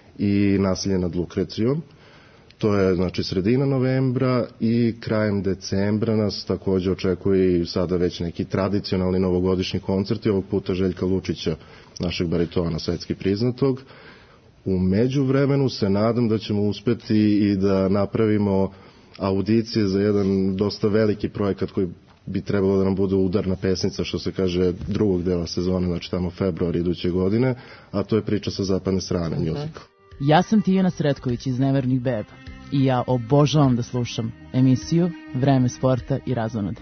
Speaker 15: i Nasilje nad Lukrecijom. To je znači sredina novembra, i krajem decembra nas također očekuje i sada već neki tradicionalni novogodišnji koncerti, ovog puta Željka Lučića, našeg baritona svetski priznatog. U međuvremenu se nadam da ćemo uspeti i da napravimo audicije za jedan dosta veliki projekat koji bi trebalo da nam bude udarna pesnica, što se kaže, drugog dela sezone, znači tamo februar iduće godine, a to je Priča sa zapadne strane, musical.
Speaker 19: Ja sam Tijana Sretković iz Nevernih beba i ja obožavam da slušam emisiju Vreme sporta i razonode.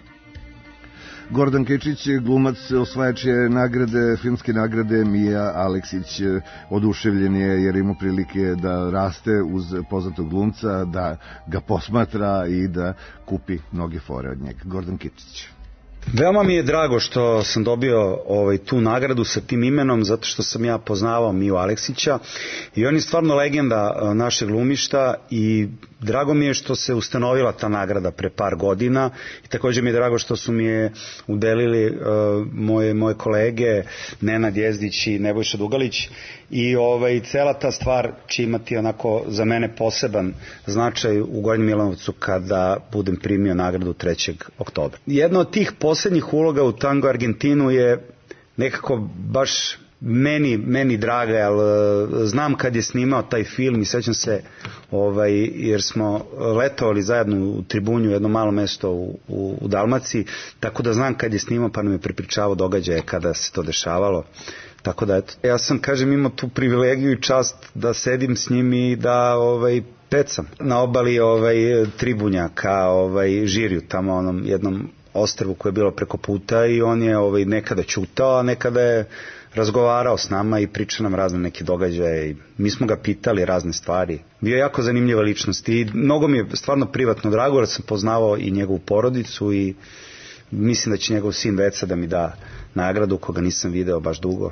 Speaker 4: Gordan Kečić, glumac, osvajač je nagrade, filmske nagrade. Mija Aleksić oduševljen je jer ima prilike da raste uz poznatog glumca, da ga posmatra i da kupi mnoge fore od njega. Gordan Kečić.
Speaker 3: Veoma mi je drago što sam dobio tu nagradu sa tim imenom, zato što sam ja poznavao Miju Aleksića i on je stvarno legenda našeg glumišta i drago mi je što se ustanovila ta nagrada pre par godina i također mi je drago što su mi je udelili moje kolege Nenad Jezdić i Nebojša Dugalić i cela ta stvar će imati onako za mene poseban značaj u Gornjem Milanovcu kada budem primio nagradu 3. oktobra. Jedna od tih poslednjih uloga u Tango Argentinu je nekako baš meni draga, ali znam kad je snimao taj film i sećam se jer smo letovali zajedno u Tribunju, jedno malo mesto u Dalmaciji, tako da znam kad je snimao pa nam je prepričavao događaje kada se to dešavalo. Tako da eto, ja sam imao tu privilegiju i čast da sedim s njim i da pecam na obali Tribunja ka Žirju, tamo onom jednom ostrvu koje je bilo preko puta i on je nekada ćutao, a nekada je razgovarao s nama i pričao nam razne neke događaje i mi smo ga pitali razne stvari. Bio je jako zanimljiva ličnost i mnogo mi je stvarno privatno drago jer sam poznavao i njegovu porodicu i mislim da će njegov sin Veca da mi da nagradu koga nisam video baš dugo.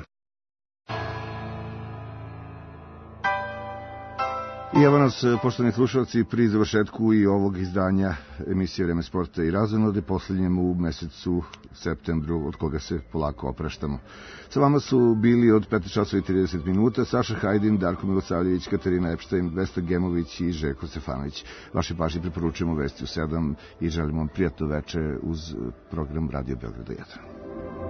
Speaker 4: I evo nas, poštovani slušalci, pri završetku i ovog izdanja emisije Vreme sporta i razonode, posljednjem u mesecu septembru, od koga se polako opraštamo. Sa vama su bili od 5 časova i 30 minuta Saša Hajdin, Darko Milosavljević, Katarina Epštajn, Vesna Gemović i Željko Stefanović. Vaši pažnji preporučujemo Vesti u 7 i želimo vam prijatno veče uz program Radio Beograda 1.